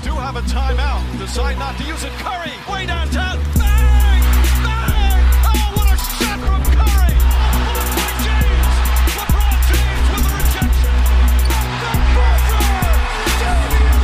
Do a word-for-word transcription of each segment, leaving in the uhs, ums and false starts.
do have a timeout. Decide not to use it. Curry, way downtown. Bang! Bang! Oh, what a shot from Curry! Blocked by James. LeBron James with the rejection. The buzzer! Damian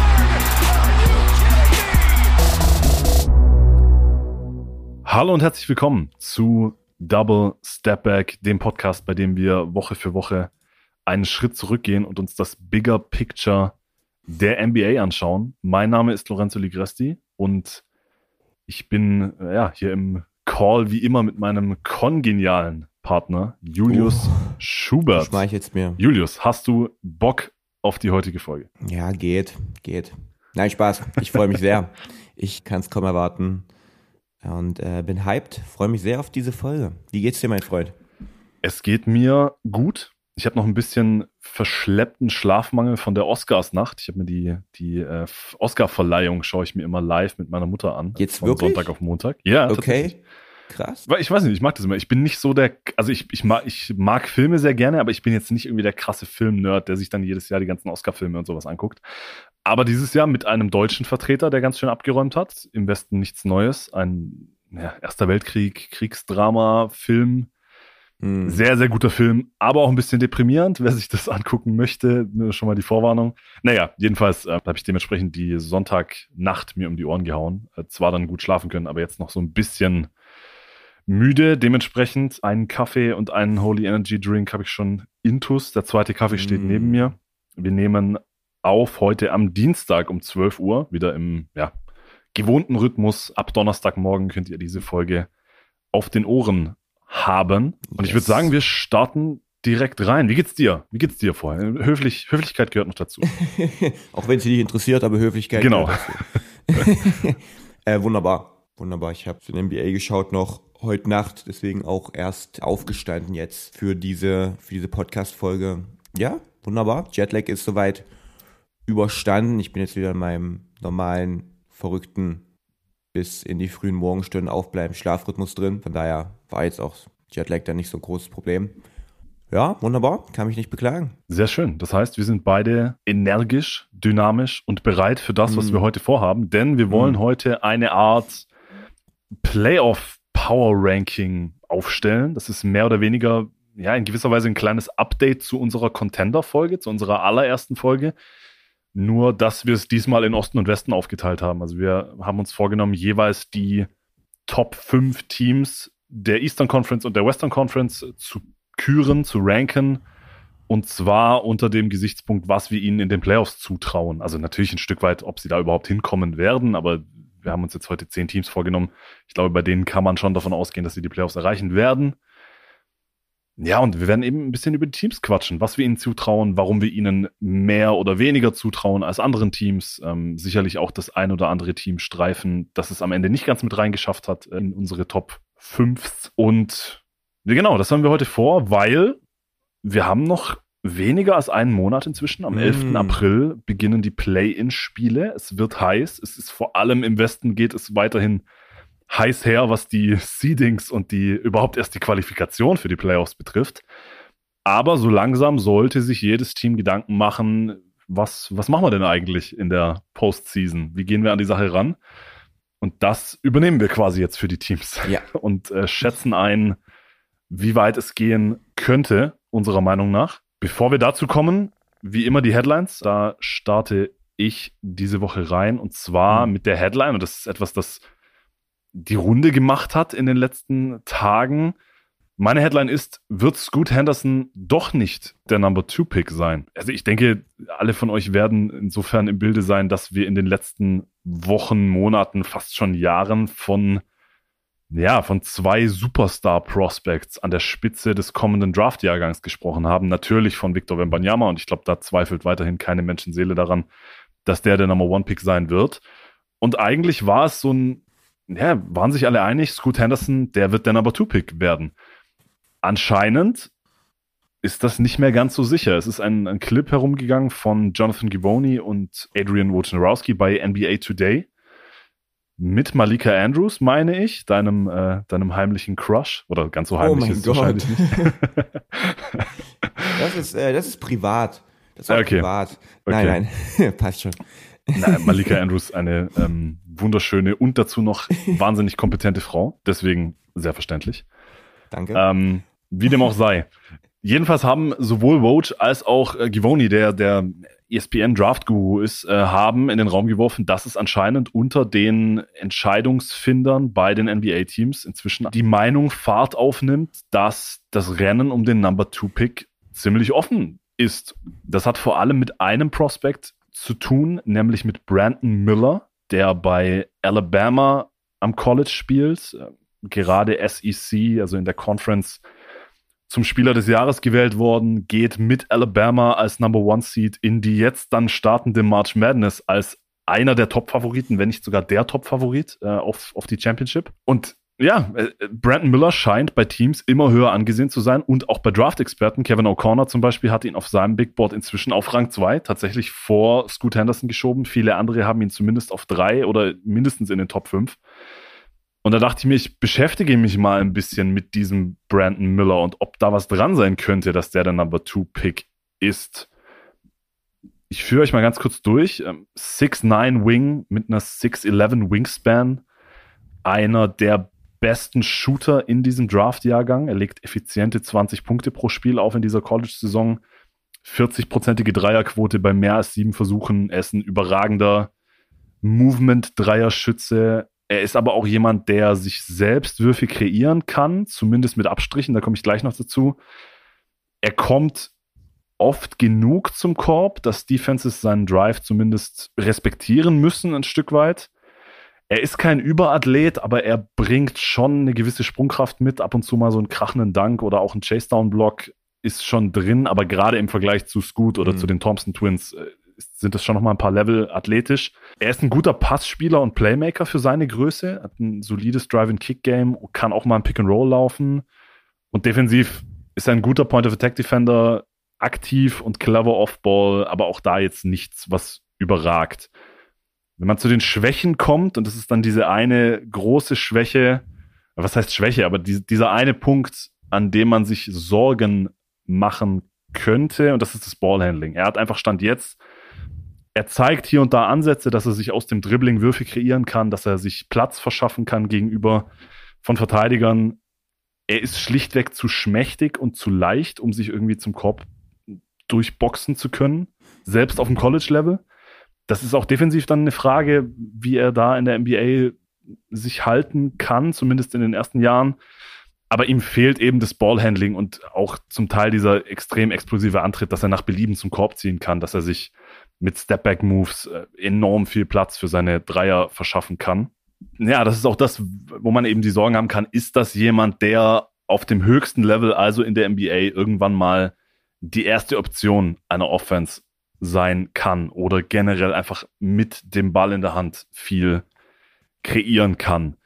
Lillard! Are you kidding me? Hallo und herzlich willkommen zu Double Step Back, dem Podcast, bei dem wir Woche für Woche einen Schritt zurückgehen und uns das Bigger Picture der N B A anschauen. Mein Name ist Lorenzo Ligresti und ich bin ja hier im Call wie immer mit meinem kongenialen Partner Julius oh, Schubert. Schmeichelt's mir. Julius, hast du Bock auf die heutige Folge? Ja, geht, geht. Nein, Spaß. Ich freue mich sehr. Ich kann es kaum erwarten und äh, bin hyped. Freue mich sehr auf diese Folge. Wie geht's dir, mein Freund? Es geht mir gut. Ich habe noch ein bisschen verschleppten Schlafmangel von der Oscarsnacht. Ich habe mir die, die äh, Oscar-Verleihung schaue ich mir immer live mit meiner Mutter an. Jetzt von wirklich? Sonntag auf Montag. Ja, okay. Krass. Weil ich weiß nicht, ich mag das immer. Ich bin nicht so der, also ich, ich, mag, ich mag Filme sehr gerne, aber ich bin jetzt nicht irgendwie der krasse Film-Nerd, der sich dann jedes Jahr die ganzen Oscar-Filme und sowas anguckt. Aber dieses Jahr mit einem deutschen Vertreter, der ganz schön abgeräumt hat. Im Westen nichts Neues. Ein ja, Erster Weltkrieg, Kriegsdrama, Film. Hm. Sehr, sehr guter Film, aber auch ein bisschen deprimierend. Wer sich das angucken möchte, schon mal die Vorwarnung. Naja, jedenfalls äh, habe ich dementsprechend die Sonntagnacht mir um die Ohren gehauen. Äh, zwar dann gut schlafen können, aber jetzt noch so ein bisschen müde. Dementsprechend einen Kaffee und einen Holy Energy Drink habe ich schon intus. Der zweite Kaffee steht hm. neben mir. Wir nehmen auf heute am Dienstag um zwölf Uhr, wieder im ja, gewohnten Rhythmus. Ab Donnerstagmorgen könnt ihr diese Folge auf den Ohren haben. Und yes. Ich würde sagen, wir starten direkt rein. Wie geht's dir? Wie geht's dir vorher? Höflich, Höflichkeit gehört noch dazu. Auch wenn es dich nicht interessiert, aber Höflichkeit genau. gehört dazu. äh, wunderbar, wunderbar. Ich habe den N B A geschaut noch heute Nacht, deswegen auch erst aufgestanden jetzt für diese, für diese Podcast-Folge. Ja, wunderbar. Jetlag ist soweit überstanden. Ich bin jetzt wieder in meinem normalen, verrückten, bis in die frühen Morgenstunden aufbleiben, Schlafrhythmus drin. Von daher war jetzt auch Jetlag dann nicht so ein großes Problem. Ja, wunderbar, kann mich nicht beklagen. Sehr schön. Das heißt, wir sind beide energisch, dynamisch und bereit für das, was mm. wir heute vorhaben. Denn wir wollen mm. heute eine Art Playoff-Power-Ranking aufstellen. Das ist mehr oder weniger, ja, in gewisser Weise ein kleines Update zu unserer Contender-Folge, zu unserer allerersten Folge. Nur, dass wir es diesmal in Osten und Westen aufgeteilt haben. Also wir haben uns vorgenommen, jeweils die Top fünf Teams der Eastern Conference und der Western Conference zu küren, zu ranken. Und zwar unter dem Gesichtspunkt, was wir ihnen in den Playoffs zutrauen. Also natürlich ein Stück weit, ob sie da überhaupt hinkommen werden. Aber wir haben uns jetzt heute zehn Teams vorgenommen. Ich glaube, bei denen kann man schon davon ausgehen, dass sie die Playoffs erreichen werden. Ja, und wir werden eben ein bisschen über die Teams quatschen, was wir ihnen zutrauen, warum wir ihnen mehr oder weniger zutrauen als anderen Teams. Ähm, sicherlich auch das ein oder andere Team streifen, das es am Ende nicht ganz mit reingeschafft hat in unsere Top fünf. Und genau, das haben wir heute vor, weil wir haben noch weniger als einen Monat inzwischen. Am elften Mm. April beginnen die Play-in-Spiele. Es wird heiß. Es ist vor allem im Westen geht es weiterhin heiß her, was die Seedings und die überhaupt erst die Qualifikation für die Playoffs betrifft. Aber so langsam sollte sich jedes Team Gedanken machen, was, was machen wir denn eigentlich in der Postseason? Wie gehen wir an die Sache ran? Und das übernehmen wir quasi jetzt für die Teams ja. und äh, schätzen ein, wie weit es gehen könnte, unserer Meinung nach. Bevor wir dazu kommen, wie immer die Headlines. Da starte ich diese Woche rein und zwar mhm. mit der Headline, und das ist etwas, das die Runde gemacht hat in den letzten Tagen. Meine Headline ist, wird Scoot Henderson doch nicht der Number Two Pick sein? Also ich denke, alle von euch werden insofern im Bilde sein, dass wir in den letzten Wochen, Monaten, fast schon Jahren von, ja, von zwei Superstar-Prospects an der Spitze des kommenden Draft-Jahrgangs gesprochen haben. Natürlich von Victor Wembanyama, und ich glaube, da zweifelt weiterhin keine Menschenseele daran, dass der der Number One Pick sein wird. Und eigentlich war es so ein Ja, waren sich alle einig, Scoot Henderson, der wird der Number Two Pick werden. Anscheinend ist das nicht mehr ganz so sicher. Es ist ein, ein Clip herumgegangen von Jonathan Givony und Adrian Wojnarowski bei N B A Today mit Malika Andrews, meine ich, deinem, äh, deinem heimlichen Crush. Oder ganz so heimlich oh ist es wahrscheinlich nicht. das, ist, äh, das ist privat. Das ist auch okay. privat. Okay. Nein, nein, passt schon. Na, Malika Andrews, eine ähm, wunderschöne und dazu noch wahnsinnig kompetente Frau. Deswegen sehr verständlich. Danke. Ähm, wie dem auch sei. Jedenfalls haben sowohl Woj als auch äh, Givony, der der E S P N Draft Guru ist, äh, haben in den Raum geworfen, dass es anscheinend unter den Entscheidungsfindern bei den N B A-Teams inzwischen die Meinung Fahrt aufnimmt, dass das Rennen um den Number Two Pick ziemlich offen ist. Das hat vor allem mit einem Prospect zu tun, nämlich mit Brandon Miller, der bei Alabama am College spielt, äh, gerade S E C, also in der Conference, zum Spieler des Jahres gewählt worden, geht mit Alabama als Number One Seed in die jetzt dann startende March Madness als einer der Top-Favoriten, wenn nicht sogar der Top-Favorit äh, auf, auf die Championship. Und ja, äh, Brandon Miller scheint bei Teams immer höher angesehen zu sein und auch bei Draft-Experten. Kevin O'Connor zum Beispiel hat ihn auf seinem Big Board inzwischen auf Rang zwei tatsächlich vor Scoot Henderson geschoben. Viele andere haben ihn zumindest auf drei oder mindestens in den Top fünf. Und da dachte ich mir, ich beschäftige mich mal ein bisschen mit diesem Brandon Miller und ob da was dran sein könnte, dass der der Number Two Pick ist. Ich führe euch mal ganz kurz durch. six nine Wing mit einer six eleven Wingspan. Einer der besten Shooter in diesem Draft-Jahrgang. Er legt effiziente zwanzig Punkte pro Spiel auf in dieser College-Saison. vierzig-prozentige Dreierquote bei mehr als sieben Versuchen. Er ist ein überragender Movement-Dreierschütze. Er ist aber auch jemand, der sich selbst Würfe kreieren kann, zumindest mit Abstrichen, da komme ich gleich noch dazu. Er kommt oft genug zum Korb, dass Defenses seinen Drive zumindest respektieren müssen ein Stück weit. Er ist kein Überathlet, aber er bringt schon eine gewisse Sprungkraft mit, ab und zu mal so einen krachenden Dunk oder auch ein Chase-Down-Block ist schon drin, aber gerade im Vergleich zu Scoot oder mhm. zu den Thompson Twins sind das schon noch mal ein paar Level athletisch. Er ist ein guter Passspieler und Playmaker für seine Größe, hat ein solides Drive-and-Kick-Game, kann auch mal ein Pick-and-Roll laufen und defensiv ist er ein guter Point-of-Attack-Defender, aktiv und clever Off-Ball, aber auch da jetzt nichts, was überragt. Wenn man zu den Schwächen kommt, und das ist dann diese eine große Schwäche, was heißt Schwäche, aber die, dieser eine Punkt, an dem man sich Sorgen machen könnte, und das ist das Ballhandling. Er hat einfach Stand jetzt, er zeigt hier und da Ansätze, dass er sich aus dem Dribbling Würfe kreieren kann, dass er sich Platz verschaffen kann gegenüber von Verteidigern. Er ist schlichtweg zu schmächtig und zu leicht, um sich irgendwie zum Korb durchboxen zu können, selbst auf dem College-Level. Das ist auch defensiv dann eine Frage, wie er da in der N B A sich halten kann, zumindest in den ersten Jahren. Aber ihm fehlt eben das Ballhandling und auch zum Teil dieser extrem explosive Antritt, dass er nach Belieben zum Korb ziehen kann, dass er sich mit Step-Back-Moves enorm viel Platz für seine Dreier verschaffen kann. Ja, das ist auch das, wo man eben die Sorgen haben kann. Ist das jemand, der auf dem höchsten Level, also in der N B A, irgendwann mal die erste Option einer Offense sein kann oder generell einfach mit dem Ball in der Hand viel kreieren kann?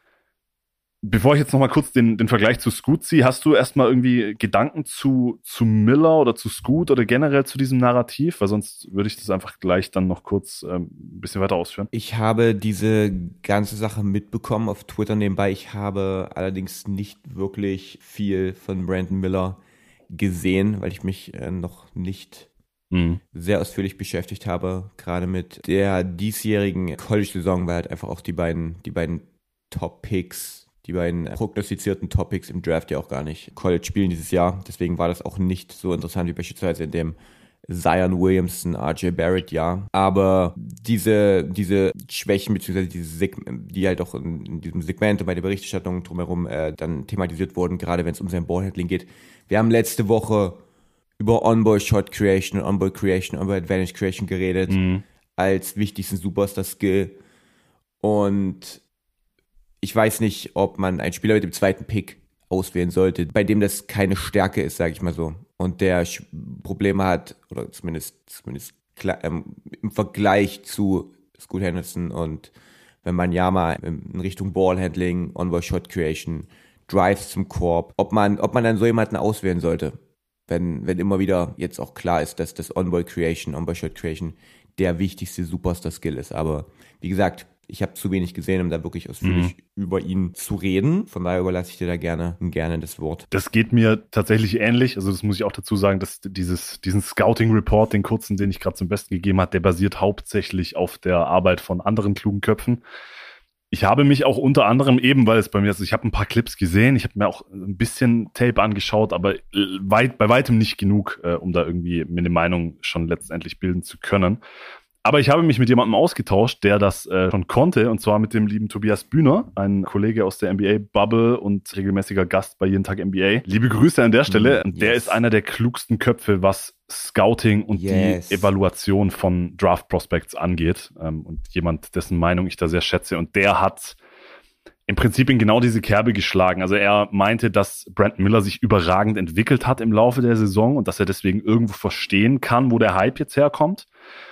Bevor ich jetzt nochmal kurz den, den Vergleich zu Scoot ziehe, hast du erstmal irgendwie Gedanken zu, zu Miller oder zu Scoot oder generell zu diesem Narrativ? Weil sonst würde ich das einfach gleich dann noch kurz ähm, ein bisschen weiter ausführen. Ich habe diese ganze Sache mitbekommen auf Twitter nebenbei. Ich habe allerdings nicht wirklich viel von Brandon Miller gesehen, weil ich mich äh, noch nicht mhm. sehr ausführlich beschäftigt habe, gerade mit der diesjährigen College-Saison, weil halt einfach auch die beiden, die beiden Top-Picks, die beiden prognostizierten Top-Picks im Draft ja auch gar nicht College spielen dieses Jahr. Deswegen war das auch nicht so interessant wie beispielsweise in dem Zion Williamson, R J Barrett Jahr. Aber diese, diese Schwächen, beziehungsweise diese Seg- die halt auch in, in diesem Segment und bei der Berichterstattung drumherum äh, dann thematisiert wurden, gerade wenn es um sein Ballhandling geht. Wir haben letzte Woche über On-Ball Shot Creation und On-Ball Creation, On-Ball Advantage Creation geredet, mhm. als wichtigsten Superstar-Skill. Und ich weiß nicht, ob man einen Spieler mit dem zweiten Pick auswählen sollte, bei dem das keine Stärke ist, sage ich mal so. Und der Probleme hat, oder zumindest, zumindest ähm, im Vergleich zu Scoot Henderson und wenn man ja mal in Richtung Ballhandling, On-Ball Shot Creation, Drives zum Korb, ob man, ob man dann so jemanden auswählen sollte, wenn, wenn immer wieder jetzt auch klar ist, dass das On-Ball Creation, On-Ball Shot Creation der wichtigste Superstar-Skill ist. Aber wie gesagt, Ich habe zu wenig gesehen, um da wirklich ausführlich mhm. über ihn zu reden. Von daher überlasse ich dir da gerne, gerne das Wort. Das geht mir tatsächlich ähnlich. Also das muss ich auch dazu sagen, dass dieses, diesen Scouting-Report, den kurzen, den ich gerade zum Besten gegeben habe, der basiert hauptsächlich auf der Arbeit von anderen klugen Köpfen. Ich habe mich auch unter anderem eben, weil es bei mir ist, ich habe ein paar Clips gesehen, ich habe mir auch ein bisschen Tape angeschaut, aber weit, bei weitem nicht genug, äh, um da irgendwie mir eine Meinung schon letztendlich bilden zu können. Aber ich habe mich mit jemandem ausgetauscht, der das äh, schon konnte, und zwar mit dem lieben Tobias Bühner, ein Kollege aus der N B A-Bubble und regelmäßiger Gast bei Jeden Tag N B A. Liebe Grüße an der Stelle. Mm, yes. Der ist einer der klugsten Köpfe, was Scouting und yes. die Evaluation von Draft-Prospects angeht. Ähm, und jemand, dessen Meinung ich da sehr schätze. Und der hat im Prinzip in genau diese Kerbe geschlagen. Also er meinte, dass Brandon Miller sich überragend entwickelt hat im Laufe der Saison und dass er deswegen irgendwo verstehen kann, wo der Hype jetzt herkommt.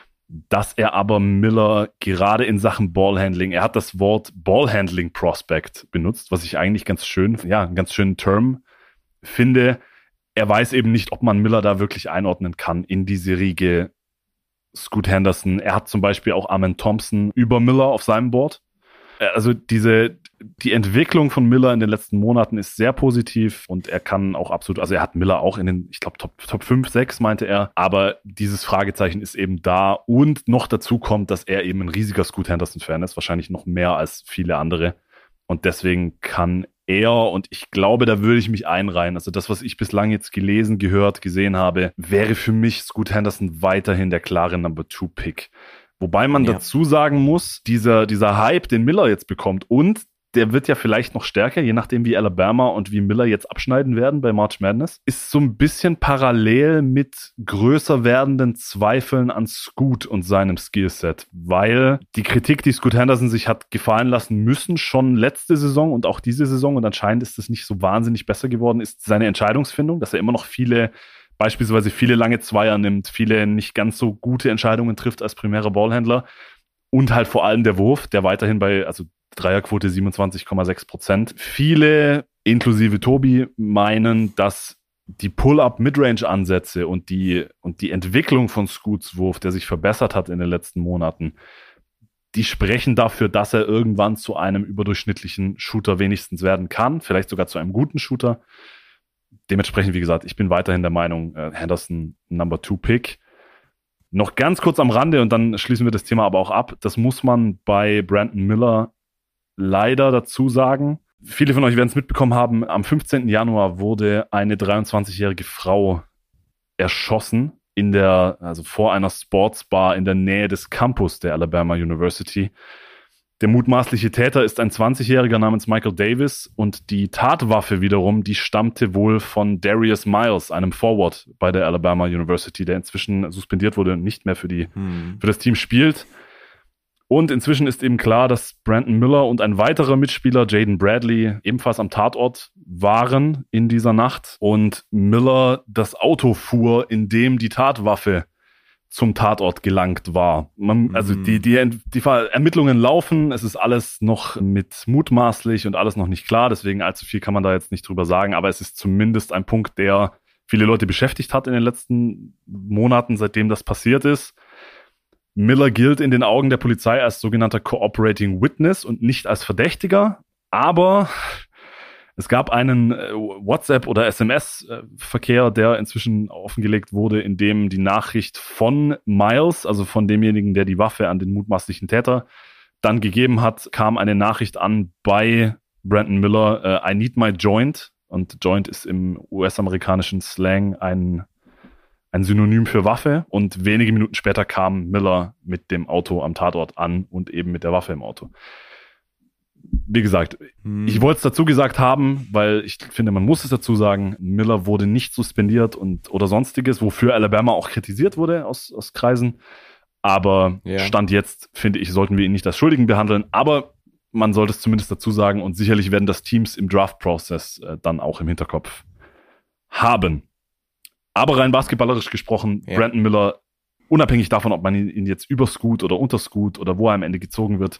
Dass er aber Miller gerade in Sachen Ballhandling, er hat das Wort Ballhandling Prospect benutzt, was ich eigentlich ganz schön, ja, einen ganz schönen Term finde. Er weiß eben nicht, ob man Miller da wirklich einordnen kann in diese Riege Scoot Henderson. Er hat zum Beispiel auch Amen Thompson über Miller auf seinem Board. Also diese, die Entwicklung von Miller in den letzten Monaten ist sehr positiv und er kann auch absolut, also er hat Miller auch in den, ich glaube, Top, Top fünf, sechs meinte er, aber dieses Fragezeichen ist eben da und noch dazu kommt, dass er eben ein riesiger Scoot Henderson-Fan ist, wahrscheinlich noch mehr als viele andere und deswegen kann er, und ich glaube, da würde ich mich einreihen, also das, was ich bislang jetzt gelesen, gehört, gesehen habe, wäre für mich Scoot Henderson weiterhin der klare Number Two Pick. Wobei man ja. dazu sagen muss, dieser, dieser Hype, den Miller jetzt bekommt, und der wird ja vielleicht noch stärker, je nachdem wie Alabama und wie Miller jetzt abschneiden werden bei March Madness, ist so ein bisschen parallel mit größer werdenden Zweifeln an Scoot und seinem Skillset, weil die Kritik, die Scoot Henderson sich hat gefallen lassen müssen, schon letzte Saison und auch diese Saison, und anscheinend ist es nicht so wahnsinnig besser geworden, ist seine Entscheidungsfindung, dass er immer noch viele beispielsweise viele lange Zweier nimmt, viele nicht ganz so gute Entscheidungen trifft als primärer Ballhändler und halt vor allem der Wurf, der weiterhin bei, also Dreierquote siebenundzwanzig Komma sechs Prozent. Viele, inklusive Tobi, meinen, dass die Pull-Up-Midrange-Ansätze und die, und die Entwicklung von Scoots Wurf, der sich verbessert hat in den letzten Monaten, die sprechen dafür, dass er irgendwann zu einem überdurchschnittlichen Shooter wenigstens werden kann, vielleicht sogar zu einem guten Shooter. Dementsprechend, wie gesagt, ich bin weiterhin der Meinung, äh, Henderson Number Two Pick. Noch ganz kurz am Rande und dann schließen wir das Thema aber auch ab. Das muss man bei Brandon Miller leider dazu sagen. Viele von euch werden es mitbekommen haben, am fünfzehnten Januar wurde eine dreiundzwanzigjährige Frau erschossen in der, also vor einer Sportsbar in der Nähe des Campus der Alabama University. Der mutmaßliche Täter ist ein zwanzigjähriger namens Michael Davis und die Tatwaffe wiederum, die stammte wohl von Darius Miles, einem Forward bei der Alabama University, der inzwischen suspendiert wurde und nicht mehr für die hm. für das Team spielt. Und inzwischen ist eben klar, dass Brandon Miller und ein weiterer Mitspieler, Jaden Bradley, ebenfalls am Tatort waren in dieser Nacht und Miller das Auto fuhr, in dem die Tatwaffe zum Tatort gelangt war. Man, also mhm. die, die, die Ermittlungen laufen, es ist alles noch mit mutmaßlich und alles noch nicht klar, deswegen allzu viel kann man da jetzt nicht drüber sagen, aber es ist zumindest ein Punkt, der viele Leute beschäftigt hat in den letzten Monaten, seitdem das passiert ist. Miller gilt in den Augen der Polizei als sogenannter Cooperating Witness und nicht als Verdächtiger, aber es gab einen WhatsApp- oder S M S-Verkehr, der inzwischen offengelegt wurde, in dem die Nachricht von Miles, also von demjenigen, der die Waffe an den mutmaßlichen Täter dann gegeben hat, kam eine Nachricht an bei Brandon Miller, uh, I need my joint. Und Joint ist im U S-amerikanischen Slang ein, ein Synonym für Waffe. Und wenige Minuten später kam Miller mit dem Auto am Tatort an und eben mit der Waffe im Auto. Wie gesagt, hm. ich wollte es dazu gesagt haben, weil ich finde, man muss es dazu sagen, Miller wurde nicht suspendiert und oder sonstiges, wofür Alabama auch kritisiert wurde aus, aus Kreisen. Aber ja. Stand jetzt, finde ich, sollten wir ihn nicht als Schuldigen behandeln. Aber man sollte es zumindest dazu sagen und sicherlich werden das Teams im Draft-Prozess äh, dann auch im Hinterkopf haben. Aber rein basketballerisch gesprochen, ja. Brandon Miller, unabhängig davon, ob man ihn jetzt über Scoot oder unter Scoot oder wo er am Ende gezogen wird,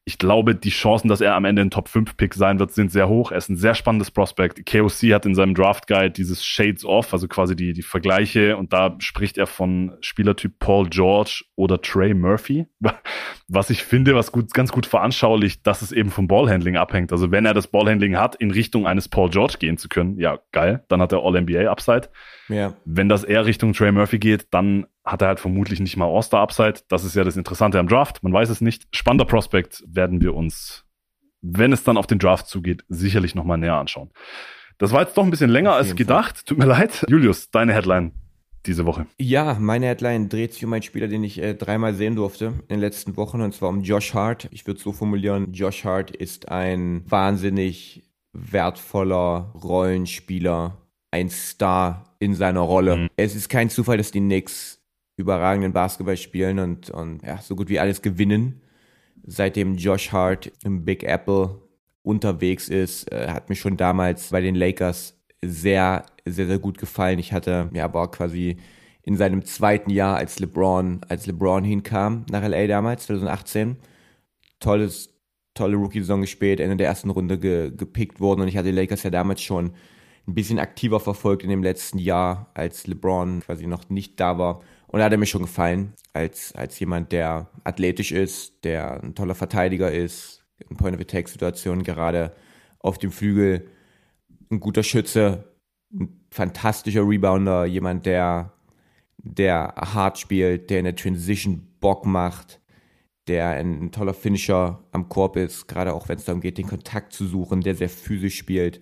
Ich glaube, die Chancen, dass er am Ende ein Top fünf Pick sein wird, sind sehr hoch. Er ist ein sehr spannendes Prospect. K O C hat in seinem Draft Guide dieses Shades Off, also quasi die, die Vergleiche, und da spricht er von Spielertyp Paul George oder Trey Murphy, was ich finde, was gut, ganz gut veranschaulicht, dass es eben vom Ballhandling abhängt. Also wenn er das Ballhandling hat, in Richtung eines Paul George gehen zu können, ja, geil, dann hat er All N B A Upside. Ja. Wenn das eher Richtung Trey Murphy geht, dann hat er halt vermutlich nicht mal All-Star Upside. Das ist ja das Interessante am Draft. Man weiß es nicht. Spannender Prospect werden wir uns, wenn es dann auf den Draft zugeht, sicherlich nochmal näher anschauen. Das war jetzt doch ein bisschen länger als gedacht. Fall. Tut mir leid. Julius, deine Headline diese Woche. Ja, meine Headline dreht sich um einen Spieler, den ich äh, dreimal sehen durfte in den letzten Wochen, und zwar um Josh Hart. Ich würde es so formulieren, Josh Hart ist ein wahnsinnig wertvoller Rollenspieler, ein Star in seiner Rolle. Mhm. Es ist kein Zufall, dass die Knicks überragenden Basketball spielen und, und ja, so gut wie alles gewinnen. Seitdem Josh Hart im Big Apple unterwegs ist, äh, hat mir schon damals bei den Lakers sehr, sehr, sehr gut gefallen. Ich hatte, ja, war quasi in seinem zweiten Jahr, als LeBron, als LeBron hinkam nach L A damals, zwanzig achtzehn. Tolles, tolle Rookie-Saison gespielt, Ende der ersten Runde ge, gepickt worden, und ich hatte die Lakers ja damals schon ein bisschen aktiver verfolgt in dem letzten Jahr, als LeBron quasi noch nicht da war. Und da hat er mir schon gefallen, als, als jemand, der athletisch ist, der ein toller Verteidiger ist, in Point-of-Attack-Situationen gerade auf dem Flügel, ein guter Schütze, ein fantastischer Rebounder, jemand, der, der hart spielt, der in der Transition Bock macht, der ein, ein toller Finisher am Korb ist, gerade auch wenn es darum geht, den Kontakt zu suchen, der sehr physisch spielt,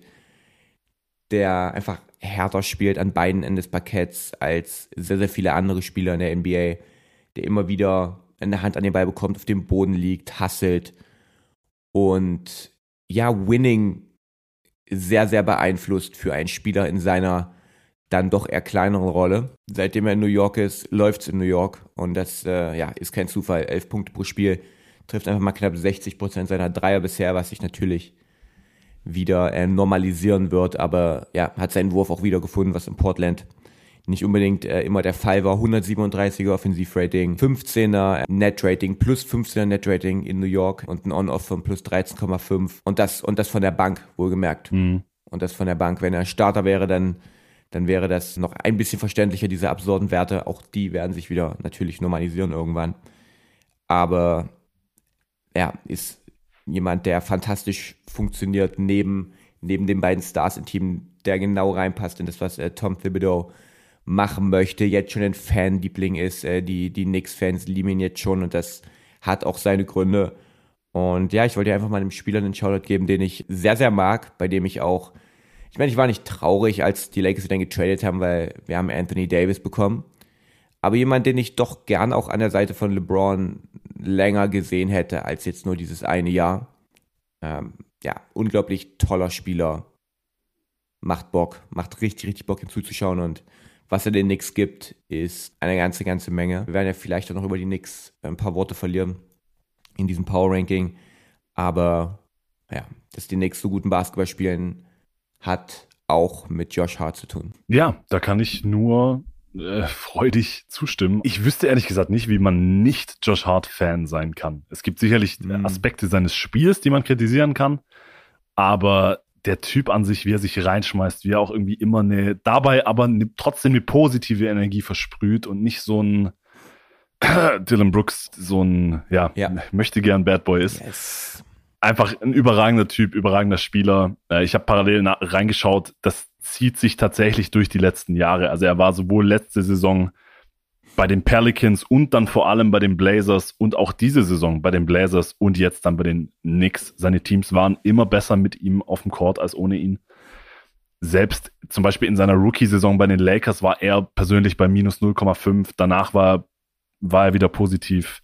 der einfach härter spielt an beiden Enden des Parketts als sehr, sehr viele andere Spieler in der N B A, der immer wieder eine Hand an den Ball bekommt, auf dem Boden liegt, hustelt und ja, Winning sehr, sehr beeinflusst für einen Spieler in seiner dann doch eher kleineren Rolle. Seitdem er in New York ist, läuft's in New York, und das äh, ja, ist kein Zufall. Elf Punkte pro Spiel, trifft einfach mal knapp sechzig Prozent seiner Dreier bisher, was sich natürlich wieder äh, normalisieren wird, aber ja, hat seinen Wurf auch wieder gefunden, was in Portland nicht unbedingt äh, immer der Fall war. hundertsiebenunddreißiger Offensivrating, fünfzehner Netrating, plus fünfzehner Netrating in New York und ein On-Off von plus dreizehn Komma fünf, und das und das von der Bank, wohlgemerkt. Mhm. Und das von der Bank. Wenn er Starter wäre, dann dann wäre das noch ein bisschen verständlicher, diese absurden Werte. Auch die werden sich wieder natürlich normalisieren irgendwann. Aber ja, ist jemand, der fantastisch funktioniert neben, neben den beiden Stars im Team, der genau reinpasst in das, was äh, Tom Thibodeau machen möchte, jetzt schon ein Fanliebling ist. Äh, die die Knicks-Fans lieben ihn jetzt schon, und das hat auch seine Gründe. Und ja, ich wollte einfach mal einem Spieler einen Shoutout geben, den ich sehr, sehr mag, bei dem ich auch, ich meine, ich war nicht traurig, als die Lakers dann getradet haben, weil wir haben Anthony Davis bekommen. Aber jemand, den ich doch gern auch an der Seite von LeBron länger gesehen hätte, als jetzt nur dieses eine Jahr. Ähm, ja, unglaublich toller Spieler. Macht Bock, macht richtig, richtig Bock, ihm zuzuschauen. Und was er den Knicks gibt, ist eine ganze, ganze Menge. Wir werden ja vielleicht auch noch über die Knicks ein paar Worte verlieren in diesem Power-Ranking. Aber ja, dass die Knicks so guten Basketball spielen, hat auch mit Josh Hart zu tun. Ja, da kann ich nur Äh, freudig zustimmen. Ich wüsste ehrlich gesagt nicht, wie man nicht Josh Hart-Fan sein kann. Es gibt sicherlich mhm. Aspekte seines Spiels, die man kritisieren kann, aber der Typ an sich, wie er sich reinschmeißt, wie er auch irgendwie immer eine, dabei aber eine, trotzdem eine positive Energie versprüht und nicht so ein Dylan Brooks, so ein, ja, ja. möchte gern Bad Boy ist. Yes. Einfach ein überragender Typ, überragender Spieler. Äh, ich habe parallel na- reingeschaut, das zieht sich tatsächlich durch die letzten Jahre. Also er war sowohl letzte Saison bei den Pelicans und dann vor allem bei den Blazers und auch diese Saison bei den Blazers und jetzt dann bei den Knicks. Seine Teams waren immer besser mit ihm auf dem Court als ohne ihn. Selbst zum Beispiel in seiner Rookie-Saison bei den Lakers war er persönlich bei minus null Komma fünf. Danach war, war er wieder positiv.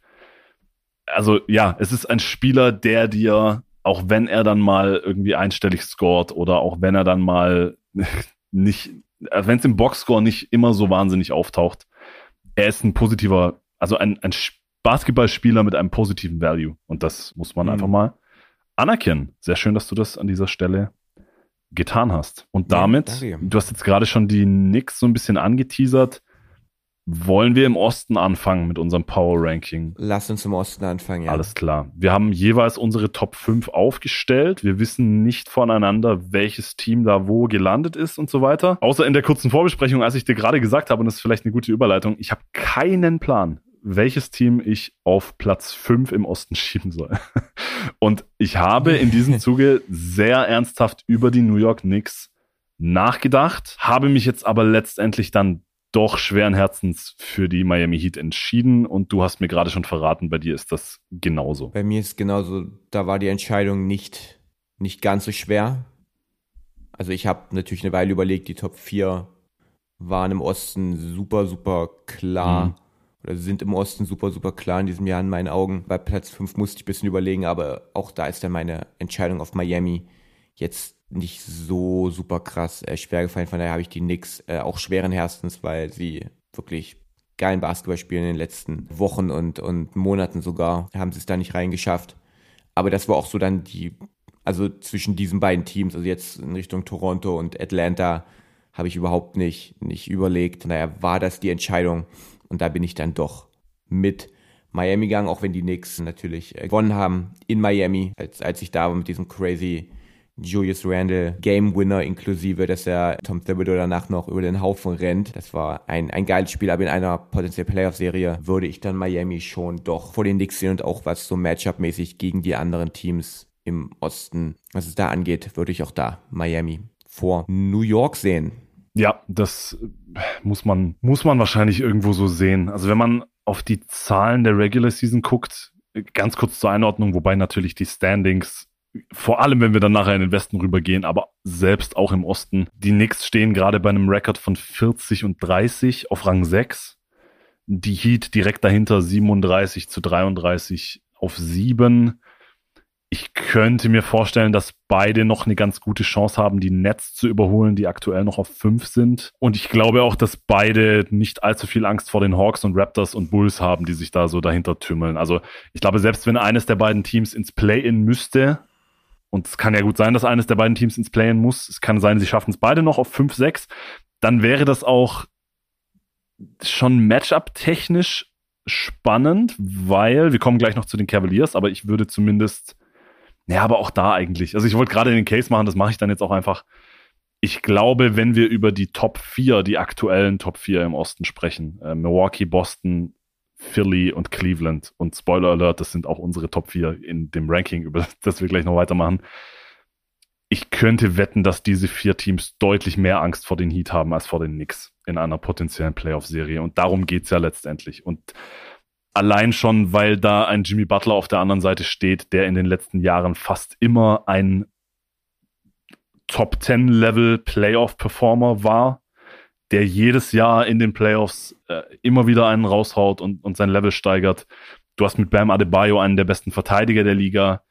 Also ja, es ist ein Spieler, der dir, auch wenn er dann mal irgendwie einstellig scored oder auch wenn er dann mal nicht, also wenn es im Boxscore nicht immer so wahnsinnig auftaucht, er ist ein positiver, also ein, ein Basketballspieler mit einem positiven Value. Und das muss man mhm. einfach mal anerkennen. Sehr schön, dass du das an dieser Stelle getan hast. Und damit, ja, du hast jetzt gerade schon die Knicks so ein bisschen angeteasert. Wollen wir im Osten anfangen mit unserem Power-Ranking? Lass uns im Osten anfangen, ja. Alles klar. Wir haben jeweils unsere Top fünf aufgestellt. Wir wissen nicht voneinander, welches Team da wo gelandet ist und so weiter. Außer in der kurzen Vorbesprechung, als ich dir gerade gesagt habe, und das ist vielleicht eine gute Überleitung, ich habe keinen Plan, welches Team ich auf Platz fünf im Osten schieben soll. Und ich habe in diesem Zuge sehr ernsthaft über die New York Knicks nachgedacht, habe mich jetzt aber letztendlich dann doch schweren Herzens für die Miami Heat entschieden und du hast mir gerade schon verraten, bei dir ist das genauso. Bei mir ist genauso, da war die Entscheidung nicht, nicht ganz so schwer. Also ich habe natürlich eine Weile überlegt, die Top vier waren im Osten super, super klar mhm. oder sind im Osten super, super klar in diesem Jahr in meinen Augen. Bei Platz fünf musste ich ein bisschen überlegen, aber auch da ist dann meine Entscheidung auf Miami jetzt nicht so super krass äh, schwer gefallen. Von daher habe ich die Knicks äh, auch schweren Herzens, weil sie wirklich geilen Basketball spielen in den letzten Wochen und, und Monaten sogar. Haben sie es da nicht reingeschafft. Aber das war auch so dann die, also zwischen diesen beiden Teams, also jetzt in Richtung Toronto und Atlanta, habe ich überhaupt nicht, nicht überlegt. Von daher war das die Entscheidung und da bin ich dann doch mit Miami gegangen, auch wenn die Knicks natürlich äh, gewonnen haben in Miami, als, als ich da war mit diesem crazy Julius Randle Game Winner inklusive, dass er Tom Thibodeau danach noch über den Haufen rennt. Das war ein, ein geiles Spiel, aber in einer potenziellen Playoff-Serie würde ich dann Miami schon doch vor den Knicks sehen und auch was so Matchup-mäßig gegen die anderen Teams im Osten, was es da angeht, würde ich auch da Miami vor New York sehen. Ja, das muss man, muss man wahrscheinlich irgendwo so sehen. Also wenn man auf die Zahlen der Regular Season guckt, ganz kurz zur Einordnung, wobei natürlich die Standings vor allem, wenn wir dann nachher in den Westen rübergehen, aber selbst auch im Osten. Die Knicks stehen gerade bei einem Rekord von vierzig und dreißig auf Rang sechs. Die Heat direkt dahinter siebenunddreißig zu dreiunddreißig auf sieben. Ich könnte mir vorstellen, dass beide noch eine ganz gute Chance haben, die Nets zu überholen, die aktuell noch auf fünf sind. Und ich glaube auch, dass beide nicht allzu viel Angst vor den Hawks und Raptors und Bulls haben, die sich da so dahinter tümmeln. Also ich glaube, selbst wenn eines der beiden Teams ins Play-In müsste, und es kann ja gut sein, dass eines der beiden Teams ins Play-In muss. Es kann sein, sie schaffen es beide noch auf fünf sechs. Dann wäre das auch schon Matchup-technisch spannend, weil, wir kommen gleich noch zu den Cavaliers, aber ich würde zumindest, ja, aber auch da eigentlich. Also ich wollte gerade den Case machen, das mache ich dann jetzt auch einfach. Ich glaube, wenn wir über die Top vier, die aktuellen Top vier im Osten sprechen, äh, Milwaukee, Boston, Philly und Cleveland. Und Spoiler Alert, das sind auch unsere Top vier in dem Ranking, über das wir gleich noch weitermachen. Ich könnte wetten, dass diese vier Teams deutlich mehr Angst vor den Heat haben als vor den Knicks in einer potenziellen Playoff-Serie. Und darum geht's ja letztendlich. Und allein schon, weil da ein Jimmy Butler auf der anderen Seite steht, der in den letzten Jahren fast immer ein Top zehn Level Playoff-Performer war, der jedes Jahr in den Playoffs äh, immer wieder einen raushaut und, und sein Level steigert. Du hast mit Bam Adebayo einen der besten Verteidiger der Liga.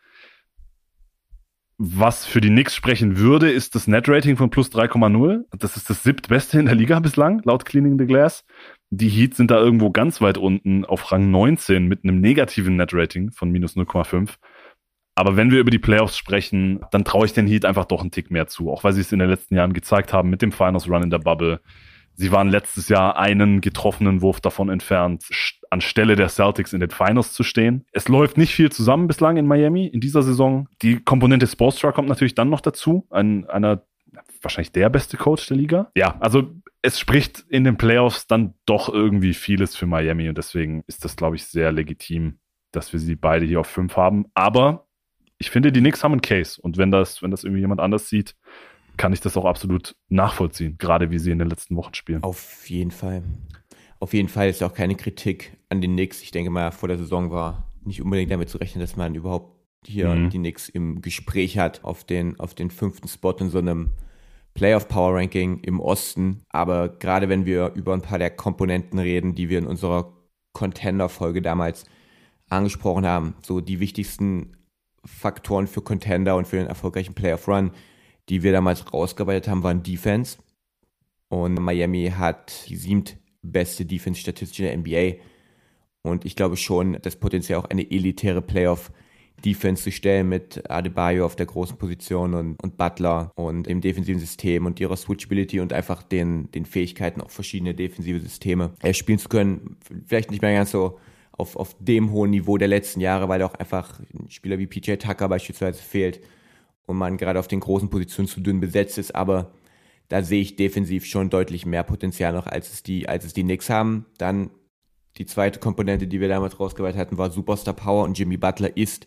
Was für die Knicks sprechen würde, ist das Net-Rating von plus drei Komma null. Das ist das siebtbeste in der Liga bislang, laut Cleaning the Glass. Die Heat sind da irgendwo ganz weit unten auf Rang neunzehn mit einem negativen Net-Rating von minus null Komma fünf. Aber wenn wir über die Playoffs sprechen, dann traue ich den Heat einfach doch einen Tick mehr zu, auch weil sie es in den letzten Jahren gezeigt haben mit dem Finals-Run in der Bubble. Sie waren letztes Jahr einen getroffenen Wurf davon entfernt, anstelle der Celtics in den Finals zu stehen. Es läuft nicht viel zusammen bislang in Miami in dieser Saison. Die Komponente Spoelstra kommt natürlich dann noch dazu. Ein, einer, wahrscheinlich der beste Coach der Liga. Ja, also es spricht in den Playoffs dann doch irgendwie vieles für Miami und deswegen ist das, glaube ich, sehr legitim, dass wir sie beide hier auf fünf haben. Aber ich finde, die Knicks haben einen Case und wenn das, wenn das irgendwie jemand anders sieht, kann ich das auch absolut nachvollziehen, gerade wie sie in den letzten Wochen spielen. Auf jeden Fall. Auf jeden Fall ist ja auch keine Kritik an den Knicks. Ich denke mal, vor der Saison war nicht unbedingt damit zu rechnen, dass man überhaupt hier mhm. die Knicks im Gespräch hat auf den, auf den fünften Spot in so einem Playoff-Power-Ranking im Osten. Aber gerade wenn wir über ein paar der Komponenten reden, die wir in unserer Contender-Folge damals angesprochen haben, so die wichtigsten Faktoren für Contender und für den erfolgreichen Playoff-Run, die wir damals rausgearbeitet haben, waren Defense. Und Miami hat die siebtbeste Defense-Statistik in der N B A. Und ich glaube schon, dass potenziell auch eine elitäre Playoff Defense zu stellen mit Adebayo auf der großen Position und, und Butler und im defensiven System und ihrer Switchability und einfach den, den Fähigkeiten, auch verschiedene defensive Systeme äh, spielen zu können. Vielleicht nicht mehr ganz so auf, auf dem hohen Niveau der letzten Jahre, weil auch einfach ein Spieler wie P J Tucker beispielsweise fehlt und man gerade auf den großen Positionen zu dünn besetzt ist, aber da sehe ich defensiv schon deutlich mehr Potenzial noch, als es die, als es die Knicks haben. Dann die zweite Komponente, die wir damals rausgewählt hatten, war Superstar Power und Jimmy Butler ist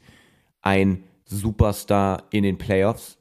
ein Superstar in den Playoffs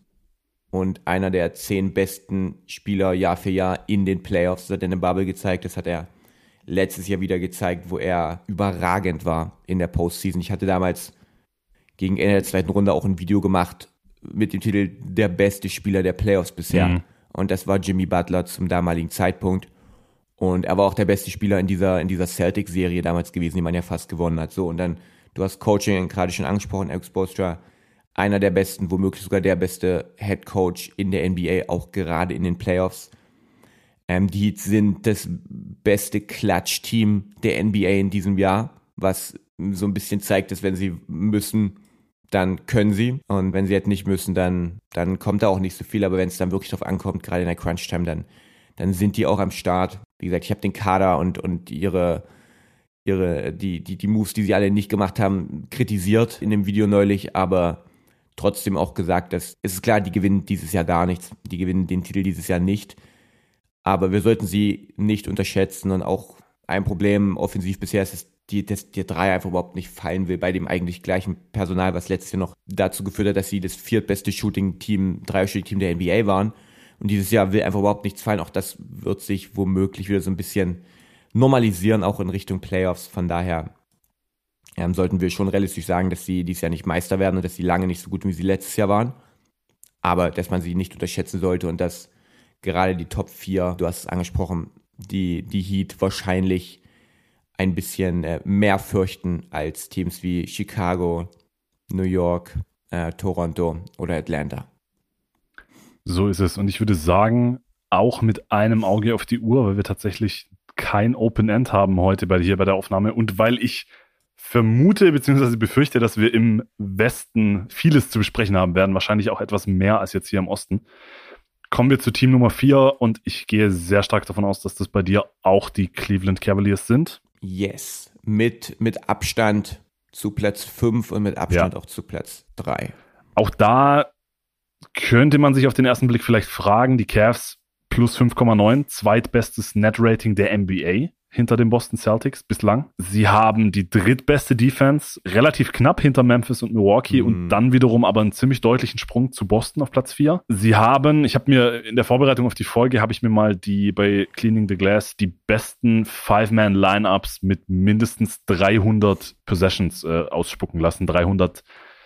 und einer der zehn besten Spieler Jahr für Jahr in den Playoffs. Das hat er in der Bubble gezeigt, das hat er letztes Jahr wieder gezeigt, wo er überragend war in der Postseason. Ich hatte damals gegen Ende der zweiten Runde auch ein Video gemacht mit dem Titel Der beste Spieler der Playoffs bisher. Mhm. Und das war Jimmy Butler zum damaligen Zeitpunkt. Und er war auch der beste Spieler in dieser, in dieser Celtics-Serie damals gewesen, die man ja fast gewonnen hat. So, und dann, du hast Coaching gerade schon angesprochen, Erik Spoelstra, einer der besten, womöglich sogar der beste Head Coach in der N B A, auch gerade in den Playoffs. Ähm, die Heat sind das beste Klatsch-Team der N B A in diesem Jahr, was so ein bisschen zeigt, dass wenn sie müssen, dann können sie. Und wenn sie halt nicht müssen, dann, dann kommt da auch nicht so viel. Aber wenn es dann wirklich drauf ankommt, gerade in der Crunch-Time, dann, dann sind die auch am Start. Wie gesagt, ich habe den Kader und, und ihre, ihre, die, die, die Moves, die sie alle nicht gemacht haben, kritisiert in dem Video neulich, aber trotzdem auch gesagt, dass es ist klar, die gewinnen dieses Jahr gar nichts. Die gewinnen den Titel dieses Jahr nicht. Aber wir sollten sie nicht unterschätzen. Und auch ein Problem offensiv bisher ist, dass die, dass der Dreier einfach überhaupt nicht fallen will bei dem eigentlich gleichen Personal, was letztes Jahr noch dazu geführt hat, dass sie das viertbeste Shooting-Team, Dreier-Shooting-Team der N B A waren. Und dieses Jahr will einfach überhaupt nichts fallen. Auch das wird sich womöglich wieder so ein bisschen normalisieren, auch in Richtung Playoffs. Von daher ähm, sollten wir schon realistisch sagen, dass sie dieses Jahr nicht Meister werden und dass sie lange nicht so gut, wie sie letztes Jahr waren. Aber dass man sie nicht unterschätzen sollte und dass gerade die Top vier, du hast es angesprochen, die, die Heat wahrscheinlich ein bisschen äh, mehr fürchten als Teams wie Chicago, New York, äh, Toronto oder Atlanta. So ist es. Und ich würde sagen, auch mit einem Auge auf die Uhr, weil wir tatsächlich kein Open End haben heute bei, hier bei der Aufnahme und weil ich vermute bzw. befürchte, dass wir im Westen vieles zu besprechen haben werden, wahrscheinlich auch etwas mehr als jetzt hier im Osten. Kommen wir zu Team Nummer vier und ich gehe sehr stark davon aus, dass das bei dir auch die Cleveland Cavaliers sind. Yes, mit, mit Abstand zu Platz fünf und mit Abstand ja. auch zu Platz drei. Auch da könnte man sich auf den ersten Blick vielleicht fragen, die Cavs plus fünf Komma neun, zweitbestes Net-Rating der N B A hinter den Boston Celtics bislang. Sie haben die drittbeste Defense, relativ knapp hinter Memphis und Milwaukee mm. und dann wiederum aber einen ziemlich deutlichen Sprung zu Boston auf Platz vier. Sie haben, ich habe mir in der Vorbereitung auf die Folge, habe ich mir mal die bei Cleaning the Glass die besten Five-Man-Lineups mit mindestens dreihundert Possessions äh, ausspucken lassen. dreihundert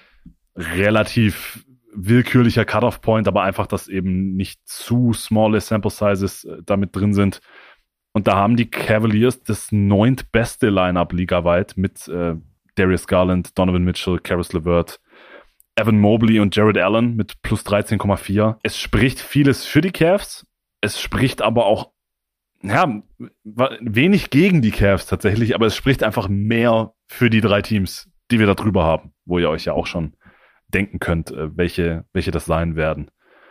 relativ willkürlicher Cut-Off-Point, aber einfach, dass eben nicht zu smalle Sample Sizes äh, damit drin sind. Und da haben die Cavaliers das neuntbeste Lineup ligaweit mit äh, Darius Garland, Donovan Mitchell, Caris LeVert, Evan Mobley und Jared Allen mit plus dreizehn Komma vier. Es spricht vieles für die Cavs. Es spricht aber auch ja, wenig gegen die Cavs tatsächlich, aber es spricht einfach mehr für die drei Teams, die wir da drüber haben, wo ihr euch ja auch schon denken könnt, äh, welche, welche das sein werden.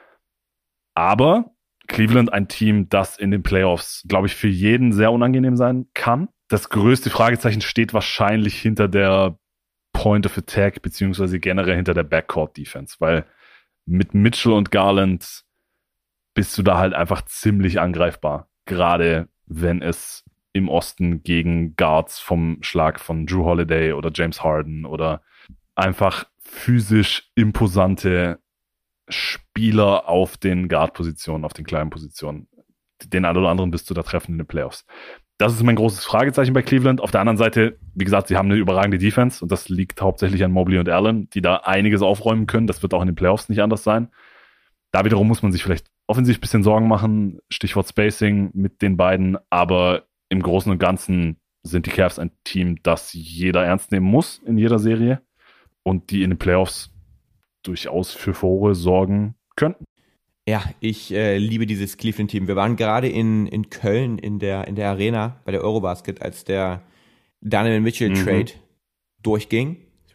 Aber Cleveland ein Team, das in den Playoffs, glaube ich, für jeden sehr unangenehm sein kann. Das größte Fragezeichen steht wahrscheinlich hinter der Point of Attack, beziehungsweise generell hinter der Backcourt-Defense, weil mit Mitchell und Garland bist du da halt einfach ziemlich angreifbar. Gerade wenn es im Osten gegen Guards vom Schlag von Jrue Holiday oder James Harden oder einfach physisch imposante Spieler auf den Guard-Positionen, auf den kleinen Positionen. Den einen oder anderen bist du da treffen in den Playoffs. Das ist mein großes Fragezeichen bei Cleveland. Auf der anderen Seite, wie gesagt, sie haben eine überragende Defense und das liegt hauptsächlich an Mobley und Allen, die da einiges aufräumen können. Das wird auch in den Playoffs nicht anders sein. Da wiederum muss man sich vielleicht offensiv ein bisschen Sorgen machen, Stichwort Spacing mit den beiden, aber im Großen und Ganzen sind die Cavs ein Team, das jeder ernst nehmen muss in jeder Serie und die in den Playoffs durchaus für Furore sorgen könnten. Ja, ich äh, liebe dieses Cleveland-Team. Wir waren gerade in, in Köln in der, in der Arena bei der Eurobasket, als der Donovan Mitchell-Trade mhm. durchging. Ich habe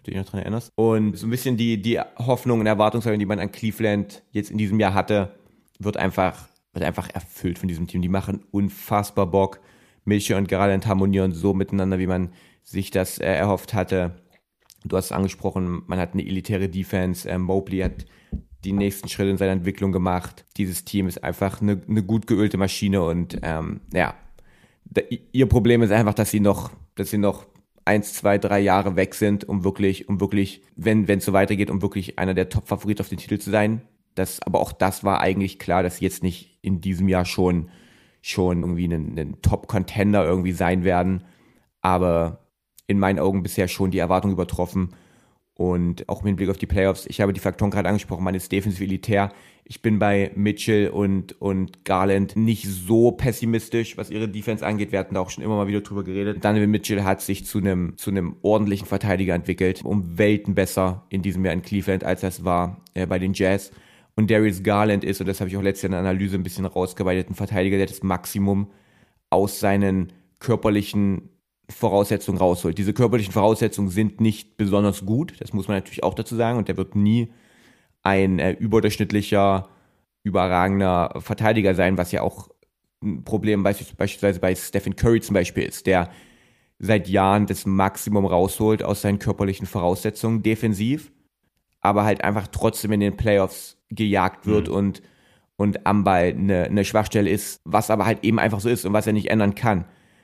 du dich noch dran erinnerst. Und so ein bisschen die, die Hoffnung und Erwartungshaltung, die man an Cleveland jetzt in diesem Jahr hatte, wird einfach, wird einfach erfüllt von diesem Team. Die machen unfassbar Bock. Mitchell und Garland harmonieren so miteinander, wie man sich das äh, erhofft hatte. Du hast es angesprochen, man hat eine elitäre Defense. Äh, Mobley hat die nächsten Schritte in seiner Entwicklung gemacht. Dieses Team ist einfach eine, eine gut geölte Maschine und ähm, ja, da, ihr Problem ist einfach, dass sie noch, dass sie noch eins, zwei, drei Jahre weg sind, um wirklich, um wirklich, wenn wenn es so weitergeht, um wirklich einer der Top-Favoriten auf den Titel zu sein. Das, aber auch das war eigentlich klar, dass sie jetzt nicht in diesem Jahr schon schon irgendwie ein, ein Top-Contender irgendwie sein werden, aber in meinen Augen bisher schon die Erwartung übertroffen und auch mit Blick auf die Playoffs. Ich habe die Faktoren gerade angesprochen, man ist defensiv elitär. Ich bin bei Mitchell und, und Garland nicht so pessimistisch, was ihre Defense angeht. Wir hatten da auch schon immer mal wieder drüber geredet. Donovan Mitchell hat sich zu einem, zu einem ordentlichen Verteidiger entwickelt, um Welten besser in diesem Jahr in Cleveland, als das war äh, bei den Jazz. Und Darius Garland ist, und das habe ich auch letztes Jahr in der Analyse ein bisschen rausgearbeitet, ein Verteidiger, der das Maximum aus seinen körperlichen Voraussetzungen rausholt. Diese körperlichen Voraussetzungen sind nicht besonders gut, das muss man natürlich auch dazu sagen, und der wird nie ein äh, überdurchschnittlicher, überragender Verteidiger sein, was ja auch ein Problem beispielsweise bei Stephen Curry zum Beispiel ist, der seit Jahren das Maximum rausholt aus seinen körperlichen Voraussetzungen defensiv, aber halt einfach trotzdem in den Playoffs gejagt wird mhm. und, und am Ball eine, eine Schwachstelle ist, was aber halt eben einfach so ist und was er nicht ändern kann.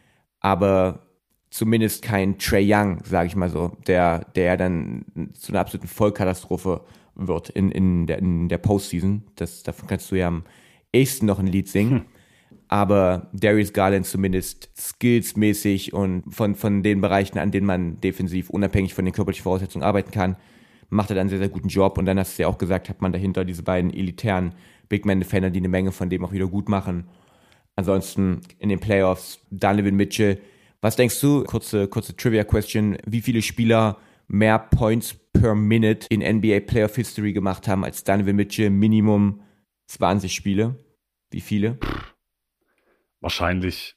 Aber zumindest kein Trae Young, sage ich mal so, der, der dann zu einer absoluten Vollkatastrophe wird in, in, der, in der Postseason. Das, davon kannst du ja am ehesten noch ein Lied singen. Hm. Aber Darius Garland zumindest skillsmäßig und von, von den Bereichen, an denen man defensiv unabhängig von den körperlichen Voraussetzungen arbeiten kann, macht er dann einen sehr, sehr guten Job. Und dann hast du ja auch gesagt, hat man dahinter diese beiden elitären Big Man-Defender, die eine Menge von dem auch wieder gut machen. Ansonsten in den Playoffs Donovan Mitchell. Was denkst du, kurze, kurze Trivia-Question, wie viele Spieler mehr Points per Minute in N B A Playoff History gemacht haben als Donovan Mitchell? Minimum zwanzig Spiele. Wie viele? Wahrscheinlich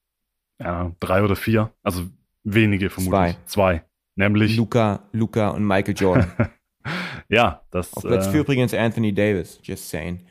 ja, drei oder vier. Also wenige vermutlich. Zwei. Zwei. Nämlich Luka, Luka und Michael Jordan. Ja, das... Auf Platz vier äh, übrigens Anthony Davis, just saying.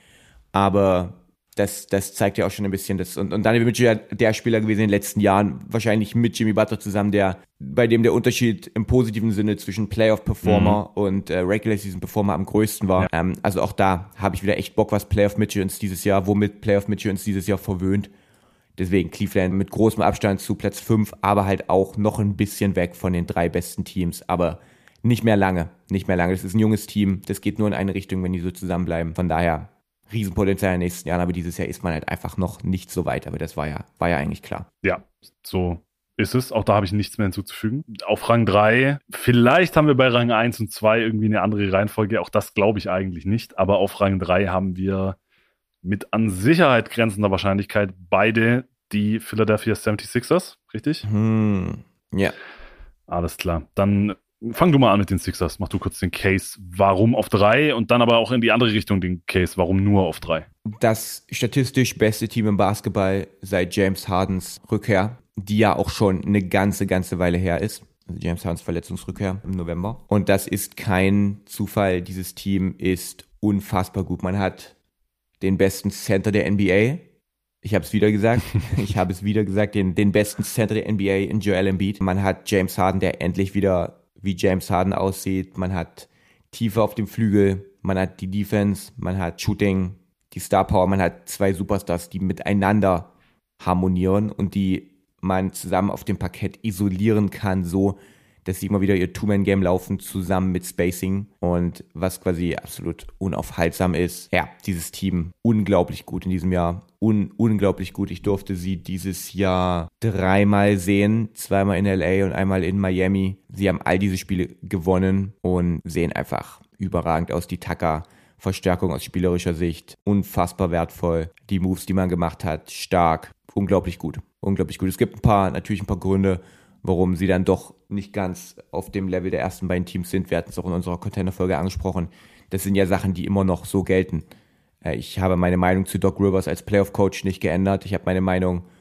Aber das, das zeigt ja auch schon ein bisschen das. Und, und dann ist Mitchell der Spieler gewesen in den letzten Jahren, wahrscheinlich mit Jimmy Butler zusammen, der bei dem der Unterschied im positiven Sinne zwischen Playoff-Performer mhm. und äh, Regular-Season-Performer am größten war. Ja. Ähm, also auch da habe ich wieder echt Bock, was Playoff-Mitchell uns dieses Jahr, womit Playoff-Mitchell uns dieses Jahr verwöhnt. Deswegen Cleveland mit großem Abstand zu Platz fünf, aber halt auch noch ein bisschen weg von den drei besten Teams. Aber nicht mehr lange, nicht mehr lange. Das ist ein junges Team, das geht nur in eine Richtung, wenn die so zusammenbleiben. Von daher Riesenpotenzial in den nächsten Jahren, aber dieses Jahr ist man halt einfach noch nicht so weit. Aber das war ja, war ja eigentlich klar. Ja, so ist es. Auch da habe ich nichts mehr hinzuzufügen. Auf Rang drei, vielleicht haben wir bei Rang eins und zwei irgendwie eine andere Reihenfolge. Auch das glaube ich eigentlich nicht. Aber auf Rang drei haben wir mit an Sicherheit grenzender Wahrscheinlichkeit beide die Philadelphia seventy-sixers, richtig? Hm, ja. Alles klar. Dann fang du mal an mit den Sixers. Mach du kurz den Case, warum auf drei und dann aber auch in die andere Richtung den Case, warum nur auf drei. Das statistisch beste Team im Basketball seit James Hardens Rückkehr, die ja auch schon eine ganze, ganze Weile her ist. Also James Hardens Verletzungsrückkehr im November. Und das ist kein Zufall. Dieses Team ist unfassbar gut. Man hat den besten Center der N B A. Ich habe es wieder gesagt. Ich habe es wieder gesagt. Den, den besten Center der N B A in Joel Embiid. Man hat James Harden, der endlich wieder wie James Harden aussieht. Man hat Tiefe auf dem Flügel. Man hat die Defense. Man hat Shooting, die Star Power. Man hat zwei Superstars, die miteinander harmonieren und die man zusammen auf dem Parkett isolieren kann, so dass sie immer wieder ihr Two-Man-Game laufen, zusammen mit Spacing. Und was quasi absolut unaufhaltsam ist. Ja, dieses Team unglaublich gut in diesem Jahr. Un- unglaublich gut. Ich durfte sie dieses Jahr dreimal sehen. Zweimal in L A und einmal in Miami. Sie haben all diese Spiele gewonnen und sehen einfach überragend aus. Die Tucker-Verstärkung aus spielerischer Sicht. Unfassbar wertvoll. Die Moves, die man gemacht hat, stark. Unglaublich gut. Unglaublich gut. Es gibt ein paar, natürlich ein paar Gründe, warum sie dann doch nicht ganz auf dem Level der ersten beiden Teams sind. Wir hatten es auch in unserer Contender-Folge angesprochen. Das sind ja Sachen, die immer noch so gelten. Ich habe meine Meinung zu Doc Rivers als Playoff-Coach nicht geändert. Ich habe meine Meinung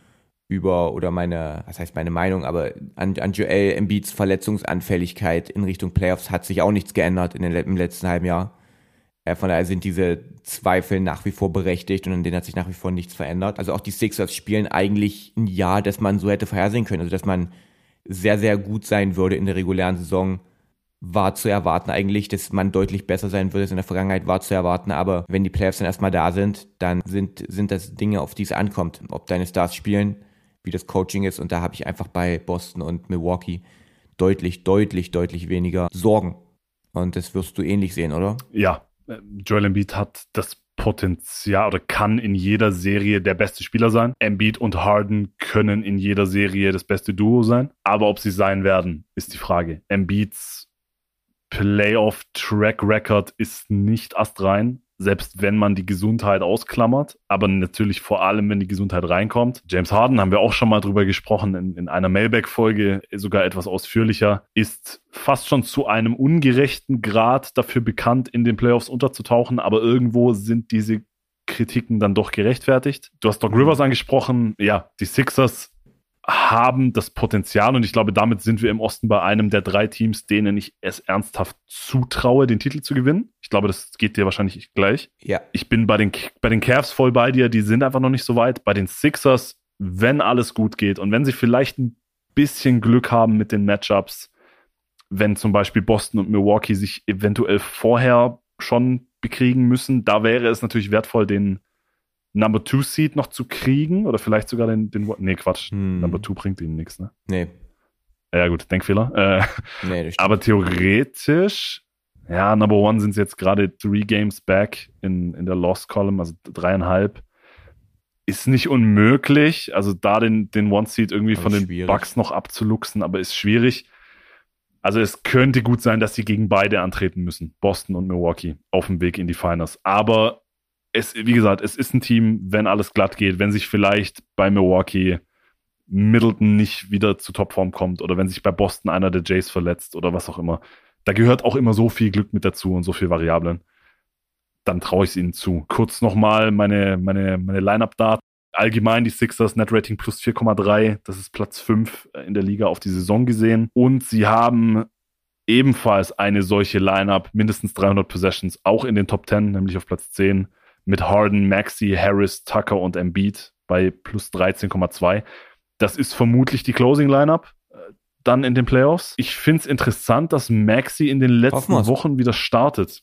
über, oder meine, was heißt meine Meinung, aber an, an Joel Embiids Verletzungsanfälligkeit in Richtung Playoffs hat sich auch nichts geändert in den, im letzten halben Jahr. Äh, von daher sind diese Zweifel nach wie vor berechtigt und an denen hat sich nach wie vor nichts verändert. Also auch die Sixers spielen eigentlich ein Jahr, das man so hätte vorhersehen können. Also dass man sehr, sehr gut sein würde in der regulären Saison, war zu erwarten eigentlich, dass man deutlich besser sein würde, als in der Vergangenheit war zu erwarten, aber wenn die Playoffs dann erstmal da sind, dann sind, sind das Dinge, auf die es ankommt. Ob deine Stars spielen, wie das Coaching ist, und da habe ich einfach bei Boston und Milwaukee deutlich, deutlich, deutlich weniger Sorgen. Und das wirst du ähnlich sehen, oder? Ja, Joel Embiid hat das Potenzial oder kann in jeder Serie der beste Spieler sein. Embiid und Harden können in jeder Serie das beste Duo sein, aber ob sie sein werden, ist die Frage. Embiids Playoff-Track-Record ist nicht astrein, selbst wenn man die Gesundheit ausklammert, aber natürlich vor allem, wenn die Gesundheit reinkommt. James Harden, haben wir auch schon mal drüber gesprochen, in, in einer Mailback-Folge, sogar etwas ausführlicher, ist fast schon zu einem ungerechten Grad dafür bekannt, in den Playoffs unterzutauchen, aber irgendwo sind diese Kritiken dann doch gerechtfertigt. Du hast Doc Rivers angesprochen, ja, die Sixers haben das Potenzial, und ich glaube, damit sind wir im Osten bei einem der drei Teams, denen ich es ernsthaft zutraue, den Titel zu gewinnen. Ich glaube, das geht dir wahrscheinlich gleich. Ja. Ich bin bei den, bei den Cavs voll bei dir, die sind einfach noch nicht so weit. Bei den Sixers, wenn alles gut geht und wenn sie vielleicht ein bisschen Glück haben mit den Matchups, wenn zum Beispiel Boston und Milwaukee sich eventuell vorher schon bekriegen müssen, da wäre es natürlich wertvoll, den Number Two Seed noch zu kriegen oder vielleicht sogar den, den nee, Quatsch, hm. Number Two bringt ihnen nichts, ne? Nee. Ja gut, Denkfehler. Äh, nee, das stimmt. Aber theoretisch, ja, Number One sind sie jetzt gerade three Games back in, in der Loss Column, also dreieinhalb. Ist nicht unmöglich, also da den, den One Seed irgendwie aber von den schwierig. Bucks noch abzuluxen, aber ist schwierig. Also es könnte gut sein, dass sie gegen beide antreten müssen, Boston und Milwaukee, auf dem Weg in die Finals. Aber es, wie gesagt, es ist ein Team, wenn alles glatt geht, wenn sich vielleicht bei Milwaukee Middleton nicht wieder zu Topform kommt oder wenn sich bei Boston einer der Jays verletzt oder was auch immer. Da gehört auch immer so viel Glück mit dazu und so viel Variablen. Dann traue ich es ihnen zu. Kurz nochmal meine, meine, meine Line-Up-Daten. Allgemein die Sixers, Net-Rating plus vier Komma drei. Das ist Platz fünf in der Liga auf die Saison gesehen. Und sie haben ebenfalls eine solche Line-Up, mindestens dreihundert Possessions, auch in den Top zehn, nämlich auf Platz zehn. Mit Harden, Maxey, Harris, Tucker und Embiid bei plus dreizehn Komma zwei. Das ist vermutlich die Closing-Lineup äh, dann in den Playoffs. Ich finde es interessant, dass Maxey in den letzten Wochen wieder startet.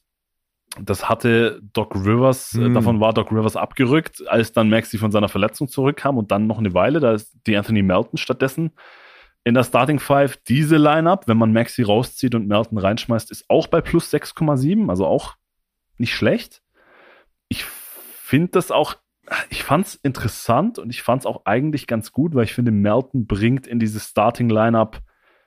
Das hatte Doc Rivers, hm. äh, davon war Doc Rivers abgerückt, als dann Maxey von seiner Verletzung zurückkam und dann noch eine Weile, da ist die Anthony Melton stattdessen in der Starting Five. Diese Lineup, wenn man Maxey rauszieht und Melton reinschmeißt, ist auch bei plus sechs Komma sieben, also auch nicht schlecht. Ich finde das auch, ich fand es interessant und ich fand es auch eigentlich ganz gut, weil ich finde, Melton bringt in dieses Starting-Lineup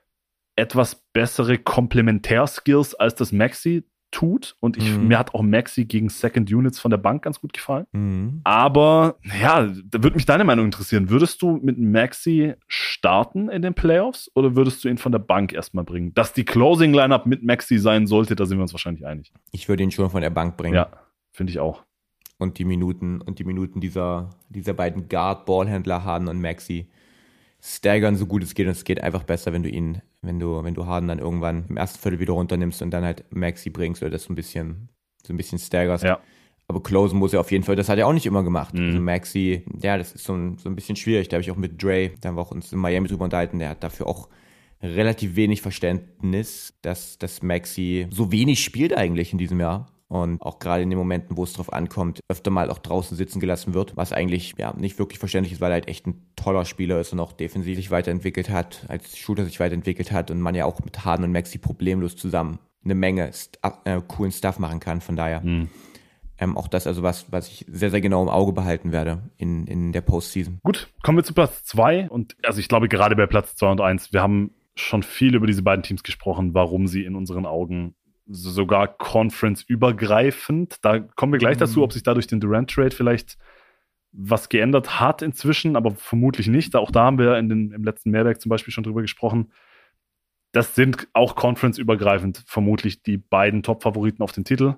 etwas bessere Komplementär-Skills, als das Maxey tut. Und ich, mhm. mir hat auch Maxey gegen Second Units von der Bank ganz gut gefallen. Mhm. Aber ja, da würde mich deine Meinung interessieren. Würdest du mit Maxey starten in den Playoffs oder würdest du ihn von der Bank erstmal bringen? Dass die Closing-Lineup mit Maxey sein sollte, da sind wir uns wahrscheinlich einig. Ich würde ihn schon von der Bank bringen. Ja, finde ich auch. Und die Minuten und die Minuten dieser, dieser beiden Guard-Ballhändler Harden und Maxey staggern so gut es geht, und es geht einfach besser, wenn du ihn, wenn du, wenn du Harden dann irgendwann im ersten Viertel wieder runternimmst und dann halt Maxey bringst oder das so ein bisschen, so ein bisschen staggerst. Ja. Aber closen muss er auf jeden Fall, das hat er auch nicht immer gemacht. Mhm. Also Maxey, ja, das ist so ein, so ein bisschen schwierig. Da habe ich auch mit Dre, da haben wir auch uns in Miami drüber unterhalten, der hat dafür auch relativ wenig Verständnis, dass, dass Maxey so wenig spielt eigentlich in diesem Jahr. Und auch gerade in den Momenten, wo es drauf ankommt, öfter mal auch draußen sitzen gelassen wird, was eigentlich ja nicht wirklich verständlich ist, weil er halt echt ein toller Spieler ist und auch defensiv sich weiterentwickelt hat, als Shooter sich weiterentwickelt hat und man ja auch mit Harden und Maxey problemlos zusammen eine Menge st- äh, coolen Stuff machen kann. Von daher mhm. ähm, auch das also was, was ich sehr, sehr genau im Auge behalten werde in, in der Postseason. Gut, kommen wir zu Platz zwei. Und also ich glaube, gerade bei Platz zwei und eins, wir haben schon viel über diese beiden Teams gesprochen, warum sie in unseren Augen sogar Conference-übergreifend. Da kommen wir gleich mhm. dazu, ob sich dadurch den Durant-Trade vielleicht was geändert hat inzwischen, aber vermutlich nicht. Auch da haben wir in den, im letzten Mehrwerk zum Beispiel schon drüber gesprochen. Das sind auch Conference-übergreifend vermutlich die beiden Top-Favoriten auf den Titel.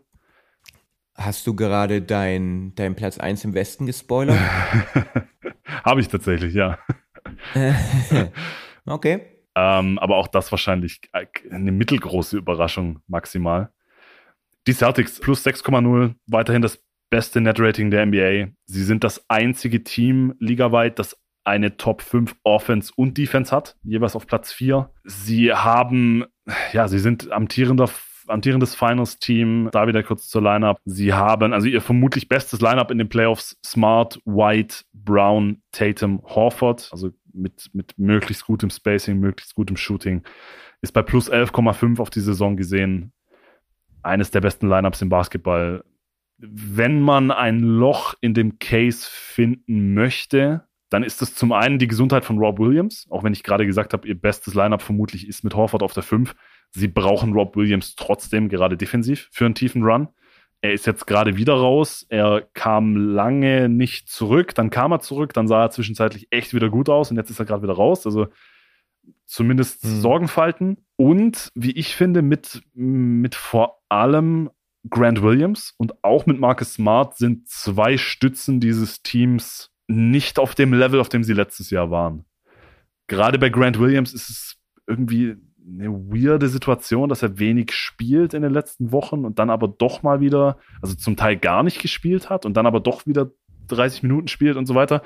Hast du gerade dein, dein Platz eins im Westen gespoilert? Habe ich tatsächlich, ja. Okay. Ähm, aber auch das wahrscheinlich eine mittelgroße Überraschung maximal. Die Celtics plus sechs Komma null, weiterhin das beste Net-Rating der N B A. Sie sind das einzige Team ligaweit, das eine Top fünf Offense und Defense hat, jeweils auf Platz vier. Sie haben, ja, sie sind amtierender, amtierendes Finals-Team. Da wieder kurz zur Lineup. Sie haben, also ihr vermutlich bestes Lineup in den Playoffs, Smart, White, Brown, Tatum, Horford, also mit, mit möglichst gutem Spacing, möglichst gutem Shooting, ist bei plus elf Komma fünf auf die Saison gesehen. Eines der besten Lineups im Basketball. Wenn man ein Loch in dem Case finden möchte, dann ist es zum einen die Gesundheit von Rob Williams, auch wenn ich gerade gesagt habe, ihr bestes Lineup vermutlich ist mit Horford auf der fünf. Sie brauchen Rob Williams trotzdem, gerade defensiv, für einen tiefen Run. Er ist jetzt gerade wieder raus, er kam lange nicht zurück, dann kam er zurück, dann sah er zwischenzeitlich echt wieder gut aus und jetzt ist er gerade wieder raus, also zumindest hm. Sorgenfalten. Und, wie ich finde, mit, mit vor allem Grant Williams und auch mit Marcus Smart sind zwei Stützen dieses Teams nicht auf dem Level, auf dem sie letztes Jahr waren. Gerade bei Grant Williams ist es irgendwie eine weirde Situation, dass er wenig spielt in den letzten Wochen und dann aber doch mal wieder, also zum Teil gar nicht gespielt hat und dann aber doch wieder dreißig Minuten spielt und so weiter.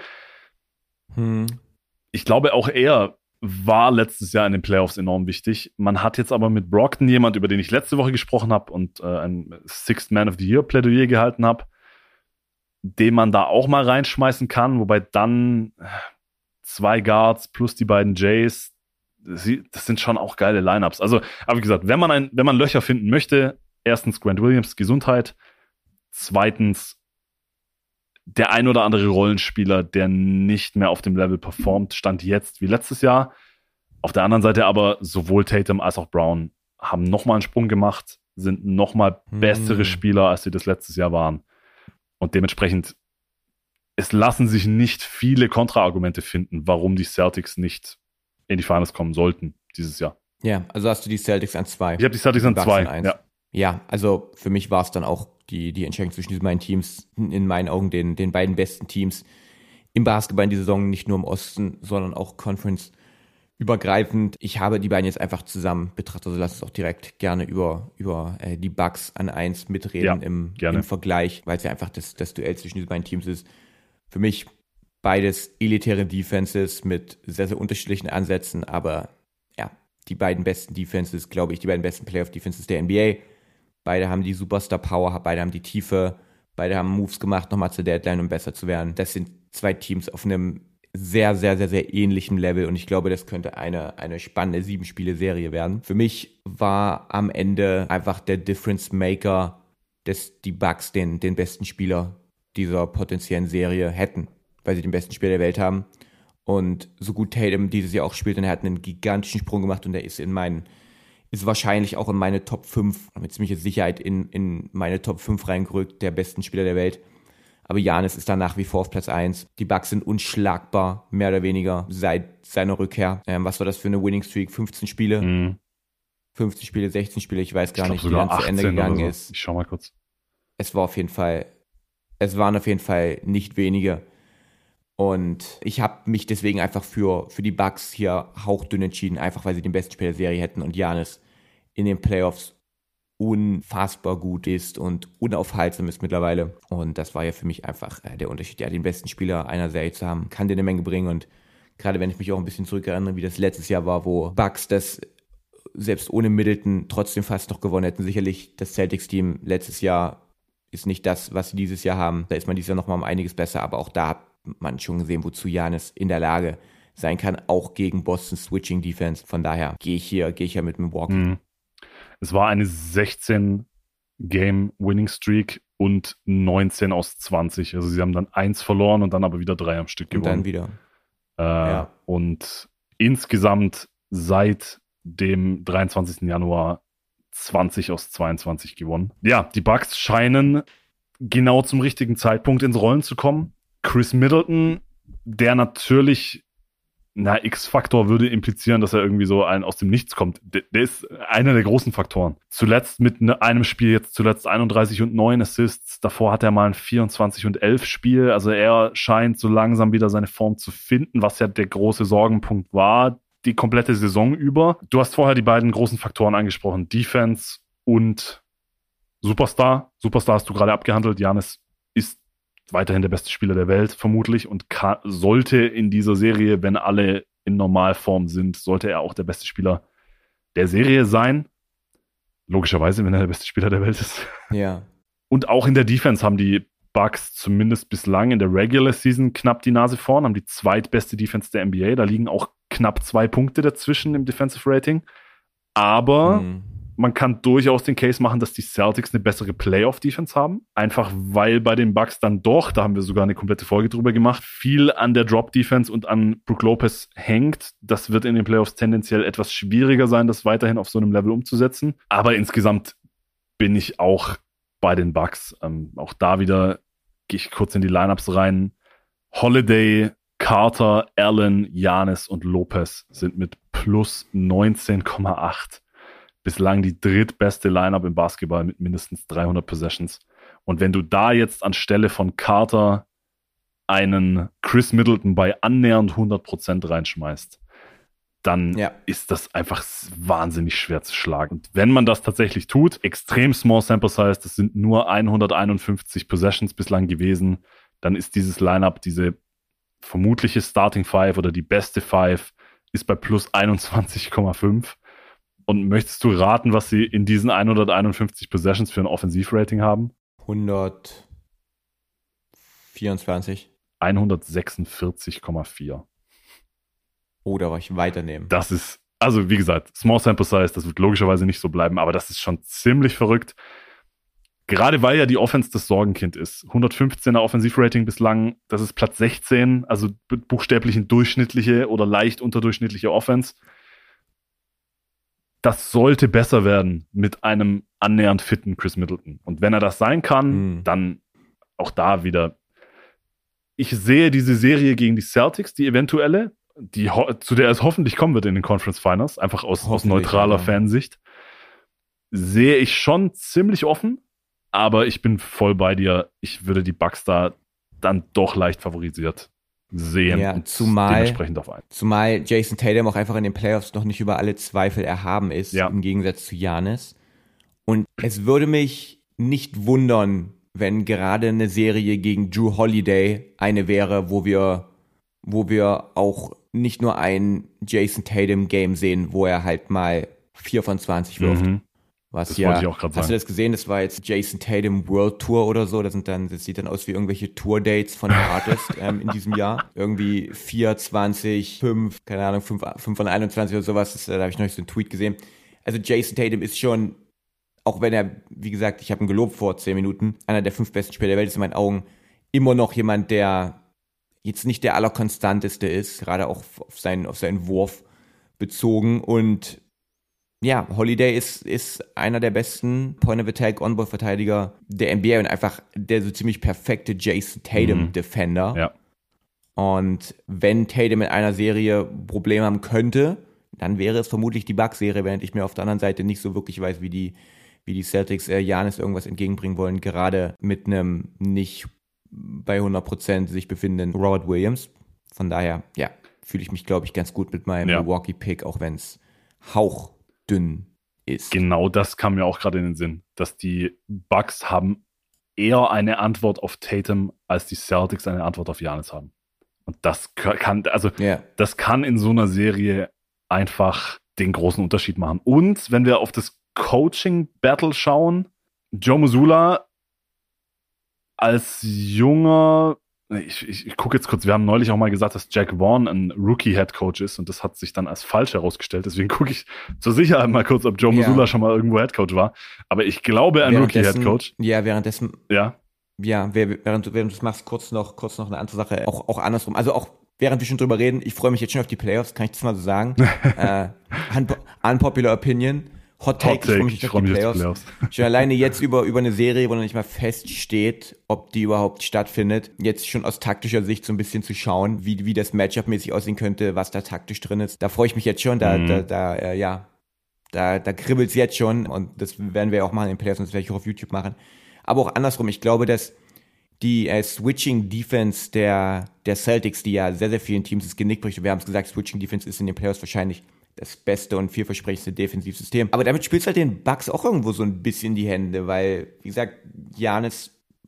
Hm. Ich glaube, auch er war letztes Jahr in den Playoffs enorm wichtig. Man hat jetzt aber mit Brogdon jemand, über den ich letzte Woche gesprochen habe und äh, ein Sixth Man of the Year Plädoyer gehalten habe, den man da auch mal reinschmeißen kann, wobei dann zwei Guards plus die beiden Jays, das sind schon auch geile Lineups. Also, aber wie gesagt, wenn man ein, wenn man Löcher finden möchte, erstens Grant Williams, Gesundheit, zweitens der ein oder andere Rollenspieler, der nicht mehr auf dem Level performt, stand jetzt wie letztes Jahr. Auf der anderen Seite aber sowohl Tatum als auch Brown haben nochmal einen Sprung gemacht, sind nochmal hm. bessere Spieler, als sie das letztes Jahr waren. Und dementsprechend, es lassen sich nicht viele Kontraargumente finden, warum die Celtics nicht in die Finals kommen sollten dieses Jahr. Ja, also hast du die Celtics an zwei. Ich habe die Celtics an zwei, ja. Ja, also für mich war es dann auch die, die Entscheidung zwischen diesen beiden Teams, in meinen Augen den, den beiden besten Teams im Basketball in dieser Saison, nicht nur im Osten, sondern auch Conference übergreifend. Ich habe die beiden jetzt einfach zusammen betrachtet, also lass uns auch direkt gerne über, über äh, die Bucks an eins mitreden ja, im, im Vergleich, weil es ja einfach das, das Duell zwischen diesen beiden Teams ist. Für mich beides elitäre Defenses mit sehr, sehr unterschiedlichen Ansätzen, aber ja, die beiden besten Defenses, glaube ich, die beiden besten Playoff-Defenses der N B A. Beide haben die Superstar-Power, beide haben die Tiefe, beide haben Moves gemacht, nochmal zur Deadline, um besser zu werden. Das sind zwei Teams auf einem sehr, sehr, sehr, sehr ähnlichen Level und ich glaube, das könnte eine, eine spannende Sieben-Spiele-Serie werden. Für mich war am Ende einfach der Difference-Maker, dass die Bucks den, den besten Spieler dieser potenziellen Serie hätten, weil sie den besten Spieler der Welt haben. Und so gut Tatum dieses Jahr auch spielt und er hat einen gigantischen Sprung gemacht und er ist in meinen ist wahrscheinlich auch in meine Top fünf, mit ziemlicher Sicherheit in, in meine Top fünf reingerückt, der besten Spieler der Welt. Aber Giannis ist da nach wie vor auf Platz eins. Die Bucks sind unschlagbar, mehr oder weniger, seit seiner Rückkehr. Ähm, was war das für eine Winning Streak? fünfzehn Spiele? Mhm. fünfzehn Spiele, sechzehn Spiele, ich weiß gar ich nicht, wie dann zu Ende gegangen so. ist. Ich schau mal kurz. Es war auf jeden Fall, es waren auf jeden Fall nicht wenige. Und ich habe mich deswegen einfach für, für die Bucks hier hauchdünn entschieden, einfach weil sie den besten Spieler der Serie hätten und Giannis in den Playoffs unfassbar gut ist und unaufhaltsam ist mittlerweile. Und das war ja für mich einfach äh, der Unterschied. Ja, den besten Spieler einer Serie zu haben, kann dir eine Menge bringen. Und gerade wenn ich mich auch ein bisschen zurückerinnere, wie das letztes Jahr war, wo Bucks das selbst ohne Middleton trotzdem fast noch gewonnen hätten. Sicherlich das Celtics-Team letztes Jahr ist nicht das, was sie dieses Jahr haben. Da ist man dieses Jahr nochmal um einiges besser. Aber auch da hat man schon gesehen, wozu Giannis in der Lage sein kann, auch gegen Boston's Switching Defense. Von daher gehe ich hier, gehe ich hier mit Milwaukee. Mhm. Es war eine sechzehn-Game-Winning-Streak und neunzehn aus zwanzig. Also sie haben dann eins verloren und dann aber wieder drei am Stück gewonnen. Und dann wieder. Äh, ja. Und insgesamt seit dem dreiundzwanzigsten Januar zwanzig aus zweiundzwanzig gewonnen. Ja, die Bucks scheinen genau zum richtigen Zeitpunkt ins Rollen zu kommen. Chris Middleton, der natürlich na, X-Faktor würde implizieren, dass er irgendwie so ein aus dem Nichts kommt. Der, der ist einer der großen Faktoren. Zuletzt mit ne, einem Spiel, jetzt zuletzt einunddreißig und neun Assists. Davor hat er mal ein vierundzwanzig und elf Spiel. Also er scheint so langsam wieder seine Form zu finden, was ja der große Sorgenpunkt war, die komplette Saison über. Du hast vorher die beiden großen Faktoren angesprochen. Defense und Superstar. Superstar hast du gerade abgehandelt. Giannis ist weiterhin der beste Spieler der Welt, vermutlich, und kann, sollte in dieser Serie, wenn alle in Normalform sind, sollte er auch der beste Spieler der Serie sein. Logischerweise, wenn er der beste Spieler der Welt ist. Ja. Und auch in der Defense haben die Bucks zumindest bislang in der Regular Season knapp die Nase vorn, haben die zweitbeste Defense der N B A. Da liegen auch knapp zwei Punkte dazwischen im Defensive Rating. Aber mhm. man kann durchaus den Case machen, dass die Celtics eine bessere Playoff-Defense haben. Einfach weil bei den Bucks dann doch, da haben wir sogar eine komplette Folge drüber gemacht, viel an der Drop-Defense und an Brook Lopez hängt. Das wird in den Playoffs tendenziell etwas schwieriger sein, das weiterhin auf so einem Level umzusetzen. Aber insgesamt bin ich auch bei den Bucks. Ähm, auch da wieder gehe ich kurz in die Lineups rein. Holiday, Carter, Allen, Giannis und Lopez sind mit plus neunzehn Komma acht bislang die drittbeste Lineup im Basketball mit mindestens dreihundert Possessions. Und wenn du da jetzt anstelle von Carter einen Chris Middleton bei annähernd hundert Prozent reinschmeißt, dann ja. ist das einfach wahnsinnig schwer zu schlagen. Und wenn man das tatsächlich tut, extrem small sample size, das sind nur hunderteinundfünfzig Possessions bislang gewesen, dann ist dieses Lineup, diese vermutliche Starting Five oder die beste Five, ist bei plus einundzwanzig Komma fünf. Und möchtest du raten, was sie in diesen hunderteinundfünfzig Possessions für ein Offensivrating haben? hundertvierundzwanzig. hundertsechsundvierzig Komma vier. Oh, da war ich weiternehmen. Das ist, also wie gesagt, small sample size, das wird logischerweise nicht so bleiben, aber das ist schon ziemlich verrückt. Gerade weil ja die Offense das Sorgenkind ist. hundertfünfzehner Offensivrating bislang, das ist Platz sechzehn, also buchstäblich eine durchschnittliche oder leicht unterdurchschnittliche Offense. Das sollte besser werden mit einem annähernd fitten Chris Middleton. Und wenn er das sein kann, mhm. dann auch da wieder. Ich sehe diese Serie gegen die Celtics, die eventuelle, die, zu der es hoffentlich kommen wird in den Conference Finals, einfach aus, aus neutraler ja. Fansicht, sehe ich schon ziemlich offen, aber ich bin voll bei dir. Ich würde die Bucks da dann doch leicht favorisiert sehen ja, und zumal, dementsprechend auf ein. Zumal Jason Tatum auch einfach in den Playoffs noch nicht über alle Zweifel erhaben ist, ja. im Gegensatz zu Giannis. Und es würde mich nicht wundern, wenn gerade eine Serie gegen Jrue Holiday eine wäre, wo wir, wo wir auch nicht nur ein Jason Tatum Game sehen, wo er halt mal vier von zwanzig wirft. Mhm. Was das ja, wollte ich auch gerade sagen. Hast du das gesehen? Das war jetzt Jason Tatum World Tour oder so. Das sind dann, das sieht dann aus wie irgendwelche Tour-Dates von dem Artist ähm, in diesem Jahr. Irgendwie vier, zwanzig, fünf, keine Ahnung, fünf, fünf von einundzwanzig oder sowas. Das, da habe ich noch so einen Tweet gesehen. Also Jason Tatum ist schon, auch wenn er, wie gesagt, ich habe ihn gelobt vor zehn Minuten, einer der fünf besten Spieler der Welt ist in meinen Augen immer noch jemand, der jetzt nicht der allerkonstanteste ist, gerade auch auf seinen, auf seinen Wurf bezogen. Und ja, Holiday ist, ist einer der besten Point-of-Attack On-Ball-Verteidiger der N B A und einfach der so ziemlich perfekte Jason Tatum-Defender. Mhm. Ja. Und wenn Tatum in einer Serie Probleme haben könnte, dann wäre es vermutlich die Bucks-Serie, während ich mir auf der anderen Seite nicht so wirklich weiß, wie die, wie die Celtics äh, Giannis irgendwas entgegenbringen wollen, gerade mit einem nicht bei hundert Prozent sich befindenden Robert Williams. Von daher, ja, fühle ich mich, glaube ich, ganz gut mit meinem ja. Milwaukee-Pick, auch wenn es hauchdünn ist. Genau das kam mir auch gerade in den Sinn, dass die Bucks haben eher eine Antwort auf Tatum, als die Celtics eine Antwort auf Giannis haben. Und das kann, also yeah. das kann in so einer Serie einfach den großen Unterschied machen. Und wenn wir auf das Coaching-Battle schauen, Joe Mazzulla als junger, ich, ich, ich gucke jetzt kurz, wir haben neulich auch mal gesagt, dass Jack Vaughn ein Rookie-Headcoach ist und das hat sich dann als falsch herausgestellt. Deswegen gucke ich zur Sicherheit mal kurz, ob Joe ja. Mazzulla schon mal irgendwo Headcoach war. Aber ich glaube, ein Rookie-Headcoach. Ja, währenddessen. Ja. Ja, während, während du das machst, kurz noch, kurz noch eine andere Sache, auch, auch andersrum. Also auch, während wir schon drüber reden, ich freue mich jetzt schon auf die Playoffs, kann ich das mal so sagen. äh, un- unpopular Opinion. Hot Take, Hot Take. ich freue mich Ich auf freu die mich Playoffs. auf die Playoffs. Schon alleine jetzt über, über eine Serie, wo noch nicht mal feststeht, ob die überhaupt stattfindet. Jetzt schon aus taktischer Sicht so ein bisschen zu schauen, wie, wie das Matchup-mäßig aussehen könnte, was da taktisch drin ist. Da freue ich mich jetzt schon, da, Mhm. da, da, äh, ja, da, da kribbelt's jetzt schon und das werden wir auch machen in Playoffs und das werde ich auch auf YouTube machen. Aber auch andersrum, ich glaube, dass die äh, Switching-Defense der, der Celtics, die ja sehr, sehr vielen Teams das Genick bricht, und wir haben es gesagt, Switching-Defense ist in den Playoffs wahrscheinlich das beste und vielversprechendste Defensivsystem. Aber damit spielst du halt den Bucks auch irgendwo so ein bisschen in die Hände, weil, wie gesagt, Giannis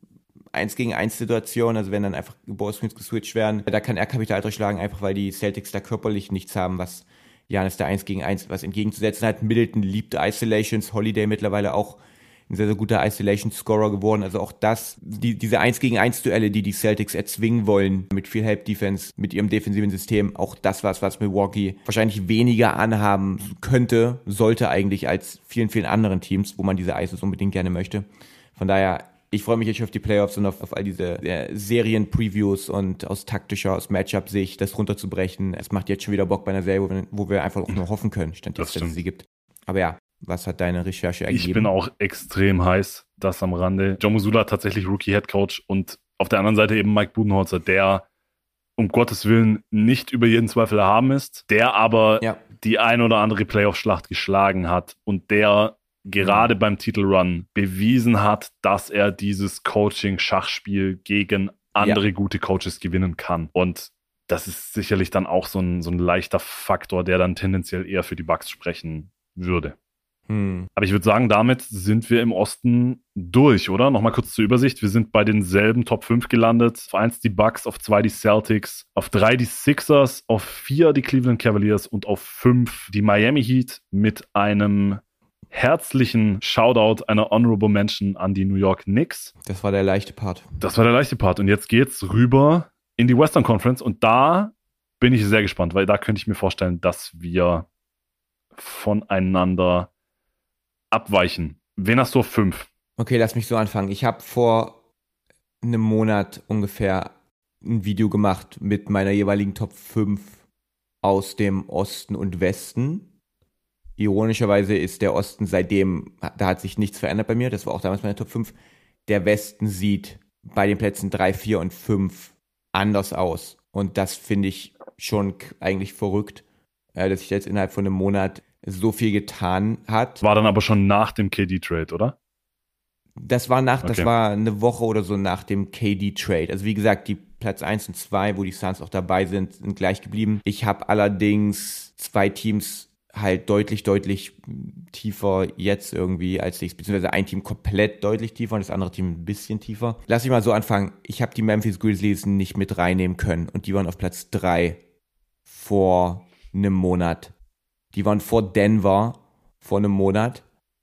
eins gegen eins Situation, also wenn dann einfach Ballscreens geswitcht werden, da kann er Kapital durchschlagen, einfach weil die Celtics da körperlich nichts haben, was Giannis da eins gegen eins was entgegenzusetzen hat. Middleton liebt Isolations, Holiday mittlerweile auch ein sehr, sehr guter Isolation-Scorer geworden. Also auch das, die, diese eins gegen eins Duelle, die die Celtics erzwingen wollen, mit viel Help-Defense, mit ihrem defensiven System, auch das was, was Milwaukee wahrscheinlich weniger anhaben könnte, sollte eigentlich als vielen, vielen anderen Teams, wo man diese Isos unbedingt gerne möchte. Von daher, ich freue mich jetzt schon auf die Playoffs und auf, auf all diese äh, Serien-Previews und aus taktischer, aus Matchup-Sicht das runterzubrechen. Es macht jetzt schon wieder Bock bei einer Serie, wo wir, wo wir einfach auch nur hoffen können, stand jetzt, dass es sie gibt. Aber ja, was hat deine Recherche ergeben? Ich bin auch extrem heiß, das am Rande. Joe Mazzulla tatsächlich Rookie-Headcoach und auf der anderen Seite eben Mike Budenholzer, der um Gottes Willen nicht über jeden Zweifel erhaben ist, der aber ja. die ein oder andere Playoff-Schlacht geschlagen hat und der gerade mhm. beim Titelrun bewiesen hat, dass er dieses Coaching-Schachspiel gegen andere ja. gute Coaches gewinnen kann. Und das ist sicherlich dann auch so ein, so ein leichter Faktor, der dann tendenziell eher für die Bucks sprechen würde. Hm. Aber ich würde sagen, damit sind wir im Osten durch, oder? Nochmal kurz zur Übersicht. Wir sind bei denselben Top fünf gelandet. Auf eins die Bucks, auf zwei die Celtics, auf drei die Sixers, auf vier die Cleveland Cavaliers und auf fünf die Miami Heat mit einem herzlichen Shoutout, einer Honorable Mention an die New York Knicks. Das war der leichte Part. Das war der leichte Part. Und jetzt geht's rüber in die Western Conference und da bin ich sehr gespannt, weil da könnte ich mir vorstellen, dass wir voneinander abweichen. Wen hast du auf fünf? Okay, lass mich so anfangen. Ich habe vor einem Monat ungefähr ein Video gemacht mit meiner jeweiligen Top fünf aus dem Osten und Westen. Ironischerweise ist der Osten seitdem, da hat sich nichts verändert bei mir, das war auch damals meine Top fünf. Der Westen sieht bei den Plätzen drei, vier und fünf anders aus. Und das finde ich schon eigentlich verrückt, dass sich jetzt innerhalb von einem Monat so viel getan hat. War dann aber schon nach dem K D-Trade, oder? Das war nach, okay. das war eine Woche oder so nach dem K D-Trade. Also wie gesagt, die Platz eins und zwei, wo die Suns auch dabei sind, sind gleich geblieben. Ich habe allerdings zwei Teams halt deutlich, deutlich tiefer jetzt irgendwie als ich, beziehungsweise ein Team komplett deutlich tiefer und das andere Team ein bisschen tiefer. Lass mich mal so anfangen. Ich habe die Memphis Grizzlies nicht mit reinnehmen können und die waren auf Platz drei vor einem Monat. Die waren vor Denver vor einem Monat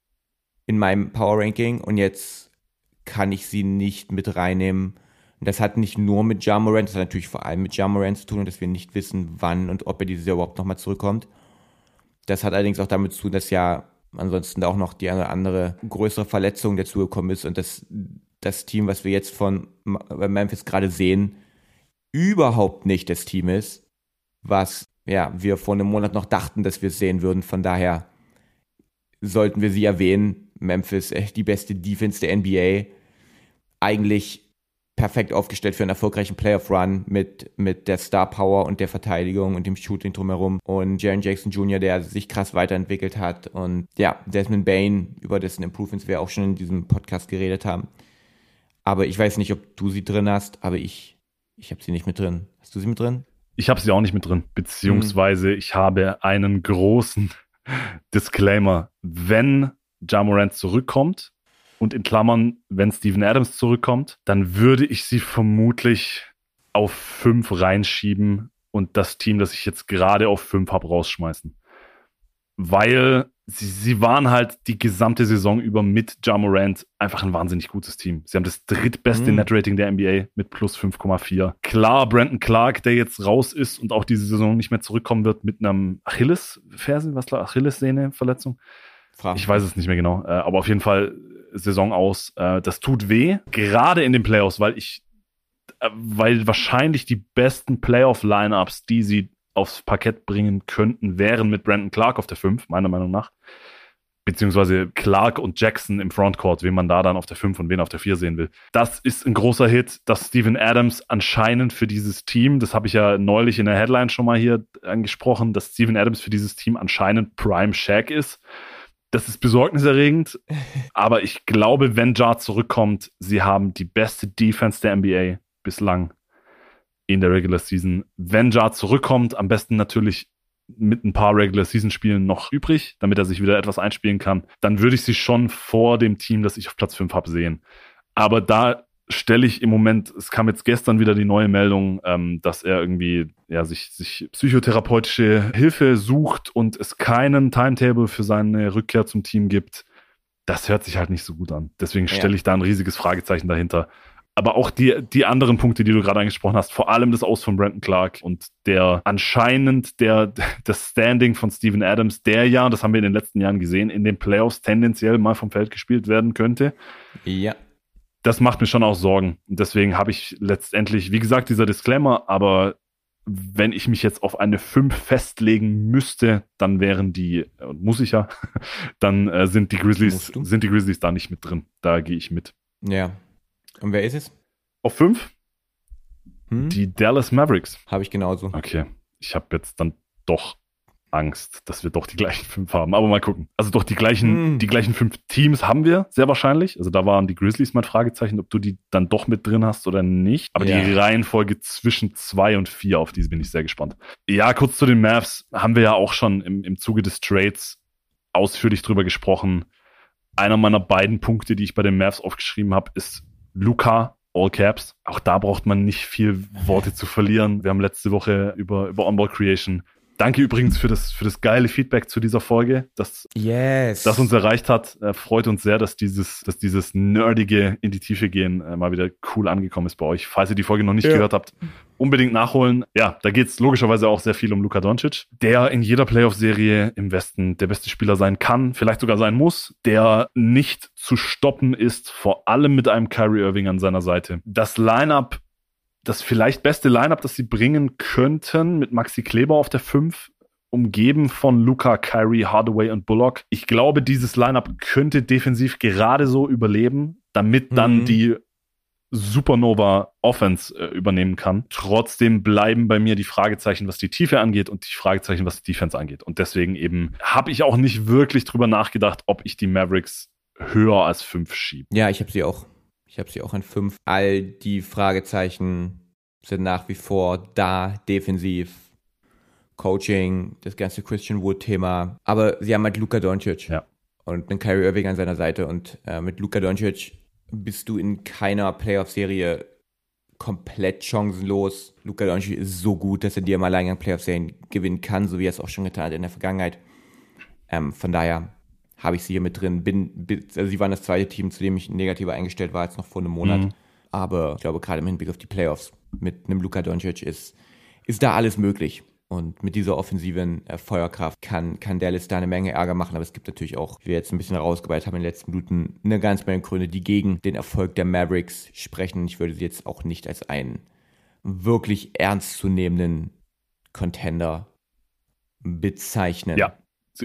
in meinem Power Ranking und jetzt kann ich sie nicht mit reinnehmen. Und das hat nicht nur mit Ja Morant, das hat natürlich vor allem mit Ja Morant zu tun und dass wir nicht wissen, wann und ob er dieses Jahr überhaupt nochmal zurückkommt. Das hat allerdings auch damit zu tun, dass ja ansonsten da auch noch die eine andere größere Verletzung dazugekommen ist und dass das Team, was wir jetzt von Memphis gerade sehen, überhaupt nicht das Team ist, was ja wir vor einem Monat noch dachten, dass wir es sehen würden. Von daher sollten wir sie erwähnen. Memphis, echt die beste Defense der N B A. Eigentlich perfekt aufgestellt für einen erfolgreichen Playoff-Run mit, mit der Star-Power und der Verteidigung und dem Shooting drumherum. Und Jaren Jackson Junior, der sich krass weiterentwickelt hat. Und ja, Desmond Bane, über dessen Improvements wir auch schon in diesem Podcast geredet haben. Aber ich weiß nicht, ob du sie drin hast, aber ich, ich habe sie nicht mit drin. Hast du sie mit drin? Ich habe sie auch nicht mit drin, beziehungsweise hm. ich habe einen großen Disclaimer. Wenn Ja Morant zurückkommt, und in Klammern, wenn Steven Adams zurückkommt, dann würde ich sie vermutlich auf fünf reinschieben und das Team, das ich jetzt gerade auf fünf habe, rausschmeißen. Weil sie, sie waren halt die gesamte Saison über mit Ja Morant einfach ein wahnsinnig gutes Team. Sie haben das drittbeste mhm. Netrating der N B A mit plus fünf Komma vier. Klar, Brandon Clark, der jetzt raus ist und auch diese Saison nicht mehr zurückkommen wird mit einem Achilles-Fersen, was klar, Achillessehne-Verletzung. Fragen. Ich weiß es nicht mehr genau, aber auf jeden Fall Saison aus. Das tut weh, gerade in den Playoffs, weil ich, weil wahrscheinlich die besten Playoff-Lineups, die sie aufs Parkett bringen könnten, wären mit Brandon Clark auf der fünf, meiner Meinung nach. beziehungsweise Clark und Jackson im Frontcourt, wen man da dann auf der fünf und wen auf der vier sehen will. Das ist ein großer Hit, dass Steven Adams anscheinend für dieses Team, das habe ich ja neulich in der Headline schon mal hier angesprochen, dass Steven Adams für dieses Team anscheinend Prime Shaq ist. Das ist besorgniserregend, aber ich glaube, wenn Ja zurückkommt, sie haben die beste Defense der N B A bislang in der Regular Season. Wenn Ja zurückkommt, am besten natürlich mit ein paar Regular-Season-Spielen noch übrig, damit er sich wieder etwas einspielen kann, dann würde ich sie schon vor dem Team, das ich auf Platz fünf habe, sehen. Aber da stelle ich im Moment, es kam jetzt gestern wieder die neue Meldung, ähm, dass er irgendwie ja, sich, sich psychotherapeutische Hilfe sucht und es keinen Timetable für seine Rückkehr zum Team gibt. Das hört sich halt nicht so gut an. Deswegen stelle ja. ich da ein riesiges Fragezeichen dahinter. Aber auch die, die anderen Punkte, die du gerade angesprochen hast, vor allem das Aus von Brandon Clark und der anscheinend der, das Standing von Steven Adams, der ja, das haben wir in den letzten Jahren gesehen, in den Playoffs tendenziell mal vom Feld gespielt werden könnte. Ja. Das macht mir schon auch Sorgen. Und deswegen habe ich letztendlich, wie gesagt, dieser Disclaimer, aber wenn ich mich jetzt auf eine fünf festlegen müsste, dann wären die, und muss ich ja, dann äh, sind die Grizzlies, sind die Grizzlies da nicht mit drin. Da gehe ich mit. Ja. Und wer ist es? Auf fünf? Hm? Die Dallas Mavericks. Habe ich genauso. Okay, ich habe jetzt dann doch Angst, dass wir doch die gleichen fünf haben. Aber mal gucken. Also doch die gleichen, hm. die gleichen fünf Teams haben wir, sehr wahrscheinlich. Also da waren die Grizzlies mein Fragezeichen, ob du die dann doch mit drin hast oder nicht. Aber ja. die Reihenfolge zwischen zwei und vier, auf diese bin ich sehr gespannt. Ja, kurz zu den Mavs haben wir ja auch schon im, im Zuge des Trades ausführlich drüber gesprochen. Einer meiner beiden Punkte, die ich bei den Mavs aufgeschrieben habe, ist Luka, all caps. Auch da braucht man nicht viel Worte zu verlieren. Wir haben letzte Woche über, über On-Ball Creation. Danke übrigens für das, für das geile Feedback zu dieser Folge, das, yes. das uns erreicht hat. Äh, freut uns sehr, dass dieses, dass dieses nerdige in die Tiefe gehen äh, mal wieder cool angekommen ist bei euch. Falls ihr die Folge noch nicht ja. gehört habt, unbedingt nachholen. Ja, da geht es logischerweise auch sehr viel um Luka Doncic, der in jeder Playoff-Serie im Westen der beste Spieler sein kann, vielleicht sogar sein muss, der nicht zu stoppen ist, vor allem mit einem Kyrie Irving an seiner Seite. Das Lineup, das vielleicht beste Lineup, das sie bringen könnten, mit Maxi Kleber auf der fünf, umgeben von Luka, Kyrie, Hardaway und Bullock. Ich glaube, dieses Lineup könnte defensiv gerade so überleben, damit dann mhm. die Supernova Offense äh, übernehmen kann. Trotzdem bleiben bei mir die Fragezeichen, was die Tiefe angeht und die Fragezeichen, was die Defense angeht. Und deswegen eben habe ich auch nicht wirklich drüber nachgedacht, ob ich die Mavericks höher als fünf schiebe. Ja, ich habe sie auch. Ich habe sie auch an fünf. All die Fragezeichen sind nach wie vor da, defensiv, Coaching, das ganze Christian Wood-Thema. Aber sie haben halt Luka Doncic ja. und einen Kyrie Irving an seiner Seite. Und äh, mit Luka Doncic bist du in keiner Playoff-Serie komplett chancenlos. Luka Doncic ist so gut, dass er dir im Alleingang Playoff-Serien gewinnen kann, so wie er es auch schon getan hat in der Vergangenheit. Ähm, von daher habe ich sie hier mit drin. Bin, bin, also sie waren das zweite Team, zu dem ich negativer eingestellt war, als noch vor einem Monat. Mhm. Aber ich glaube, gerade im Hinblick auf die Playoffs mit einem Luka Doncic ist, ist da alles möglich. Und mit dieser offensiven äh, Feuerkraft kann, kann Dallas da eine Menge Ärger machen. Aber es gibt natürlich auch, wie wir jetzt ein bisschen herausgearbeitet haben in den letzten Minuten, eine ganze Menge Gründe, die gegen den Erfolg der Mavericks sprechen. Ich würde sie jetzt auch nicht als einen wirklich ernstzunehmenden Contender bezeichnen. Ja.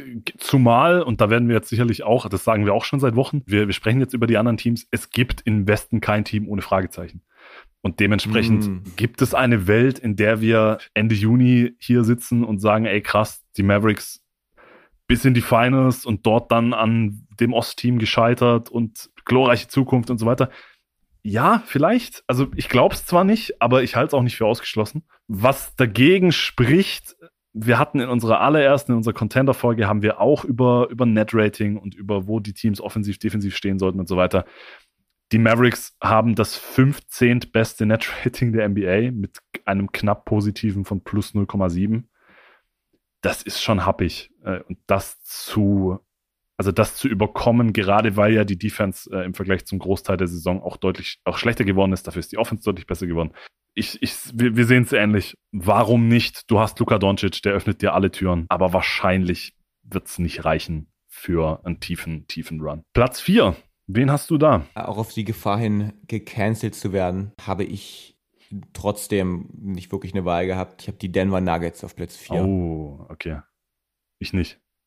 Zumal, und da werden wir jetzt sicherlich auch, das sagen wir auch schon seit Wochen, wir, wir sprechen jetzt über die anderen Teams, es gibt im Westen kein Team ohne Fragezeichen. Und dementsprechend mm. gibt es eine Welt, in der wir Ende Juni hier sitzen und sagen, ey krass, die Mavericks bis in die Finals und dort dann an dem Ostteam gescheitert und glorreiche Zukunft und so weiter. Ja, vielleicht. Also ich glaube es zwar nicht, aber ich halte es auch nicht für ausgeschlossen. Was dagegen spricht, wir hatten in unserer allerersten, in unserer Contender-Folge, haben wir auch über, über Net-Rating und über wo die Teams offensiv, defensiv stehen sollten und so weiter. Die Mavericks haben das fünfzehnt beste Net-Rating der N B A mit einem knapp positiven von plus null Komma sieben. Das ist schon happig. Und das zu, also das zu überkommen, gerade weil ja die Defense äh, im Vergleich zum Großteil der Saison auch deutlich, auch schlechter geworden ist, dafür ist die Offense deutlich besser geworden. Ich, ich, wir, wir sehen es ähnlich. Warum nicht? Du hast Luka Doncic, der öffnet dir alle Türen, aber wahrscheinlich wird es nicht reichen für einen tiefen, tiefen Run. Platz vier. Wen hast du da? Auch auf die Gefahr hin, gecancelt zu werden, habe ich trotzdem nicht wirklich eine Wahl gehabt. Ich habe die Denver Nuggets auf Platz vier. Oh, okay. Ich nicht.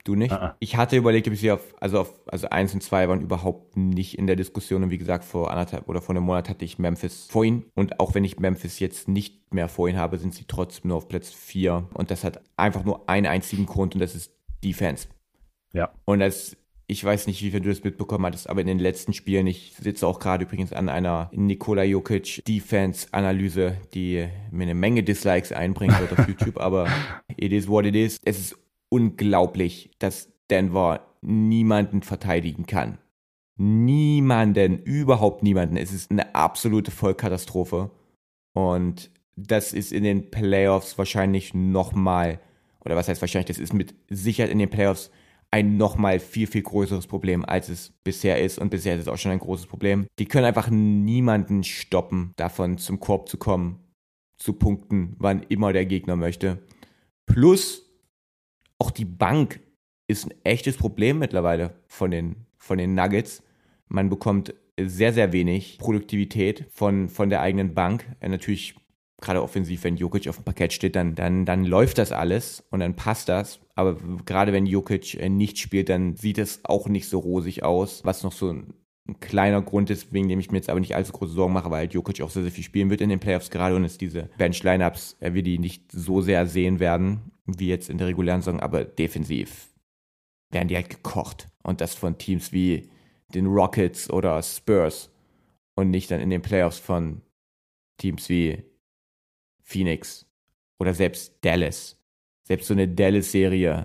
Du nicht? Ah, ah. Ich hatte überlegt, ob ich sie auf, also auf, also eins und zwei waren überhaupt nicht in der Diskussion. Und wie gesagt, vor anderthalb oder vor einem Monat hatte ich Memphis vor ihnen. Und auch wenn ich Memphis jetzt nicht mehr vor ihnen habe, sind sie trotzdem nur auf Platz vier. Und das hat einfach nur einen einzigen Grund und das ist Defense. Ja. Und das, ich weiß nicht, wie viel du das mitbekommen hattest, aber in den letzten Spielen, ich sitze auch gerade übrigens an einer Nikola Jokic Defense-Analyse, die mir eine Menge Dislikes einbringen wird auf YouTube, aber it is what it is. Es ist unglaublich, dass Denver niemanden verteidigen kann. Niemanden, überhaupt niemanden. Es ist eine absolute Vollkatastrophe. Und das ist in den Playoffs wahrscheinlich nochmal, oder was heißt wahrscheinlich, das ist mit Sicherheit in den Playoffs ein nochmal viel, viel größeres Problem, als es bisher ist. Und bisher ist es auch schon ein großes Problem. Die können einfach niemanden stoppen, davon zum Korb zu kommen, zu punkten, wann immer der Gegner möchte. Plus, auch die Bank ist ein echtes Problem mittlerweile von den, von den Nuggets. Man bekommt sehr, sehr wenig Produktivität von, von der eigenen Bank. Natürlich, gerade offensiv, wenn Jokic auf dem Parkett steht, dann, dann, dann läuft das alles und dann passt das. Aber gerade wenn Jokic nicht spielt, dann sieht es auch nicht so rosig aus, was noch so ein, ein kleiner Grund ist, wegen dem ich mir jetzt aber nicht allzu große Sorgen mache, weil halt Jokic auch sehr, sehr viel spielen wird in den Playoffs gerade und es diese Bench-Lineups, wir die nicht so sehr sehen werden, wie jetzt in der regulären Saison, aber defensiv werden die halt gekocht. Und das von Teams wie den Rockets oder Spurs und nicht dann in den Playoffs von Teams wie Phoenix oder selbst Dallas. Selbst so eine Dallas-Serie.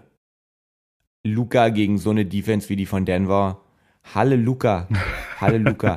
Luka gegen so eine Defense wie die von Denver. Halle Luka. Halle Luka.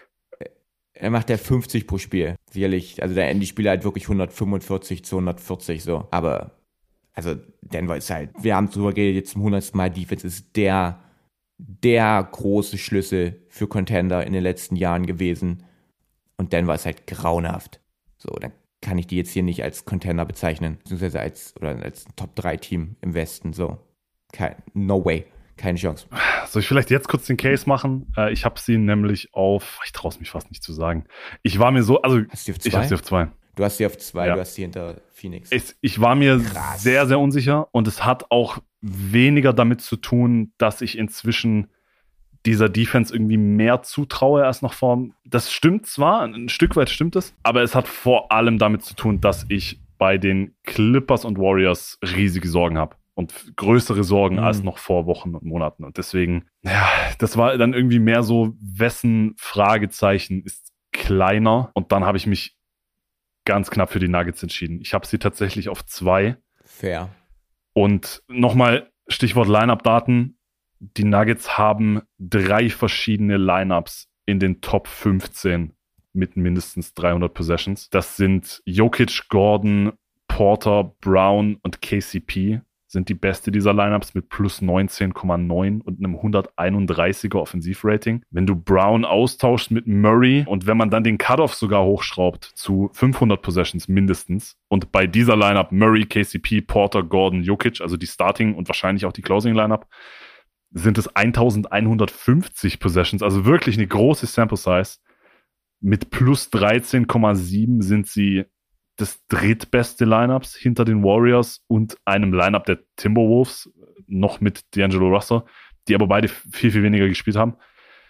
Er macht ja fünfzig pro Spiel. Sicherlich. Also da enden die Spieler halt wirklich hundertfünfundvierzig zu hundertvierzig so. Aber, also Denver ist halt, wir haben drüber geredet, jetzt zum hundertsten Mal, Defense ist der, der große Schlüssel für Contender in den letzten Jahren gewesen. Und Denver ist halt grauenhaft. So, dann kann ich die jetzt hier nicht als Contender bezeichnen, beziehungsweise als, oder als Top drei Team im Westen, so. Kein, no way. Keine Chance. Soll ich vielleicht jetzt kurz den Case machen? Äh, ich habe sie nämlich auf, ich traue es mich fast nicht zu sagen. Ich war mir so, also hast du sie auf zwei? Ich habe sie auf zwei. Du hast sie auf zwei, ja. Du hast sie hinter Phoenix. Ich, ich war mir Krass. sehr, sehr unsicher und es hat auch weniger damit zu tun, dass ich inzwischen dieser Defense irgendwie mehr zutraue als noch vor. Das stimmt zwar, ein Stück weit stimmt es, aber es hat vor allem damit zu tun, dass ich bei den Clippers und Warriors riesige Sorgen habe. Und größere Sorgen mhm. als noch vor Wochen und Monaten. Und deswegen, ja, das war dann irgendwie mehr so, wessen Fragezeichen ist kleiner. Und dann habe ich mich ganz knapp für die Nuggets entschieden. Ich habe sie tatsächlich auf zwei. Fair. Und nochmal Stichwort Line-Up-Daten. Die Nuggets haben drei verschiedene Line-Ups in den Top fünfzehn mit mindestens dreihundert Possessions. Das sind Jokic, Gordon, Porter, Brown und K C P. Sind die beste dieser Lineups mit plus neunzehn Komma neun und einem hunderteinunddreißiger Offensivrating. Wenn du Brown austauschst mit Murray und wenn man dann den Cutoff sogar hochschraubt zu fünfhundert Possessions mindestens und bei dieser Lineup Murray, K C P, Porter, Gordon, Jokic, also die Starting und wahrscheinlich auch die Closing Lineup, sind es elfhundertfünfzig Possessions, also wirklich eine große Sample Size. Mit plus dreizehn Komma sieben sind sie des drittbeste Lineups hinter den Warriors und einem Lineup der Timberwolves, noch mit D'Angelo Russell, die aber beide viel, viel weniger gespielt haben.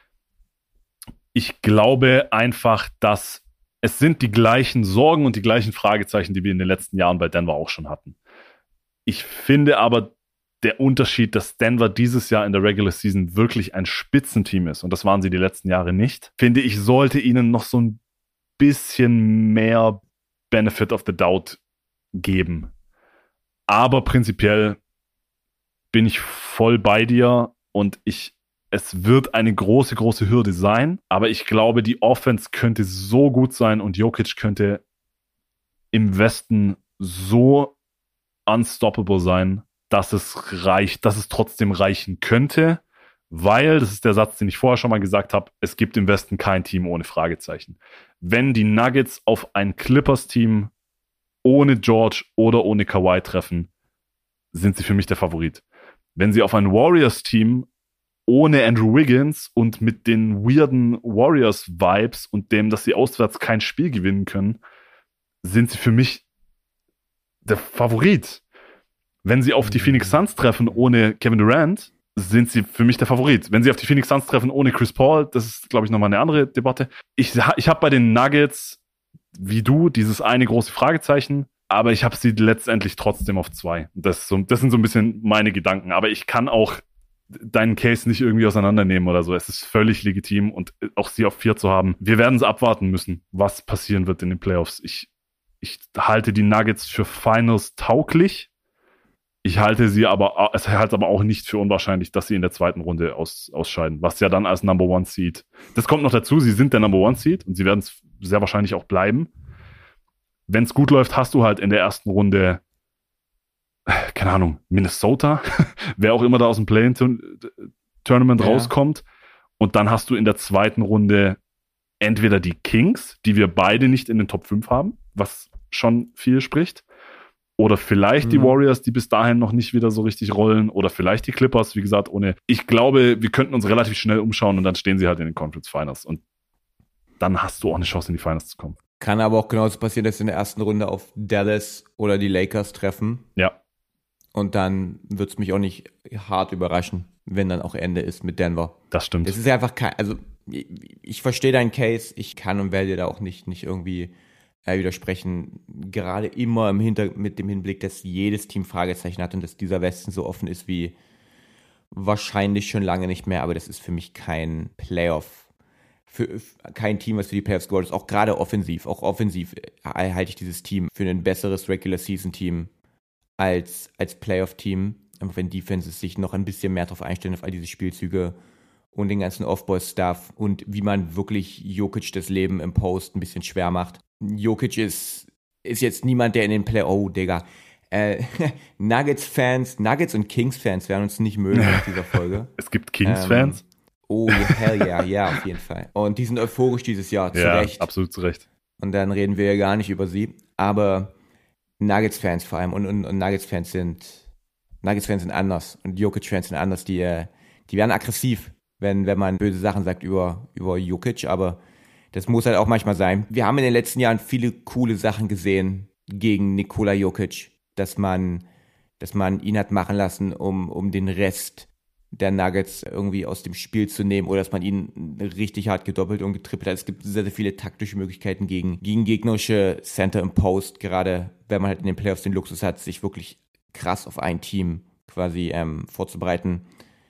Ich glaube einfach, dass es sind die gleichen Sorgen und die gleichen Fragezeichen, die wir in den letzten Jahren bei Denver auch schon hatten. Ich finde aber der Unterschied, dass Denver dieses Jahr in der Regular Season wirklich ein Spitzenteam ist, und das waren sie die letzten Jahre nicht, finde ich, sollte ihnen noch so ein bisschen mehr Benefit of the Doubt geben. Aber prinzipiell bin ich voll bei dir und ich, es wird eine große, große Hürde sein, aber ich glaube, die Offense könnte so gut sein und Jokic könnte im Westen so unstoppable sein, dass es reicht, dass es trotzdem reichen könnte, weil, das ist der Satz, den ich vorher schon mal gesagt habe, es gibt im Westen kein Team ohne Fragezeichen. Wenn die Nuggets auf ein Clippers-Team ohne George oder ohne Kawhi treffen, sind sie für mich der Favorit. Wenn sie auf ein Warriors-Team ohne Andrew Wiggins und mit den weirden Warriors-Vibes und dem, dass sie auswärts kein Spiel gewinnen können, sind sie für mich der Favorit. Wenn sie auf die Phoenix Suns treffen ohne Kevin Durant, sind sie für mich der Favorit. Wenn sie auf die Phoenix Suns treffen ohne Chris Paul, das ist, glaube ich, nochmal eine andere Debatte. Ich, ich habe bei den Nuggets, wie du, dieses eine große Fragezeichen, aber ich habe sie letztendlich trotzdem auf zwei. Das, so, das sind so ein bisschen meine Gedanken. Aber ich kann auch deinen Case nicht irgendwie auseinandernehmen oder so. Es ist völlig legitim und auch sie auf vier zu haben. Wir werden es abwarten müssen, was passieren wird in den Playoffs. Ich, ich halte die Nuggets für Finals tauglich. Ich halte sie aber, es halte aber auch nicht für unwahrscheinlich, dass sie in der zweiten Runde aus, ausscheiden, was ja dann als Number One Seed. Das kommt noch dazu, sie sind der Number One Seed und sie werden es sehr wahrscheinlich auch bleiben. Wenn es gut läuft, hast du halt in der ersten Runde, keine Ahnung, Minnesota, wer auch immer da aus dem Play-in-Tournament ja. rauskommt. Und dann hast du in der zweiten Runde entweder die Kings, die wir beide nicht in den Top fünf haben, was schon viel spricht. Oder vielleicht mhm. die Warriors, die bis dahin noch nicht wieder so richtig rollen. Oder vielleicht die Clippers, wie gesagt, ohne. Ich glaube, wir könnten uns relativ schnell umschauen und dann stehen sie halt in den Conference Finals. Und dann hast du auch eine Chance, in die Finals zu kommen. Kann aber auch genauso passieren, dass sie in der ersten Runde auf Dallas oder die Lakers treffen. Ja. Und dann wird es mich auch nicht hart überraschen, wenn dann auch Ende ist mit Denver. Das stimmt. Es ist einfach kein, also ich, ich verstehe deinen Case, ich kann und werde dir da auch nicht, nicht irgendwie äh, widersprechen. Gerade immer im Hinter, mit dem Hinblick, dass jedes Team Fragezeichen hat und dass dieser Westen so offen ist wie wahrscheinlich schon lange nicht mehr, aber das ist für mich kein Playoff, für kein Team, was für die Playoffs geworden ist, auch gerade offensiv, auch offensiv äh, halte ich dieses Team für ein besseres Regular-Season-Team als, als Playoff-Team, wenn Defenses sich noch ein bisschen mehr darauf einstellen, auf all diese Spielzüge und den ganzen Off-Ball-Stuff und wie man wirklich Jokic das Leben im Post ein bisschen schwer macht. Jokic ist, ist jetzt niemand, der in den Play... Oh, Digga. Äh, Nuggets-Fans, Nuggets- und Kings-Fans werden uns nicht mögen nach dieser Folge. Es gibt Kings-Fans? Ähm, oh, hell yeah, ja, auf jeden Fall. Und die sind euphorisch dieses Jahr, zu ja, Recht. Ja, absolut zu Recht. Und dann reden wir ja gar nicht über sie. Aber Nuggets-Fans vor allem und, und, und Nuggets-Fans sind Nuggets-Fans sind anders und Jokic-Fans sind anders. Die, die werden aggressiv, wenn, wenn man böse Sachen sagt über, über Jokic, aber das muss halt auch manchmal sein. Wir haben in den letzten Jahren viele coole Sachen gesehen gegen Nikola Jokic, dass man, dass man ihn hat machen lassen, um, um den Rest der Nuggets irgendwie aus dem Spiel zu nehmen oder dass man ihn richtig hart gedoppelt und getrippelt hat. Es gibt sehr, sehr viele taktische Möglichkeiten gegen, gegen gegnerische Center im Post, gerade wenn man halt in den Playoffs den Luxus hat, sich wirklich krass auf ein Team quasi ähm, vorzubereiten.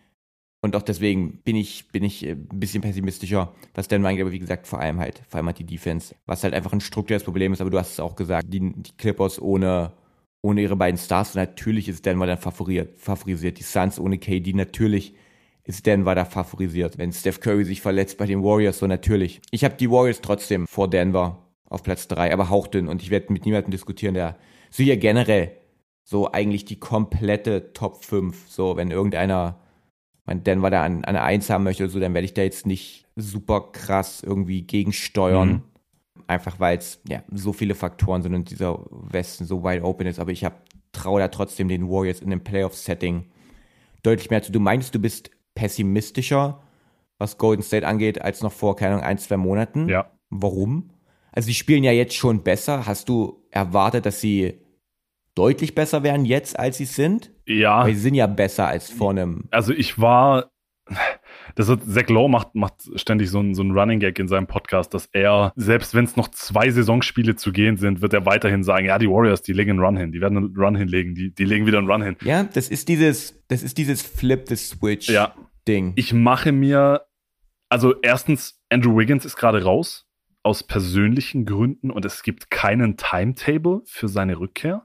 Und auch deswegen bin ich, bin ich ein bisschen pessimistischer, was Denver angeht, aber wie gesagt, vor allem halt, vor allem halt die Defense, was halt einfach ein strukturelles Problem ist, aber du hast es auch gesagt, die, die Clippers ohne, ohne ihre beiden Stars, natürlich ist Denver dann favorisiert, favorisiert. Die Suns ohne K D, natürlich ist Denver da favorisiert. Wenn Steph Curry sich verletzt bei den Warriors, so natürlich. Ich habe die Warriors trotzdem vor Denver auf Platz drei, aber hauchdünn und ich werde mit niemandem diskutieren, der so hier generell so eigentlich die komplette Top fünf, so wenn irgendeiner mein Denver da an, an eine eins haben möchte oder so, dann werde ich da jetzt nicht super krass irgendwie gegensteuern. Mhm. Einfach weil es ja so viele Faktoren sind und dieser Westen so wide open ist. Aber ich traue da trotzdem den Warriors in dem Playoff-Setting deutlich mehr zu. Du meinst, du bist pessimistischer, was Golden State angeht, als noch vor, keine Ahnung, ein, zwei Monaten? Ja. Warum? Also die spielen ja jetzt schon besser. Hast du erwartet, dass sie deutlich besser werden jetzt, als sie sind? Ja. Weil sie sind ja besser als vor einem... Also ich war... Das hat, Zach Lowe macht, macht ständig so einen, so einen Running Gag in seinem Podcast, dass er, selbst wenn es noch zwei Saisonspiele zu gehen sind, wird er weiterhin sagen, ja, die Warriors, die legen einen Run hin, die werden einen Run hinlegen, die, die legen wieder einen Run hin. Ja, das ist dieses, das ist dieses Flip the Switch ja. Ding. Ich mache mir, also erstens, Andrew Wiggins ist gerade raus, aus persönlichen Gründen und es gibt keinen Timetable für seine Rückkehr.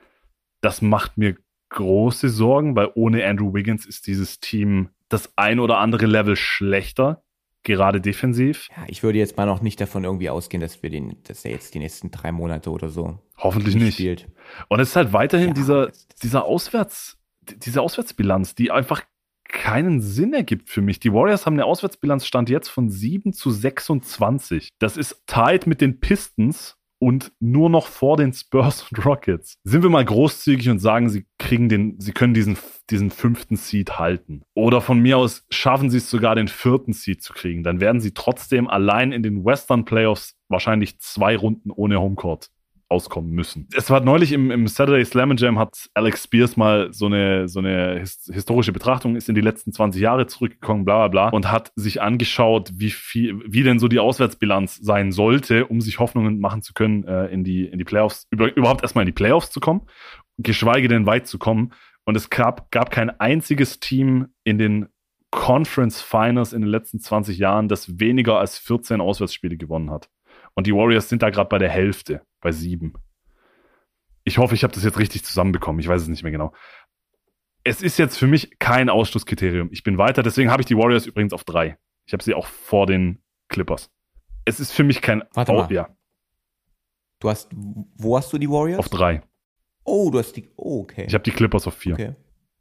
Das macht mir große Sorgen, weil ohne Andrew Wiggins ist dieses Team das ein oder andere Level schlechter, gerade defensiv. Ja, ich würde jetzt mal noch nicht davon irgendwie ausgehen, dass wir den, dass er jetzt die nächsten drei Monate oder so hoffentlich nicht spielt. Und es ist halt weiterhin ja, dieser, dieser Auswärts, diese Auswärtsbilanz, die einfach keinen Sinn ergibt für mich. Die Warriors haben eine Auswärtsbilanz Stand jetzt von sieben zu sechsundzwanzig. Das ist tied mit den Pistons und nur noch vor den Spurs und Rockets. Sind wir mal großzügig und sagen, sie kriegen den, sie können diesen, diesen fünften Seed halten. Oder von mir aus schaffen sie es sogar, den vierten Seed zu kriegen. Dann werden sie trotzdem allein in den Western Playoffs wahrscheinlich zwei Runden ohne Homecourt auskommen müssen. Es war neulich im, im Saturday Slam and Jam, hat Alex Spears mal so eine, so eine his- historische Betrachtung, ist in die letzten zwanzig Jahre zurückgekommen, bla bla bla, und hat sich angeschaut, wie viel, wie denn so die Auswärtsbilanz sein sollte, um sich Hoffnungen machen zu können, äh, in die, in die Playoffs, über, überhaupt erstmal in die Playoffs zu kommen, geschweige denn weit zu kommen. Und es gab, gab kein einziges Team in den Conference Finals in den letzten zwanzig Jahren, das weniger als vierzehn Auswärtsspiele gewonnen hat. Und die Warriors sind da gerade bei der Hälfte, bei sieben. Ich hoffe, ich habe das jetzt richtig zusammenbekommen. Ich weiß es nicht mehr genau. Es ist jetzt für mich kein Ausschlusskriterium. Ich bin weiter, deswegen habe ich die Warriors übrigens auf drei. Ich habe sie auch vor den Clippers. Es ist für mich kein... Warte mal. Oh, ja. Du hast, wo hast du die Warriors? Auf drei. Oh, du hast die, oh, okay. Ich habe die Clippers auf vier. Okay.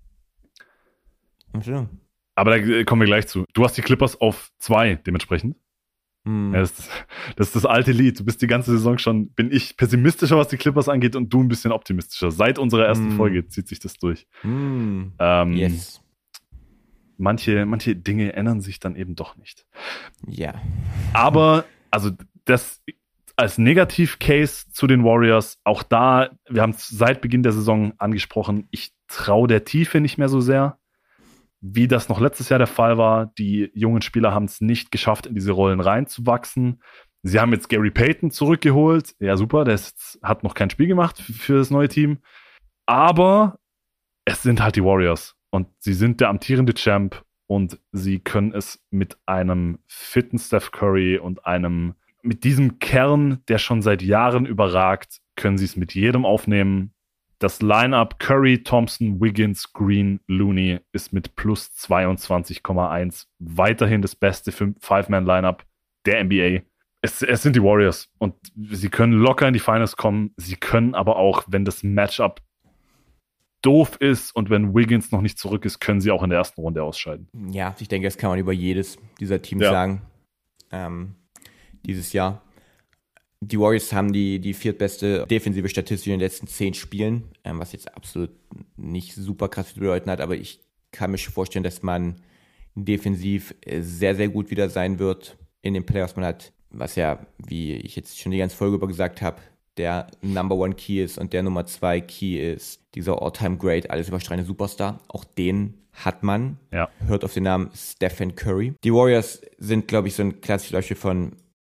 Schön. Aber da kommen wir gleich zu. Du hast die Clippers auf zwei, dementsprechend. Hm. Ja, das, ist, das ist das alte Lied. Du bist die ganze Saison schon, bin ich pessimistischer, was die Clippers angeht, und du ein bisschen optimistischer. Seit unserer ersten Mm. Folge zieht sich das durch. Hm. Ähm, Yes. manche, manche Dinge ändern sich dann eben doch nicht. Ja. Aber, also das als Negativ-Case zu den Warriors, auch da, wir haben es seit Beginn der Saison angesprochen, ich traue der Tiefe nicht mehr so sehr, wie das noch letztes Jahr der Fall war. Die jungen Spieler haben es nicht geschafft, in diese Rollen reinzuwachsen. Sie haben jetzt Gary Payton zurückgeholt. Ja, super, der ist, hat noch kein Spiel gemacht für, für das neue Team. Aber es sind halt die Warriors. Und sie sind der amtierende Champ. Und sie können es mit einem fitten Steph Curry und einem, mit diesem Kern, der schon seit Jahren überragt, können sie es mit jedem aufnehmen. Das Lineup Curry, Thompson, Wiggins, Green, Looney ist mit plus zweiundzwanzig Komma eins weiterhin das beste Five-Man-Lineup der N B A. Es, es sind die Warriors und sie können locker in die Finals kommen. Sie können aber auch, wenn das Matchup doof ist und wenn Wiggins noch nicht zurück ist, können sie auch in der ersten Runde ausscheiden. Ja, ich denke, das kann man über jedes dieser Teams Ja. sagen. Ähm, dieses Jahr. Die Warriors haben die, die viertbeste defensive Statistik in den letzten zehn Spielen, ähm, was jetzt absolut nicht super krass zu bedeuten hat, aber ich kann mir schon vorstellen, dass man defensiv sehr, sehr gut wieder sein wird in den Playoffs. Man hat, was ja, wie ich jetzt schon die ganze Folge über gesagt habe, der Number One Key ist und der Nummer Zwei Key ist dieser All-Time Great, alles überstrahlende Superstar. Auch den hat man. Ja. Hört auf den Namen Stephen Curry. Die Warriors sind, glaube ich, so ein klassisches Beispiel von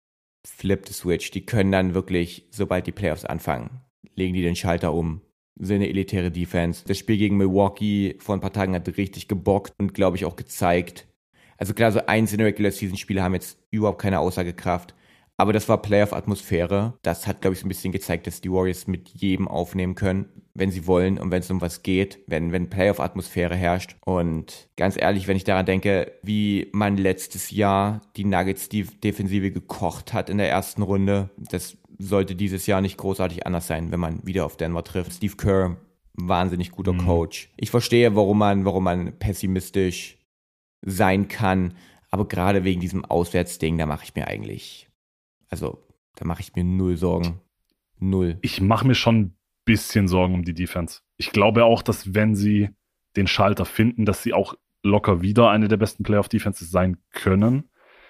Flip the Switch. Die können dann wirklich, sobald die Playoffs anfangen, legen die den Schalter um. Sind eine elitäre Defense. Das Spiel gegen Milwaukee vor ein paar Tagen hat richtig gebockt und, glaube ich, auch gezeigt. Also klar, so einzelne Regular-Season-Spiele haben jetzt überhaupt keine Aussagekraft. Aber das war Playoff-Atmosphäre. Das hat, glaube ich, so ein bisschen gezeigt, dass die Warriors mit jedem aufnehmen können, wenn sie wollen und wenn es um was geht, wenn, wenn Playoff-Atmosphäre herrscht. Und ganz ehrlich, wenn ich daran denke, wie man letztes Jahr die Nuggets die Defensive gekocht hat in der ersten Runde, das sollte dieses Jahr nicht großartig anders sein, wenn man wieder auf Denver trifft. Steve Kerr, wahnsinnig guter Mhm. Coach. Ich verstehe, warum man, warum man pessimistisch sein kann, aber gerade wegen diesem Auswärtsding, da mache ich mir eigentlich, also da mache ich mir null Sorgen. Null. Ich mache mir schon ein bisschen Sorgen um die Defense. Ich glaube auch, dass wenn sie den Schalter finden, dass sie auch locker wieder eine der besten Playoff-Defenses sein können,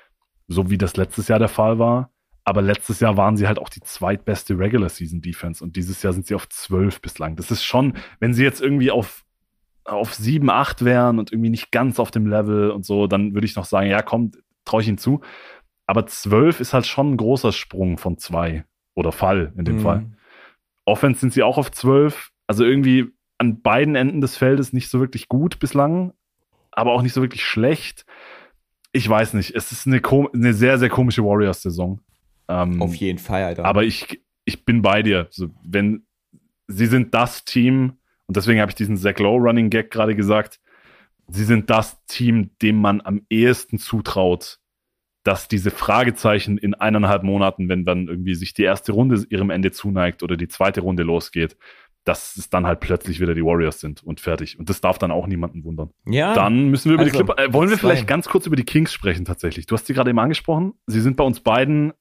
so wie das letztes Jahr der Fall war. Aber letztes Jahr waren sie halt auch die zweitbeste Regular-Season-Defense und dieses Jahr sind sie auf zwölf bislang. Das ist schon, wenn sie jetzt irgendwie auf, auf sieben, acht wären und irgendwie nicht ganz auf dem Level und so, dann würde ich noch sagen, ja komm, traue ich ihnen zu. Aber zwölf ist halt schon ein großer Sprung von zwei oder Fall in dem Mhm. Fall. Offense sind sie auch auf zwölf, also irgendwie an beiden Enden des Feldes nicht so wirklich gut bislang, aber auch nicht so wirklich schlecht. Ich weiß nicht, es ist eine, kom- eine sehr, sehr komische Warriors-Saison. Ähm, Auf jeden Fall, Alter. aber ich, ich bin bei dir. Also wenn sie sind das Team, und deswegen habe ich diesen Zach Lowe Running Gag gerade gesagt, sie sind das Team, dem man am ehesten zutraut, dass diese Fragezeichen in eineinhalb Monaten, wenn dann irgendwie sich die erste Runde ihrem Ende zuneigt oder die zweite Runde losgeht, dass es dann halt plötzlich wieder die Warriors sind und fertig. Und das darf dann auch niemanden wundern. ja, Dann müssen wir über also, die Clippers, äh, wollen wir zwei. vielleicht ganz kurz über die Kings sprechen tatsächlich. Du hast sie gerade eben angesprochen. Sie sind bei uns beiden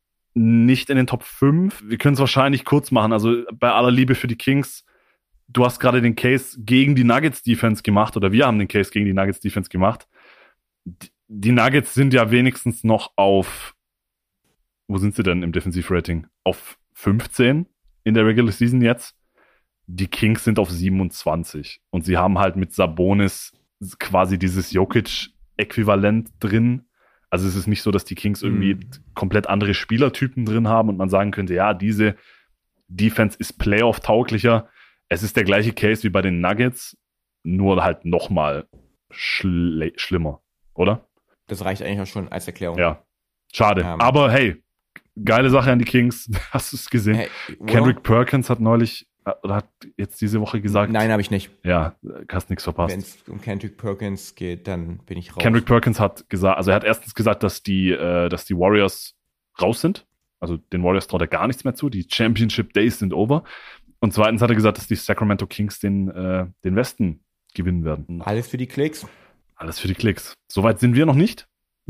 nicht in den Top fünf. Wir können es wahrscheinlich kurz machen. Also bei aller Liebe für die Kings, du hast gerade den Case gegen die Nuggets Defense gemacht oder wir haben den Case gegen die Nuggets Defense gemacht. Die, die Nuggets sind ja wenigstens noch auf, wo sind sie denn im Defensivrating? Auf fünfzehn. in der Regular Season jetzt. Die Kings sind auf siebenundzwanzig und sie haben halt mit Sabonis quasi dieses Jokic-Äquivalent drin. Also es ist nicht so, dass die Kings irgendwie mhm. komplett andere Spielertypen drin haben und man sagen könnte, ja, diese Defense ist Playoff-tauglicher. Es ist der gleiche Case wie bei den Nuggets, nur halt nochmal schl- schlimmer, oder? Das reicht eigentlich auch schon als Erklärung. Ja, schade. Um, Aber hey, geile Sache an die Kings. Hast du es gesehen? Hey, Kendrick Perkins hat neulich, oder hat jetzt diese Woche gesagt. Nein, habe ich nicht. Ja, hast nichts verpasst. Wenn es um Kendrick Perkins geht, dann bin ich raus. Kendrick Perkins hat gesagt, also er hat erstens gesagt, dass die, äh, dass die Warriors raus sind. Also den Warriors traut er gar nichts mehr zu. Die Championship Days sind over. Und zweitens hat er gesagt, dass die Sacramento Kings den, äh, den Westen gewinnen werden. Alles für die Klicks. Alles für die Klicks. Soweit sind wir noch nicht.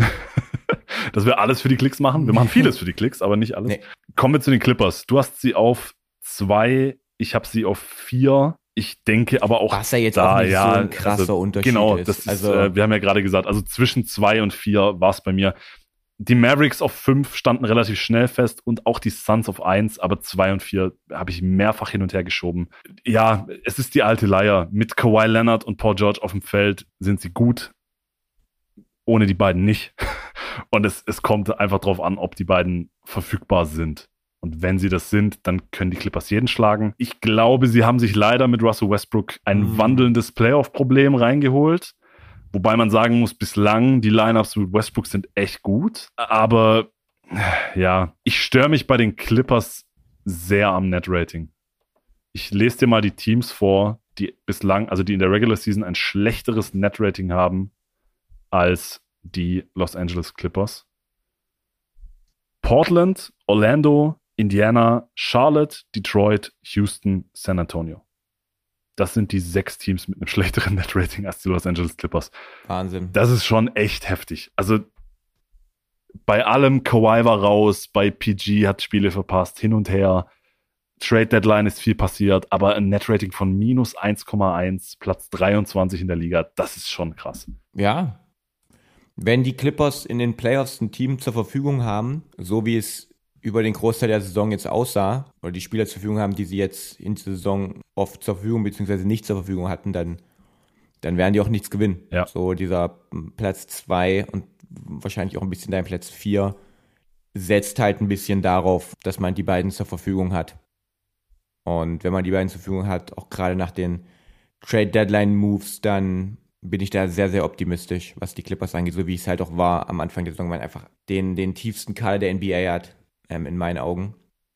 Dass wir alles für die Klicks machen. Wir machen vieles für die Klicks, aber nicht alles. Nee. Kommen wir zu den Clippers. Du hast sie auf zwei, ich habe sie auf vier. Ich denke aber auch, was ja jetzt da, auch nicht ja, so ein krasser also, Unterschied genau, ist. Das ist also, äh, wir haben ja gerade gesagt, also zwischen zwei und vier war es bei mir. Die Mavericks auf fünf standen relativ schnell fest und auch die Suns auf eins, aber zwei und vier habe ich mehrfach hin und her geschoben. Ja, es ist die alte Leier. Mit Kawhi Leonard und Paul George auf dem Feld sind sie gut, ohne die beiden nicht. Und es, es kommt einfach drauf an, ob die beiden verfügbar sind. Und wenn sie das sind, dann können die Clippers jeden schlagen. Ich glaube, sie haben sich leider mit Russell Westbrook ein mhm. wandelndes Playoff-Problem reingeholt. Wobei man sagen muss, bislang die Lineups mit Westbrook sind echt gut. Aber ja, ich störe mich bei den Clippers sehr am Net-Rating. Ich lese dir mal die Teams vor, die bislang, also die in der Regular Season ein schlechteres Net-Rating haben als die Los Angeles Clippers. Portland, Orlando, Indiana, Charlotte, Detroit, Houston, San Antonio. Das sind die sechs Teams mit einem schlechteren Net-Rating als die Los Angeles Clippers. Wahnsinn. Das ist schon echt heftig. Also bei allem, Kawhi war raus, bei P G hat Spiele verpasst, hin und her. Trade Deadline ist viel passiert, aber ein Net-Rating von minus eins Komma eins, Platz dreiundzwanzig in der Liga, das ist schon krass. Ja. Wenn die Clippers in den Playoffs ein Team zur Verfügung haben, so wie es über den Großteil der Saison jetzt aussah, oder die Spieler zur Verfügung haben, die sie jetzt in der Saison oft zur Verfügung bzw. nicht zur Verfügung hatten, dann, dann werden die auch nichts gewinnen. Ja. So dieser Platz zwei und wahrscheinlich auch ein bisschen dein Platz vier setzt halt ein bisschen darauf, dass man die beiden zur Verfügung hat. Und wenn man die beiden zur Verfügung hat, auch gerade nach den Trade-Deadline-Moves, dann bin ich da sehr, sehr optimistisch, was die Clippers angeht, so wie es halt auch war am Anfang der Saison, weil man einfach den, den tiefsten Kader der N B A hat. In meinen Augen.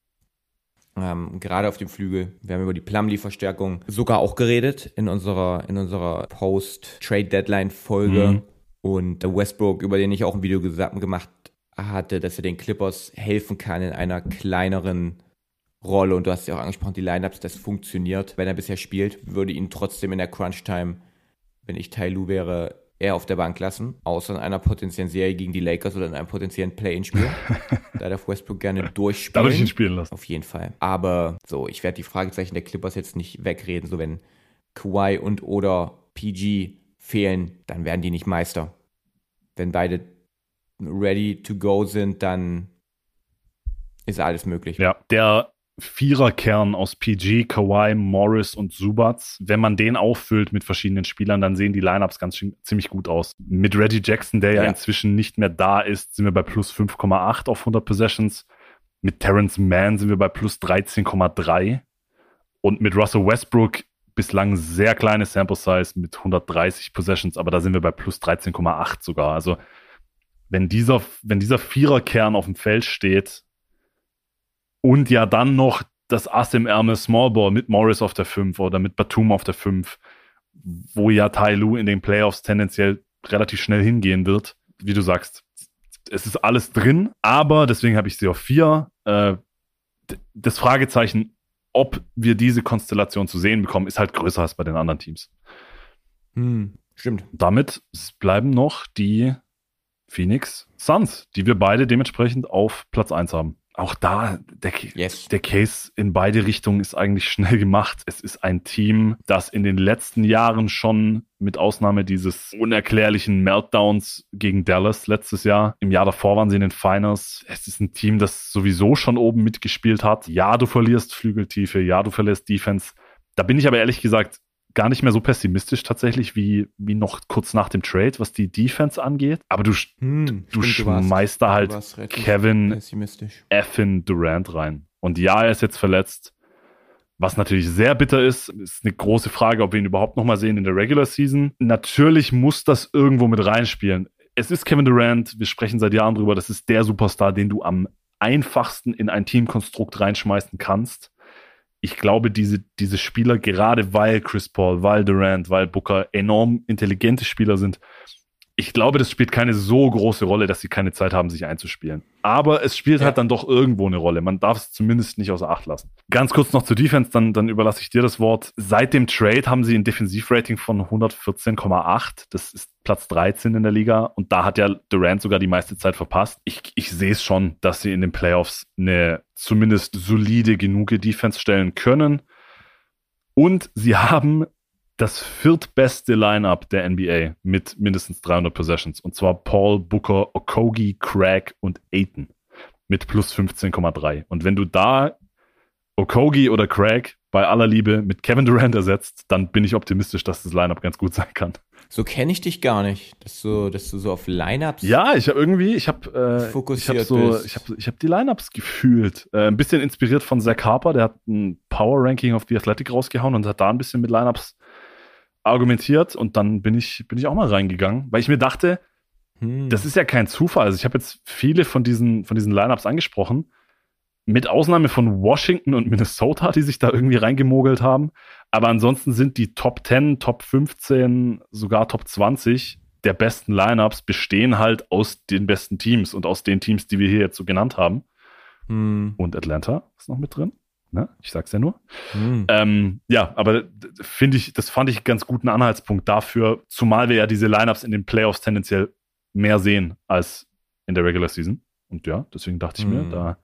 Ähm, gerade auf dem Flügel. Wir haben über die Plumlee-Verstärkung sogar auch geredet in unserer, in unserer Post-Trade-Deadline-Folge. Mhm. Und Westbrook, über den ich auch ein Video gesagt, gemacht hatte, dass er den Clippers helfen kann in einer kleineren Rolle. Und du hast ja auch angesprochen, die Lineups, das funktioniert. Wenn er bisher spielt, würde ihn trotzdem in der Crunch-Time, wenn ich Ty Lue wäre, eher auf der Bank lassen, außer in einer potenziellen Serie gegen die Lakers oder in einem potenziellen Play-In-Spiel. Da darf Westbrook gerne durchspielen. Da würde ich ihn spielen lassen. Auf jeden Fall. Aber so, ich werde die Fragezeichen der Clippers jetzt nicht wegreden. So, wenn Kawhi und oder P G fehlen, dann werden die nicht Meister. Wenn beide ready to go sind, dann ist alles möglich. Ja, der Viererkern aus P G, Kawhi, Morris und Zubac, wenn man den auffüllt mit verschiedenen Spielern, dann sehen die Lineups ganz schön, ziemlich gut aus. Mit Reggie Jackson, der ja, ja inzwischen nicht mehr da ist, sind wir bei plus fünf Komma acht auf hundert Possessions. Mit Terrence Mann sind wir bei plus dreizehn Komma drei. Und mit Russell Westbrook bislang sehr kleine Sample Size mit hundertdreißig Possessions, aber da sind wir bei plus dreizehn Komma acht sogar. Also wenn dieser, wenn dieser Viererkern auf dem Feld steht, und ja dann noch das Ass im Ärmel Smallball mit Morris auf der fünf oder mit Batum auf der fünf, wo ja Ty Lue in den Playoffs tendenziell relativ schnell hingehen wird. Wie du sagst, es ist alles drin, aber deswegen habe ich sie auf vier. Äh, das Fragezeichen, ob wir diese Konstellation zu sehen bekommen, ist halt größer als bei den anderen Teams. Hm, stimmt. Damit bleiben noch die Phoenix Suns, die wir beide dementsprechend auf Platz eins haben. auch da, der, Yes. der Case in beide Richtungen ist eigentlich schnell gemacht. Es ist ein Team, das in den letzten Jahren schon, mit Ausnahme dieses unerklärlichen Meltdowns gegen Dallas letztes Jahr, im Jahr davor waren sie in den Finals. Es ist ein Team, das sowieso schon oben mitgespielt hat. Ja, du verlierst Flügeltiefe, ja, du verlierst Defense. Da bin ich aber ehrlich gesagt gar nicht mehr so pessimistisch tatsächlich wie, wie noch kurz nach dem Trade, was die Defense angeht. Aber du, Hm, du stimmt, du warst- schmeißt da du halt warst relativ Kevin pessimistisch. Effin Durant rein. Und ja, er ist jetzt verletzt. Was natürlich sehr bitter ist, ist eine große Frage, ob wir ihn überhaupt nochmal sehen in der Regular Season. Natürlich muss das irgendwo mit reinspielen. Es ist Kevin Durant, wir sprechen seit Jahren drüber, das ist der Superstar, den du am einfachsten in ein Teamkonstrukt reinschmeißen kannst. Ich glaube, diese, diese Spieler, gerade weil Chris Paul, weil Durant, weil Booker enorm intelligente Spieler sind, ich glaube, das spielt keine so große Rolle, dass sie keine Zeit haben, sich einzuspielen. Aber es spielt Ja. halt dann doch irgendwo eine Rolle. Man darf es zumindest nicht außer Acht lassen. Ganz kurz noch zur Defense, dann, dann überlasse ich dir das Wort. Seit dem Trade haben sie ein Defensivrating von hundertvierzehn Komma acht. Das ist Platz dreizehn in der Liga. Und da hat ja Durant sogar die meiste Zeit verpasst. Ich, ich sehe es schon, dass sie in den Playoffs eine zumindest solide genug Defense stellen können. Und sie haben das viertbeste Lineup der N B A mit mindestens dreihundert Possessions. Und zwar Paul, Booker, Okogie, Craig und Ayton mit plus fünfzehn Komma drei. Und wenn du da Okogie oder Craig bei aller Liebe mit Kevin Durant ersetzt, dann bin ich optimistisch, dass das Lineup ganz gut sein kann. So kenne ich dich gar nicht, dass du, dass du so auf Lineups. Ja, ich habe irgendwie, ich habe äh, ich Fokussiert hab so, bist. ich habe ich hab die Lineups gefühlt. Äh, ein bisschen inspiriert von Zach Harper, der hat ein Power-Ranking auf The Athletic rausgehauen und hat da ein bisschen mit Lineups argumentiert und dann bin ich, bin ich auch mal reingegangen, weil ich mir dachte, Hm. das ist ja kein Zufall. Also ich habe jetzt viele von diesen, von diesen Lineups angesprochen, mit Ausnahme von Washington und Minnesota, die sich da irgendwie reingemogelt haben. Aber ansonsten sind die Top zehn, Top fünfzehn, sogar Top zwanzig der besten Lineups bestehen halt aus den besten Teams und aus den Teams, die wir hier jetzt so genannt haben. Hm. Und Atlanta ist noch mit drin. Ne? Ich sag's ja nur. Hm. Ähm, ja, aber finde ich, das fand ich einen ganz guten Anhaltspunkt dafür, zumal wir ja diese Lineups in den Playoffs tendenziell mehr sehen als in der Regular Season. Und ja, deswegen dachte ich mir, Hm. da,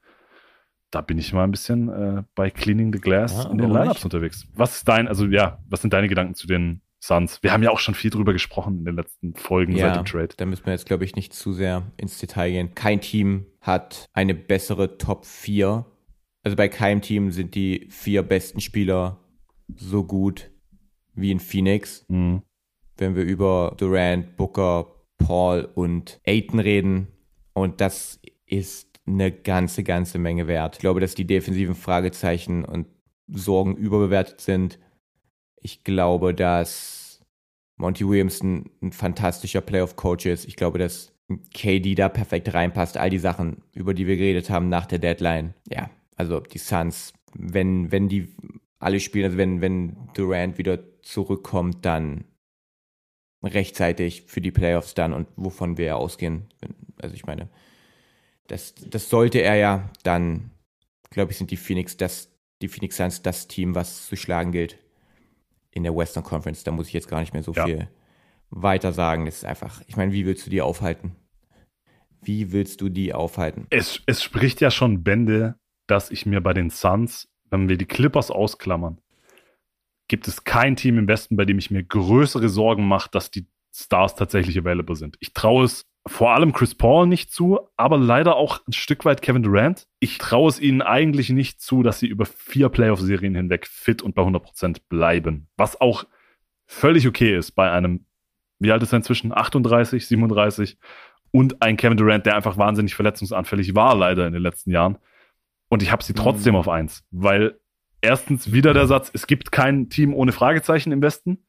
da bin ich mal ein bisschen äh, bei Cleaning the Glass Ja, in den warum Lineups nicht? unterwegs. Was ist dein, also ja, was sind deine Gedanken zu den Suns? Wir haben ja auch schon viel drüber gesprochen in den letzten Folgen seit dem Trade. Da müssen wir jetzt, glaube ich, nicht zu sehr ins Detail gehen. Kein Team hat eine bessere Top vier. Also bei keinem Team sind die vier besten Spieler so gut wie in Phoenix. Mhm. Wenn wir über Durant, Booker, Paul und Ayton reden. Und das ist eine ganze, ganze Menge wert. Ich glaube, dass die defensiven Fragezeichen und Sorgen überbewertet sind. Ich glaube, dass Monty Williams ein, ein fantastischer Playoff-Coach ist. Ich glaube, dass K D da perfekt reinpasst. All die Sachen, über die wir geredet haben nach der Deadline. Ja, also die Suns, wenn, wenn die alle spielen, also wenn, wenn Durant wieder zurückkommt, dann rechtzeitig für die Playoffs dann und wovon wir ja ausgehen. Also ich meine, das, das sollte er ja, dann glaube ich, sind die Phoenix das, die Phoenix Suns das Team, was zu schlagen gilt in der Western Conference. Da muss ich jetzt gar nicht mehr so Ja. viel weiter sagen. Das ist einfach, ich meine, wie willst du die aufhalten? Wie willst du die aufhalten? Es, es spricht ja schon Bände, dass ich mir bei den Suns, wenn wir die Clippers ausklammern, gibt es kein Team im Westen, bei dem ich mir größere Sorgen mache, dass die Stars tatsächlich available sind. Ich traue es vor allem Chris Paul nicht zu, aber leider auch ein Stück weit Kevin Durant. Ich traue es ihnen eigentlich nicht zu, dass sie über vier Playoff-Serien hinweg fit und bei hundert Prozent bleiben. Was auch völlig okay ist bei einem, wie alt ist er inzwischen? achtunddreißig, siebenunddreißig und ein Kevin Durant, der einfach wahnsinnig verletzungsanfällig war, leider in den letzten Jahren. Und ich habe sie trotzdem Mhm. auf eins, weil erstens wieder der Satz, es gibt kein Team ohne Fragezeichen im Westen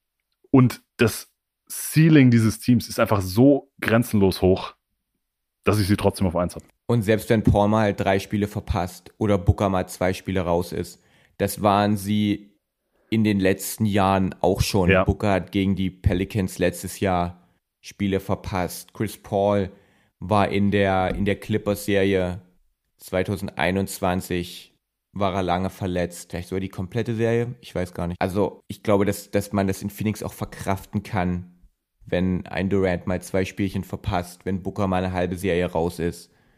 und das Ceiling dieses Teams ist einfach so grenzenlos hoch, dass ich sie trotzdem auf eins habe. Und selbst wenn Paul mal drei Spiele verpasst oder Booker mal zwei Spiele raus ist, das waren sie in den letzten Jahren auch schon. Ja. Booker hat gegen die Pelicans letztes Jahr Spiele verpasst. Chris Paul war in der, in der Clippers-Serie zwanzig einundzwanzig, war er lange verletzt. Vielleicht sogar die komplette Serie, ich weiß gar nicht. Also ich glaube, dass, dass man das in Phoenix auch verkraften kann, wenn ein Durant mal zwei Spielchen verpasst, wenn Booker mal eine halbe Serie raus ist.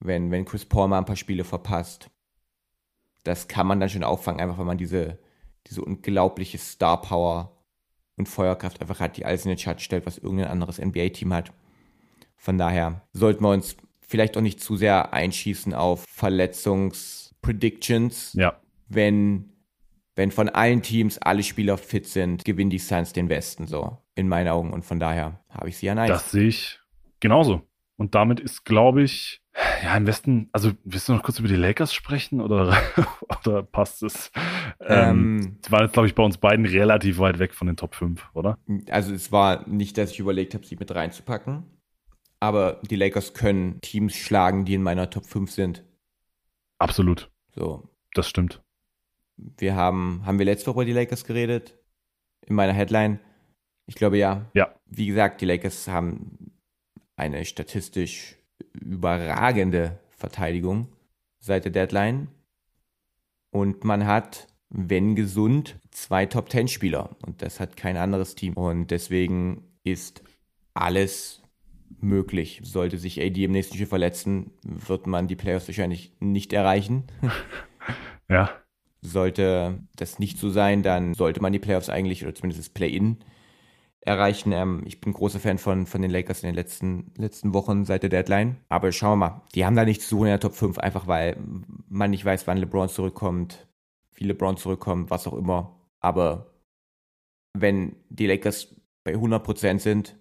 wenn, wenn Chris Paul mal ein paar Spiele verpasst. Das kann man dann schon auffangen, einfach weil man diese, diese unglaubliche Star-Power und Feuerkraft einfach hat, die alles in den Chat stellt, was irgendein anderes N B A-Team hat. Von daher sollten wir uns vielleicht auch nicht zu sehr einschießen auf Verletzungs-Predictions. Ja. Wenn, wenn von allen Teams alle Spieler fit sind, gewinnen die Suns den Westen, so in meinen Augen. Und von daher habe ich sie an eins. Das sehe ich genauso. Und damit ist, glaube ich, ja, im Westen, also willst du noch kurz über die Lakers sprechen oder, oder passt es? Ähm, die waren jetzt, glaube ich, bei uns beiden relativ weit weg von den Top fünf, oder? Also es war nicht, dass ich überlegt habe, sie mit reinzupacken. Aber die Lakers können Teams schlagen, die in meiner Top fünf sind. Absolut. So. Das stimmt. Wir haben, haben wir letzte Woche über die Lakers geredet? In meiner Headline? Ich glaube ja. Ja. Wie gesagt, die Lakers haben eine statistisch überragende Verteidigung seit der Deadline. Und man hat, wenn gesund, zwei Top-Ten-Spieler. Und das hat kein anderes Team. Und deswegen ist alles möglich. Sollte sich A D im nächsten Spiel verletzen, wird man die Playoffs wahrscheinlich nicht erreichen. Ja. Sollte das nicht so sein, dann sollte man die Playoffs eigentlich, oder zumindest das Play-In, erreichen. Ähm, ich bin großer Fan von, von den Lakers in den letzten, letzten Wochen seit der Deadline. Aber schauen wir mal. Die haben da nichts zu suchen in der Top fünf, einfach weil man nicht weiß, wann LeBron zurückkommt, wie LeBron zurückkommt, was auch immer. Aber wenn die Lakers bei hundert Prozent sind,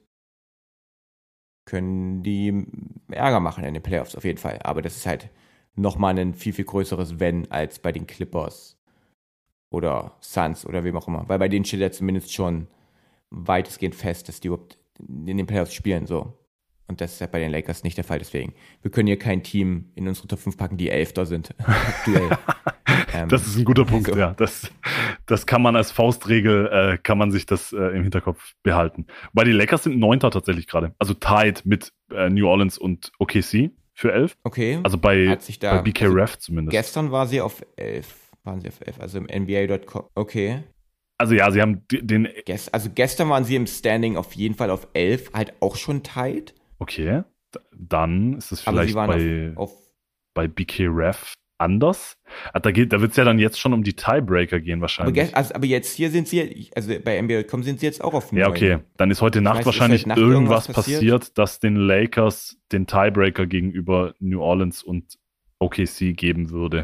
können die Ärger machen in den Playoffs auf jeden Fall. Aber das ist halt nochmal ein viel, viel größeres Wenn als bei den Clippers oder Suns oder wem auch immer. Weil bei denen steht ja zumindest schon weitestgehend fest, dass die überhaupt in den Playoffs spielen. So. Und das ist ja bei den Lakers nicht der Fall. Deswegen, wir können hier kein Team in unsere Top fünf packen, die Elfter sind. Aktuell. ähm, das ist ein guter Punkt, so. ja. Das, das kann man als Faustregel, äh, kann man sich das äh, im Hinterkopf behalten. Weil die Lakers sind Neunter tatsächlich gerade. Also tied mit äh, New Orleans und O K C für elf. Okay. Also bei, Hat sich da, bei B K also Ref zumindest. Gestern war sie auf elf. Waren sie auf elf, also im N B A Punkt com. Okay. Also ja, sie haben den... Gest, also gestern waren sie im Standing auf jeden Fall auf elf, halt auch schon tied. Okay, dann ist es Aber vielleicht sie waren bei, auf, auf bei B K Ref anders. Da, geht, da wird es ja dann jetzt schon um die Tiebreaker gehen aber, wahrscheinlich. gest, also, aber jetzt hier sind sie, also bei N B A Punkt com sind sie jetzt auch auf neun. Ja, okay. Dann ist heute Nacht weiß, ist wahrscheinlich heute Nacht irgendwas irgendwas passiert? passiert? dass den Lakers den Tiebreaker gegenüber New Orleans und O K C geben würde.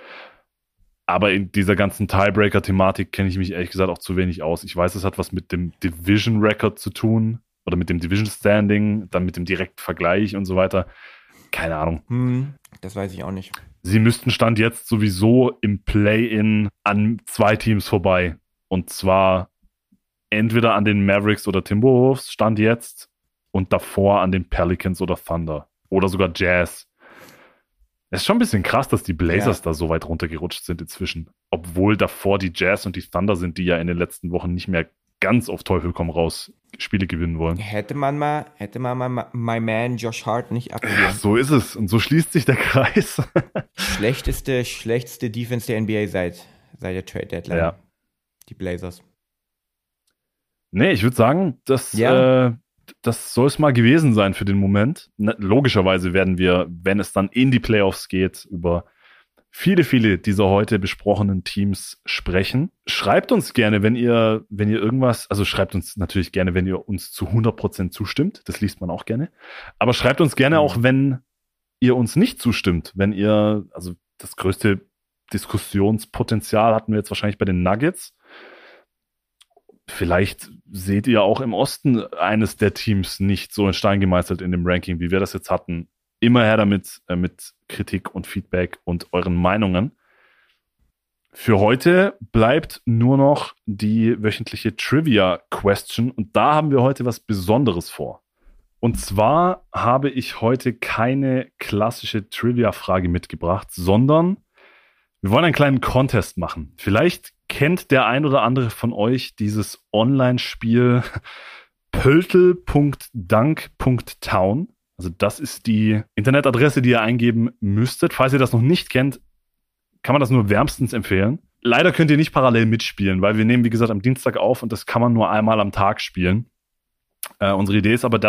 Aber in dieser ganzen Tiebreaker-Thematik kenne ich mich ehrlich gesagt auch zu wenig aus. Ich weiß, es hat was mit dem Division-Record zu tun oder mit dem Division-Standing, dann mit dem direkten Vergleich und so weiter. Keine Ahnung. Hm, das weiß ich auch nicht. Sie müssten Stand jetzt sowieso im Play-In an zwei Teams vorbei. Und zwar entweder an den Mavericks oder Timberwolves, Stand jetzt, und davor an den Pelicans oder Thunder. Oder sogar Jazz. Es ist schon ein bisschen krass, dass die Blazers ja. da so weit runtergerutscht sind inzwischen. Obwohl davor die Jazz und die Thunder sind, die ja in den letzten Wochen nicht mehr ganz auf Teufel komm raus Spiele gewinnen wollen. Hätte man mal, hätte man mal my man Josh Hart nicht abgegeben. So ist es. Und so schließt sich der Kreis. Schlechteste, schlechteste Defense der N B A seit, seit der Trade Deadline. Ja. Die Blazers. Nee, ich würde sagen, dass ja. äh, das soll es mal gewesen sein für den Moment. Logischerweise werden wir, wenn es dann in die Playoffs geht, über viele, viele dieser heute besprochenen Teams sprechen. Schreibt uns gerne, wenn ihr, wenn ihr irgendwas, also schreibt uns natürlich gerne, wenn ihr uns zu hundert Prozent zustimmt. Das liest man auch gerne. Aber schreibt uns gerne auch, wenn ihr uns nicht zustimmt. Wenn ihr, also das größte Diskussionspotenzial hatten wir jetzt wahrscheinlich bei den Nuggets. Vielleicht seht ihr auch im Osten eines der Teams nicht so in Stein gemeißelt in dem Ranking, wie wir das jetzt hatten. Immer her damit, äh, mit Kritik und Feedback und euren Meinungen. Für heute bleibt nur noch die wöchentliche Trivia-Question und da haben wir heute was Besonderes vor. Und zwar habe ich heute keine klassische Trivia-Frage mitgebracht, sondern wir wollen einen kleinen Contest machen. Vielleicht kennt der ein oder andere von euch dieses Online-Spiel pöltl punkt dank punkt town. Also das ist die Internetadresse, die ihr eingeben müsstet. Falls ihr das noch nicht kennt, kann man das nur wärmstens empfehlen. Leider könnt ihr nicht parallel mitspielen, weil wir nehmen, wie gesagt, am Dienstag auf und das kann man nur einmal am Tag spielen. Äh, unsere Idee ist aber, dass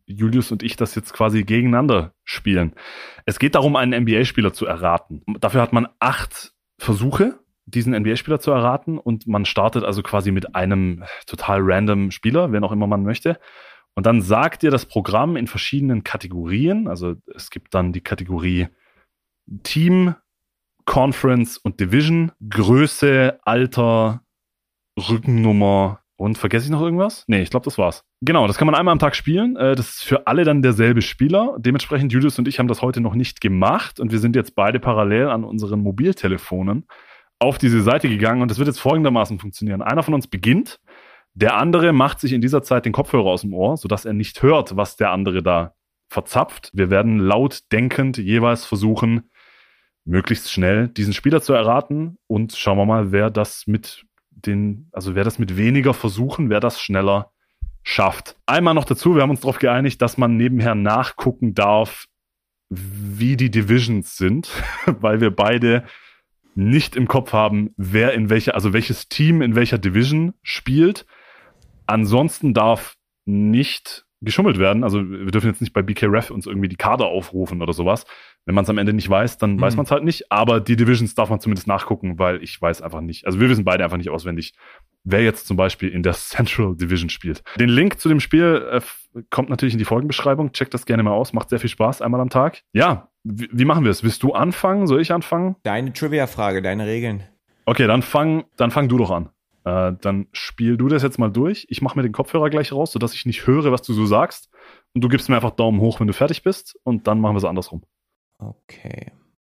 Julius und ich das jetzt quasi gegeneinander spielen. Es geht darum, einen N B A-Spieler zu erraten. Dafür hat man acht Versuche, diesen N B A-Spieler zu erraten, und man startet also quasi mit einem total random Spieler, wen auch immer man möchte. Und dann sagt dir das Programm in verschiedenen Kategorien, also es gibt dann die Kategorie Team, Conference und Division, Größe, Alter, Rückennummer und vergesse ich noch irgendwas? Nee, ich glaube, das war's. Genau, das kann man einmal am Tag spielen. Das ist für alle dann derselbe Spieler. Dementsprechend, Julius und ich haben das heute noch nicht gemacht und wir sind jetzt beide parallel an unseren Mobiltelefonen auf diese Seite gegangen und das wird jetzt folgendermaßen funktionieren. Einer von uns beginnt, der andere macht sich in dieser Zeit den Kopfhörer aus dem Ohr, sodass er nicht hört, was der andere da verzapft. Wir werden laut denkend jeweils versuchen, möglichst schnell diesen Spieler zu erraten und schauen wir mal, wer das mit den, also wer das mit weniger Versuchen, wer das schneller schafft. Einmal noch dazu, wir haben uns darauf geeinigt, dass man nebenher nachgucken darf, wie die Divisions sind, weil wir beide nicht im Kopf haben, wer in welcher, also welches Team in welcher Division spielt. Ansonsten darf nicht geschummelt werden. Also wir dürfen jetzt nicht bei B K Ref uns irgendwie die Kader aufrufen oder sowas. Wenn man es am Ende nicht weiß, dann mhm. weiß man es halt nicht. Aber die Divisions darf man zumindest nachgucken, weil ich weiß einfach nicht. Also wir wissen beide einfach nicht auswendig, wer jetzt zum Beispiel in der Central Division spielt. Den Link zu dem Spiel äh, kommt natürlich in die Folgenbeschreibung. Checkt das gerne mal aus. Macht sehr viel Spaß, einmal am Tag. Ja, wie, wie machen wir es? Willst du anfangen? Soll ich anfangen? Deine Trivia-Frage, deine Regeln. Okay, dann fang, dann fang du doch an. Äh, dann spiel du das jetzt mal durch. Ich mache mir den Kopfhörer gleich raus, sodass ich nicht höre, was du so sagst. Und du gibst mir einfach Daumen hoch, wenn du fertig bist. Und dann machen wir es andersrum. Okay.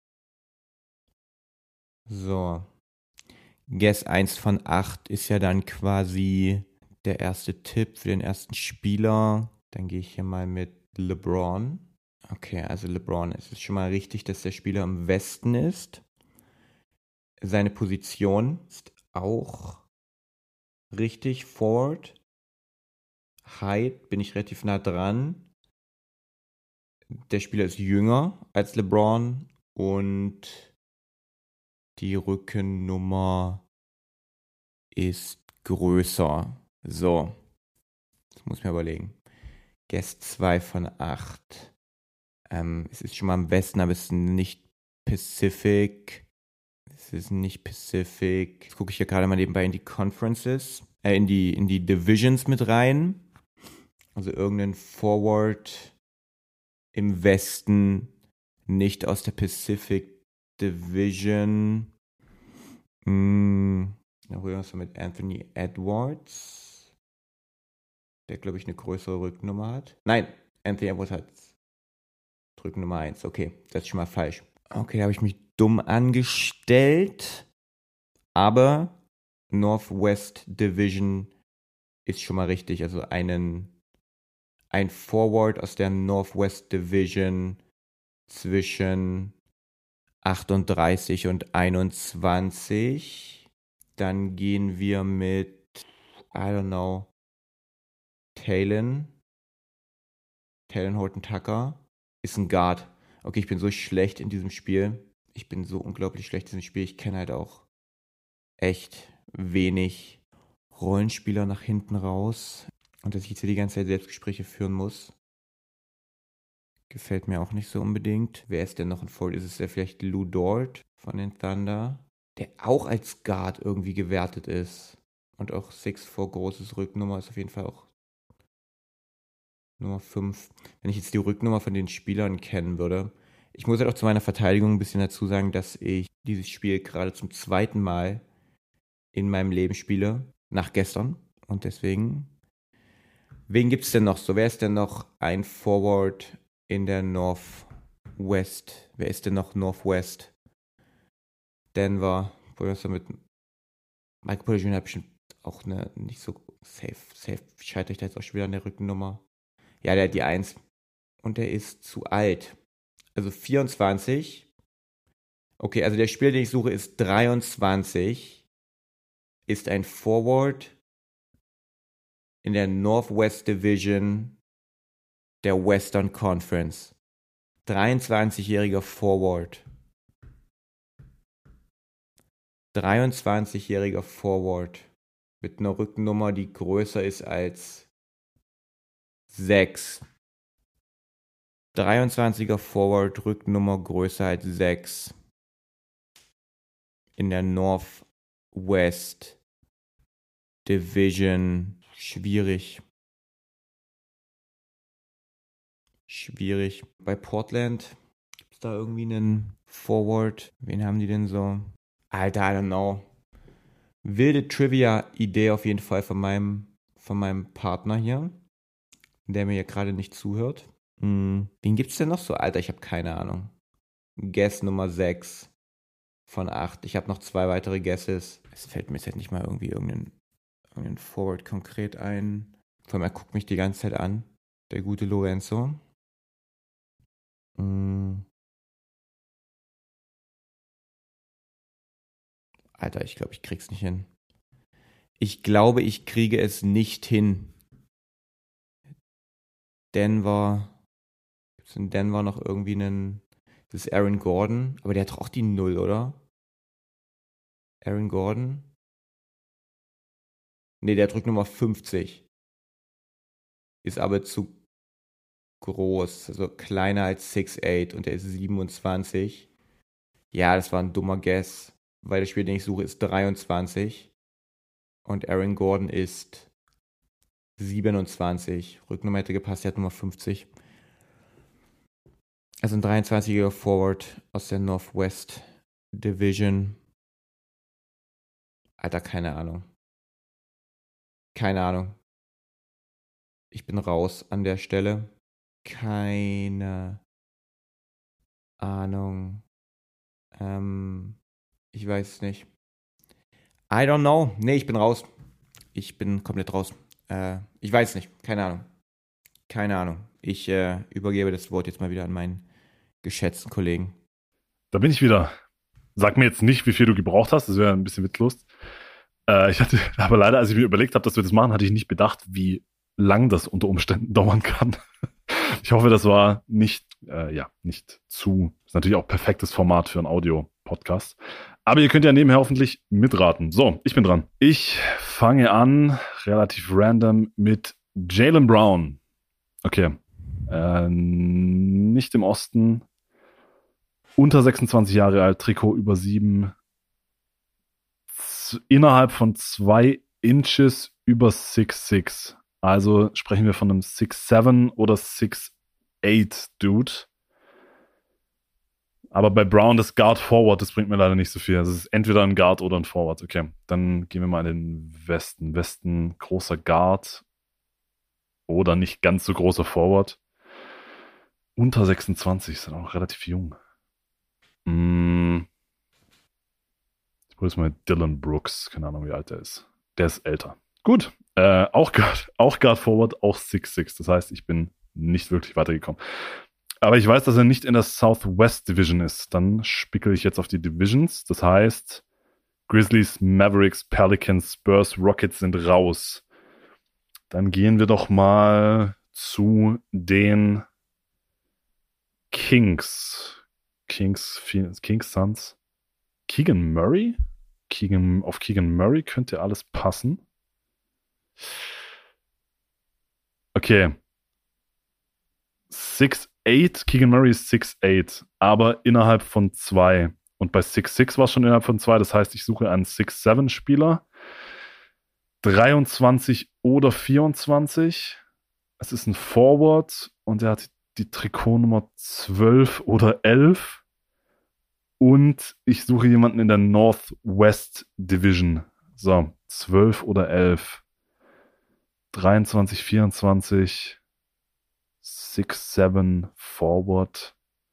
So. Guess eins von acht ist ja dann quasi der erste Tipp für den ersten Spieler. Dann gehe ich hier mal mit LeBron. Okay, also LeBron, es ist schon mal richtig, dass der Spieler im Westen ist. Seine Position ist auch richtig, Forward. Height bin ich relativ nah dran. Der Spieler ist jünger als LeBron und die Rückennummer ist größer. So, das muss ich mir überlegen. Guess zwei von acht. Ähm, es ist schon mal im Westen, aber es ist nicht Pacific. Es ist nicht Pacific. Jetzt gucke ich hier gerade mal nebenbei in die Conferences, äh, in die, in die Divisions mit rein. Also irgendein Forward im Westen, nicht aus der Pacific Division. Hm, da rühren wir uns mit Anthony Edwards, der, glaube ich, eine größere Rückennummer hat. Nein, Anthony Edwards hat Rückennummer eins. Okay, das ist schon mal falsch. Okay, da habe ich mich dumm angestellt. Aber Northwest Division ist schon mal richtig. Also einen, ein Forward aus der Northwest Division zwischen achtunddreißig und einundzwanzig. Dann gehen wir mit, I don't know, Talon. Talon Horton Tucker ist ein Guard. Okay, ich bin so schlecht in diesem Spiel. Ich bin so unglaublich schlecht in diesem Spiel. Ich kenne halt auch echt wenig Rollenspieler nach hinten raus. Und dass ich jetzt hier die ganze Zeit Selbstgespräche führen muss, gefällt mir auch nicht so unbedingt. Wer ist denn noch ein Forward? Ist es ja vielleicht Lou Dort von den Thunder, der auch als Guard irgendwie gewertet ist. Und auch sechs vier großes Rückennummer ist auf jeden Fall auch Nummer fünf. Wenn ich jetzt die Rücknummer von den Spielern kennen würde. Ich muss halt auch zu meiner Verteidigung ein bisschen dazu sagen, dass ich dieses Spiel gerade zum zweiten Mal in meinem Leben spiele, nach gestern. Und deswegen, wen gibt es denn noch so? Wer ist denn noch ein Forward in der Northwest? Wer ist denn noch Northwest? Denver. Mit Michael Porter Junior hat bestimmt auch eine nicht so safe. Safe scheitere ich da jetzt auch schon wieder an der Rückennummer. Ja, der hat die eins. Und der ist zu alt. Also vierundzwanzig. Okay, also der Spieler, den ich suche, ist dreiundzwanzig. Ist ein Forward in der Northwest Division der Western Conference. dreiundzwanzigjähriger Forward. dreiundzwanzigjähriger Forward. Mit einer Rückennummer, die größer ist als sechs. dreiundzwanziger Forward, Rücknummer größer als sechs. In der Northwest Division. Schwierig. Schwierig. Bei Portland gibt es da irgendwie einen Forward. Wen haben die denn so? Alter, I don't know. Wilde Trivia-Idee auf jeden Fall von meinem, von meinem Partner hier, der mir ja gerade nicht zuhört. Hm. Wen gibt's denn noch so? Alter, ich habe keine Ahnung. Guess Nummer sechs von acht. Ich habe noch zwei weitere Guesses. Es fällt mir jetzt nicht mal irgendwie irgendein, irgendein Forward konkret ein. Vor allem, er guckt mich die ganze Zeit an. Der gute Lorenzo. Hm. Alter, ich glaube, ich krieg's nicht hin. Ich glaube, ich kriege es nicht hin. Denver. Gibt's in Denver noch irgendwie einen. Das ist Aaron Gordon. Aber der hat doch auch die Null, oder? Aaron Gordon? Ne, der drückt Nummer fünfzig. Ist aber zu groß. Also kleiner als sechs acht und der ist siebenundzwanzig. Ja, das war ein dummer Guess. Weil der Spieler, den ich suche, ist dreiundzwanzig. Und Aaron Gordon ist siebenundzwanzig. Rücknummer hätte gepasst, der hat Nummer fünfzig. Also ein dreiundzwanziger Forward aus der Northwest Division. Alter, keine Ahnung. Keine Ahnung. Ich bin raus an der Stelle. Keine Ahnung. Ähm... Ich weiß es nicht. I don't know. Nee, ich bin raus. Ich bin komplett raus. Äh, ich weiß nicht. Keine Ahnung. Keine Ahnung. Ich äh, übergebe das Wort jetzt mal wieder an meinen geschätzten Kollegen. Da bin ich wieder. Sag mir jetzt nicht, wie viel du gebraucht hast. Das wäre ein bisschen witzlos. Äh, ich hatte, aber leider, als ich mir überlegt habe, dass wir das machen, hatte ich nicht bedacht, wie lang das unter Umständen dauern kann. Ich hoffe, das war nicht, äh, ja, nicht zu. Ist natürlich auch perfektes Format für einen Audio-Podcast. Aber ihr könnt ja nebenher hoffentlich mitraten. So, ich bin dran. Ich fange an, relativ random, mit Jaylen Brown. Okay. Äh, nicht im Osten. Unter sechsundzwanzig Jahre alt, Trikot über sieben. Z- innerhalb von zwei Inches über six six. Also sprechen wir von einem six seven oder six eight Dude. Aber bei Brown das Guard Forward, das bringt mir leider nicht so viel. Also es ist entweder ein Guard oder ein Forward. Okay, dann gehen wir mal in den Westen. Westen großer Guard oder nicht ganz so großer Forward. Unter sechsundzwanzig, ist dann auch relativ jung. Hm. Ich probiere mal Dylan Brooks. Keine Ahnung, wie alt er ist. Der ist älter. Gut, äh, auch Guard, auch Guard Forward, auch six six. Das heißt, ich bin nicht wirklich weitergekommen. Aber ich weiß, dass er nicht in der Southwest Division ist. Dann spickel ich jetzt auf die Divisions. Das heißt, Grizzlies, Mavericks, Pelicans, Spurs, Rockets sind raus. Dann gehen wir doch mal zu den Kings. Kings, Kings Suns. Keegan Murray? Keegan, auf Keegan Murray könnte alles passen. Okay. six eight, Keegan Murray ist six eight, aber innerhalb von zwei. Und bei six six war es schon innerhalb von zwei, das heißt, ich suche einen six seven Spieler. dreiundzwanzig oder vierundzwanzig. Es ist ein Forward und er hat die Trikotnummer zwölf oder elf. Und ich suche jemanden in der Northwest Division. So, zwölf oder elf. dreiundzwanzig, vierundzwanzig. six seven Forward.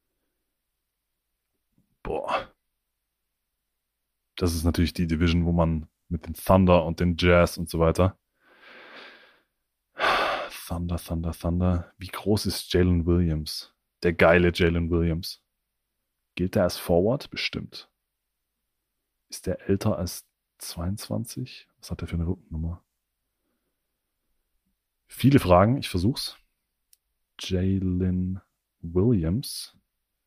Boah. Das ist natürlich die Division, wo man mit den Thunder und den Jazz und so weiter. Thunder, Thunder, Thunder. Wie groß ist Jalen Williams? Der geile Jalen Williams. Gilt der als Forward? Bestimmt. Ist der älter als zweiundzwanzig? Was hat der für eine Rückennummer? Viele Fragen, ich versuch's. Jalen Williams.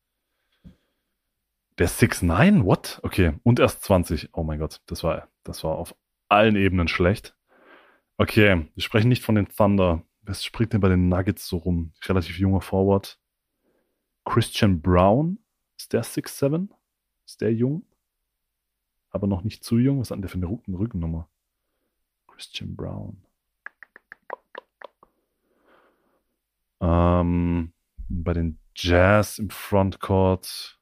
Der ist six nine? What? Okay, und erst zwanzig. Oh mein Gott, das war, das war auf allen Ebenen schlecht. Okay, wir sprechen nicht von den Thunder. Was spricht denn bei den Nuggets so rum? Relativ junger Forward. Christian Brown, ist der six seven? Ist der jung? Aber noch nicht zu jung. Was hat der für eine Rücken- Rückennummer? Christian Brown. Ähm, bei den Jazz im Frontcourt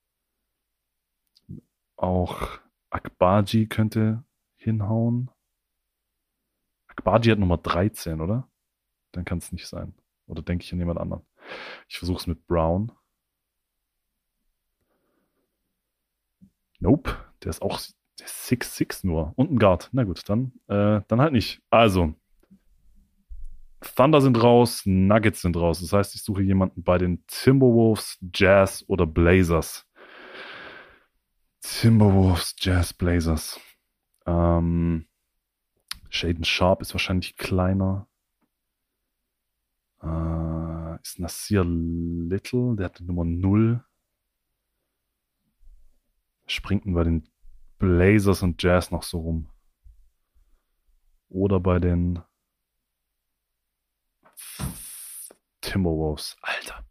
auch Agbaji könnte hinhauen. Agbaji hat Nummer dreizehn, oder? Dann kann es nicht sein. Oder denke ich an jemand anderen? Ich versuche es mit Brown. Nope, der ist auch six six nur. Und ein Guard. Na gut, dann, äh, dann halt nicht. Also, Thunder sind raus, Nuggets sind raus. Das heißt, ich suche jemanden bei den Timberwolves, Jazz oder Blazers. Timberwolves, Jazz, Blazers. Ähm, Shaden Sharp ist wahrscheinlich kleiner. Äh, ist Nasir Little, der hat die Nummer null. Springt bei den Blazers und Jazz noch so rum. Oder bei den Timberwolves. Alter.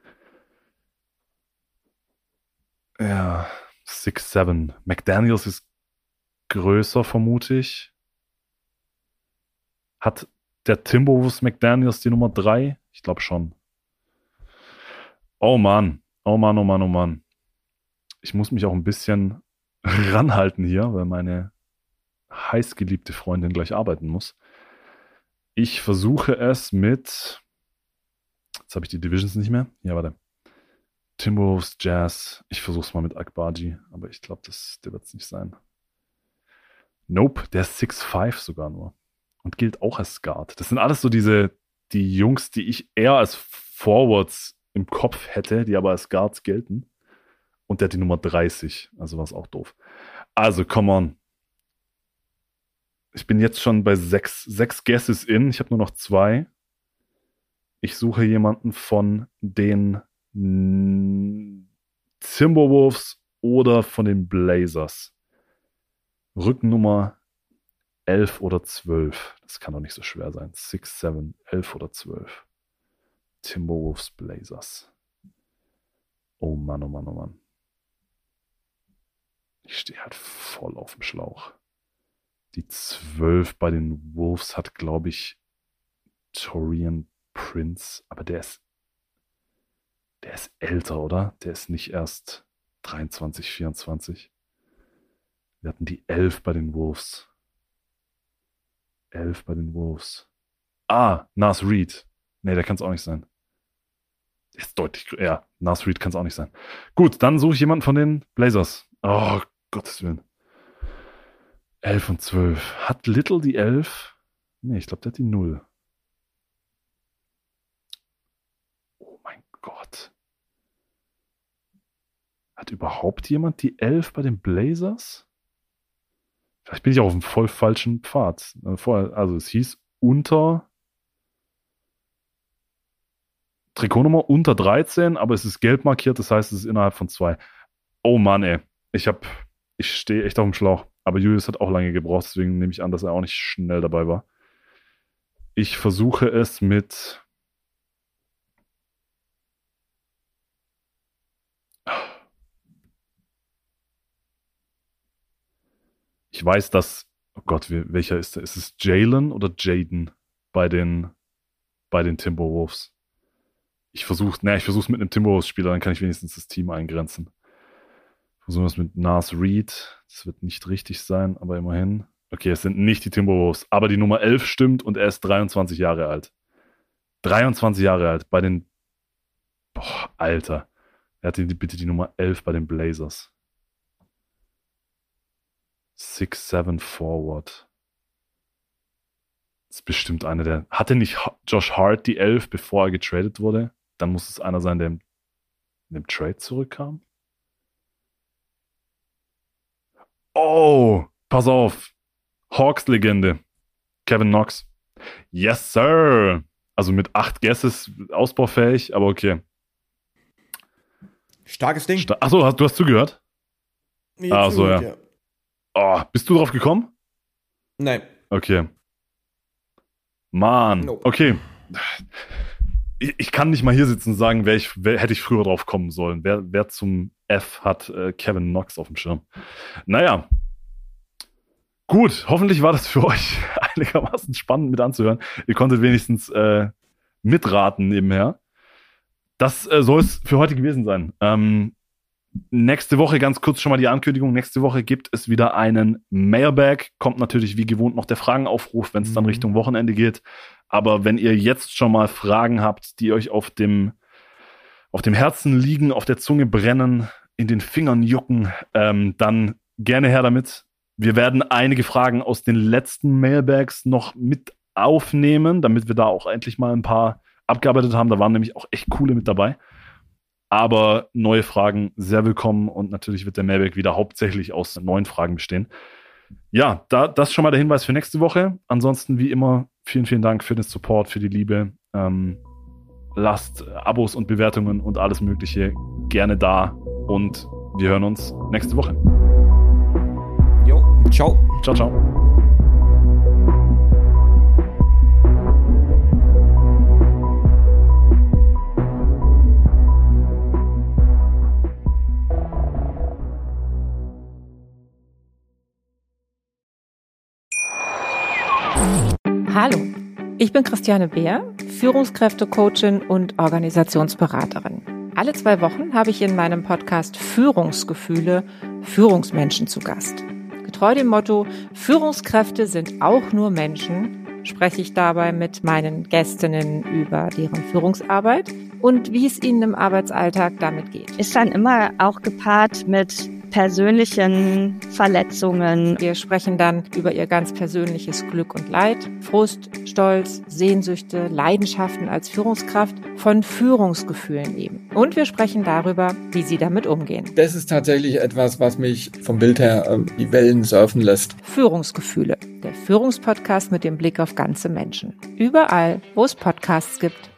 Ja, six seven. McDaniels ist größer, vermute ich. Hat der Timberwolves McDaniels die Nummer drei? Ich glaube schon. Oh Mann. Oh Mann, oh Mann, oh Mann. Ich muss mich auch ein bisschen ranhalten hier, weil meine heißgeliebte Freundin gleich arbeiten muss. Ich versuche es mit... Jetzt habe ich die Divisions nicht mehr. Ja, warte. Timberwolves, Jazz. Ich versuche es mal mit Agbaji, aber ich glaube, der wird es nicht sein. Nope, der ist six five sogar nur. Und gilt auch als Guard. Das sind alles so diese die Jungs, die ich eher als Forwards im Kopf hätte, die aber als Guards gelten. Und der hat die Nummer dreißig. Also war es auch doof. Also, come on. Ich bin jetzt schon bei sechs, sechs Guesses in. Ich habe nur noch zwei. Ich suche jemanden von den Timberwolves oder von den Blazers. Rückennummer elf oder zwölf. Das kann doch nicht so schwer sein. six seven, elf oder zwölf. Timberwolves, Blazers. Oh Mann, oh Mann, oh Mann. Ich stehe halt voll auf dem Schlauch. Die zwölf bei den Wolves hat, glaube ich, Taurean Prince. Aber der ist der ist älter, oder? Der ist nicht erst dreiundzwanzig, vierundzwanzig. Wir hatten die elf bei den Wolves. elf bei den Wolves. Ah, Nas Reed. Nee, der kann es auch nicht sein. Der ist deutlich, ja, Nas Reed kann es auch nicht sein. Gut, dann suche ich jemanden von den Blazers. Oh, Gottes Willen. elf und zwölf. Hat Little die elf? Nee, ich glaube, der hat die null. Oh mein Gott. Hat überhaupt jemand die elf bei den Blazers? Vielleicht bin ich auch auf einem voll falschen Pfad. Also es hieß unter Trikotnummer unter dreizehn, aber es ist gelb markiert, das heißt, es ist innerhalb von zwei. Oh Mann, ey. Ich hab, ich stehe echt auf dem Schlauch. Aber Julius hat auch lange gebraucht, deswegen nehme ich an, dass er auch nicht schnell dabei war. Ich versuche es mit Ich weiß, dass oh Gott, welcher ist der? Ist es Jalen oder Jaden bei den bei den Timberwolves? Ich versuche, ne, ich versuche es mit einem Timberwolves-Spieler, dann kann ich wenigstens das Team eingrenzen. Versuchen wir es mit Nas Reed. Das wird nicht richtig sein, aber immerhin. Okay, es sind nicht die Timberwolves, aber die Nummer elf stimmt und er ist dreiundzwanzig Jahre alt. dreiundzwanzig Jahre alt bei den Boah, Alter. Er hatte die, bitte die Nummer elf bei den Blazers. six seven Forward. Das ist bestimmt einer der... Hatte nicht Josh Hart die elf, bevor er getradet wurde? Dann muss es einer sein, der in dem Trade zurückkam. Oh, pass auf. Hawks-Legende. Kevin Knox. Yes, sir. Also mit acht Guesses ausbaufähig, aber okay. Starkes Ding. Sta- Achso, hast, du hast zugehört? Nee, Ah, so, zugehört, ja. Oh, bist du drauf gekommen? Nein. Okay. Mann. Nope. Okay. ich, ich kann nicht mal hier sitzen und sagen, wer ich, wer, hätte ich früher drauf kommen sollen. Wer, wer zum F hat äh, Kevin Knox auf dem Schirm? Naja. Gut, hoffentlich war das für euch einigermaßen spannend mit anzuhören. Ihr konntet wenigstens äh, mitraten nebenher. Das äh, soll es für heute gewesen sein. Ähm, nächste Woche, ganz kurz schon mal die Ankündigung, nächste Woche gibt es wieder einen Mailbag. Kommt natürlich wie gewohnt noch der Fragenaufruf, wenn es dann Richtung Wochenende geht. Aber wenn ihr jetzt schon mal Fragen habt, die euch auf dem, auf dem Herzen liegen, auf der Zunge brennen, in den Fingern jucken, ähm, dann gerne her damit. Wir werden einige Fragen aus den letzten Mailbags noch mit aufnehmen, damit wir da auch endlich mal ein paar abgearbeitet haben. Da waren nämlich auch echt coole mit dabei. Aber neue Fragen sehr willkommen und natürlich wird der Mailbag wieder hauptsächlich aus neuen Fragen bestehen. Ja, da, das ist schon mal der Hinweis für nächste Woche. Ansonsten wie immer vielen, vielen Dank für den Support, für die Liebe. Ähm, lasst Abos und Bewertungen und alles Mögliche gerne da und wir hören uns nächste Woche. Jo, ciao. Ciao, ciao. Hallo, ich bin Christiane Beer, Führungskräftecoachin und Organisationsberaterin. Alle zwei Wochen habe ich in meinem Podcast Führungsgefühle Führungsmenschen zu Gast. Getreu dem Motto, Führungskräfte sind auch nur Menschen, spreche ich dabei mit meinen Gästinnen über deren Führungsarbeit und wie es ihnen im Arbeitsalltag damit geht. Ist dann immer auch gepaart mit persönlichen Verletzungen. Wir sprechen dann über ihr ganz persönliches Glück und Leid, Frust, Stolz, Sehnsüchte, Leidenschaften als Führungskraft, von Führungsgefühlen eben. Und wir sprechen darüber, wie sie damit umgehen. Das ist tatsächlich etwas, was mich vom Bild her äh, die Wellen surfen lässt. Führungsgefühle, der Führungspodcast mit dem Blick auf ganze Menschen. Überall, wo es Podcasts gibt.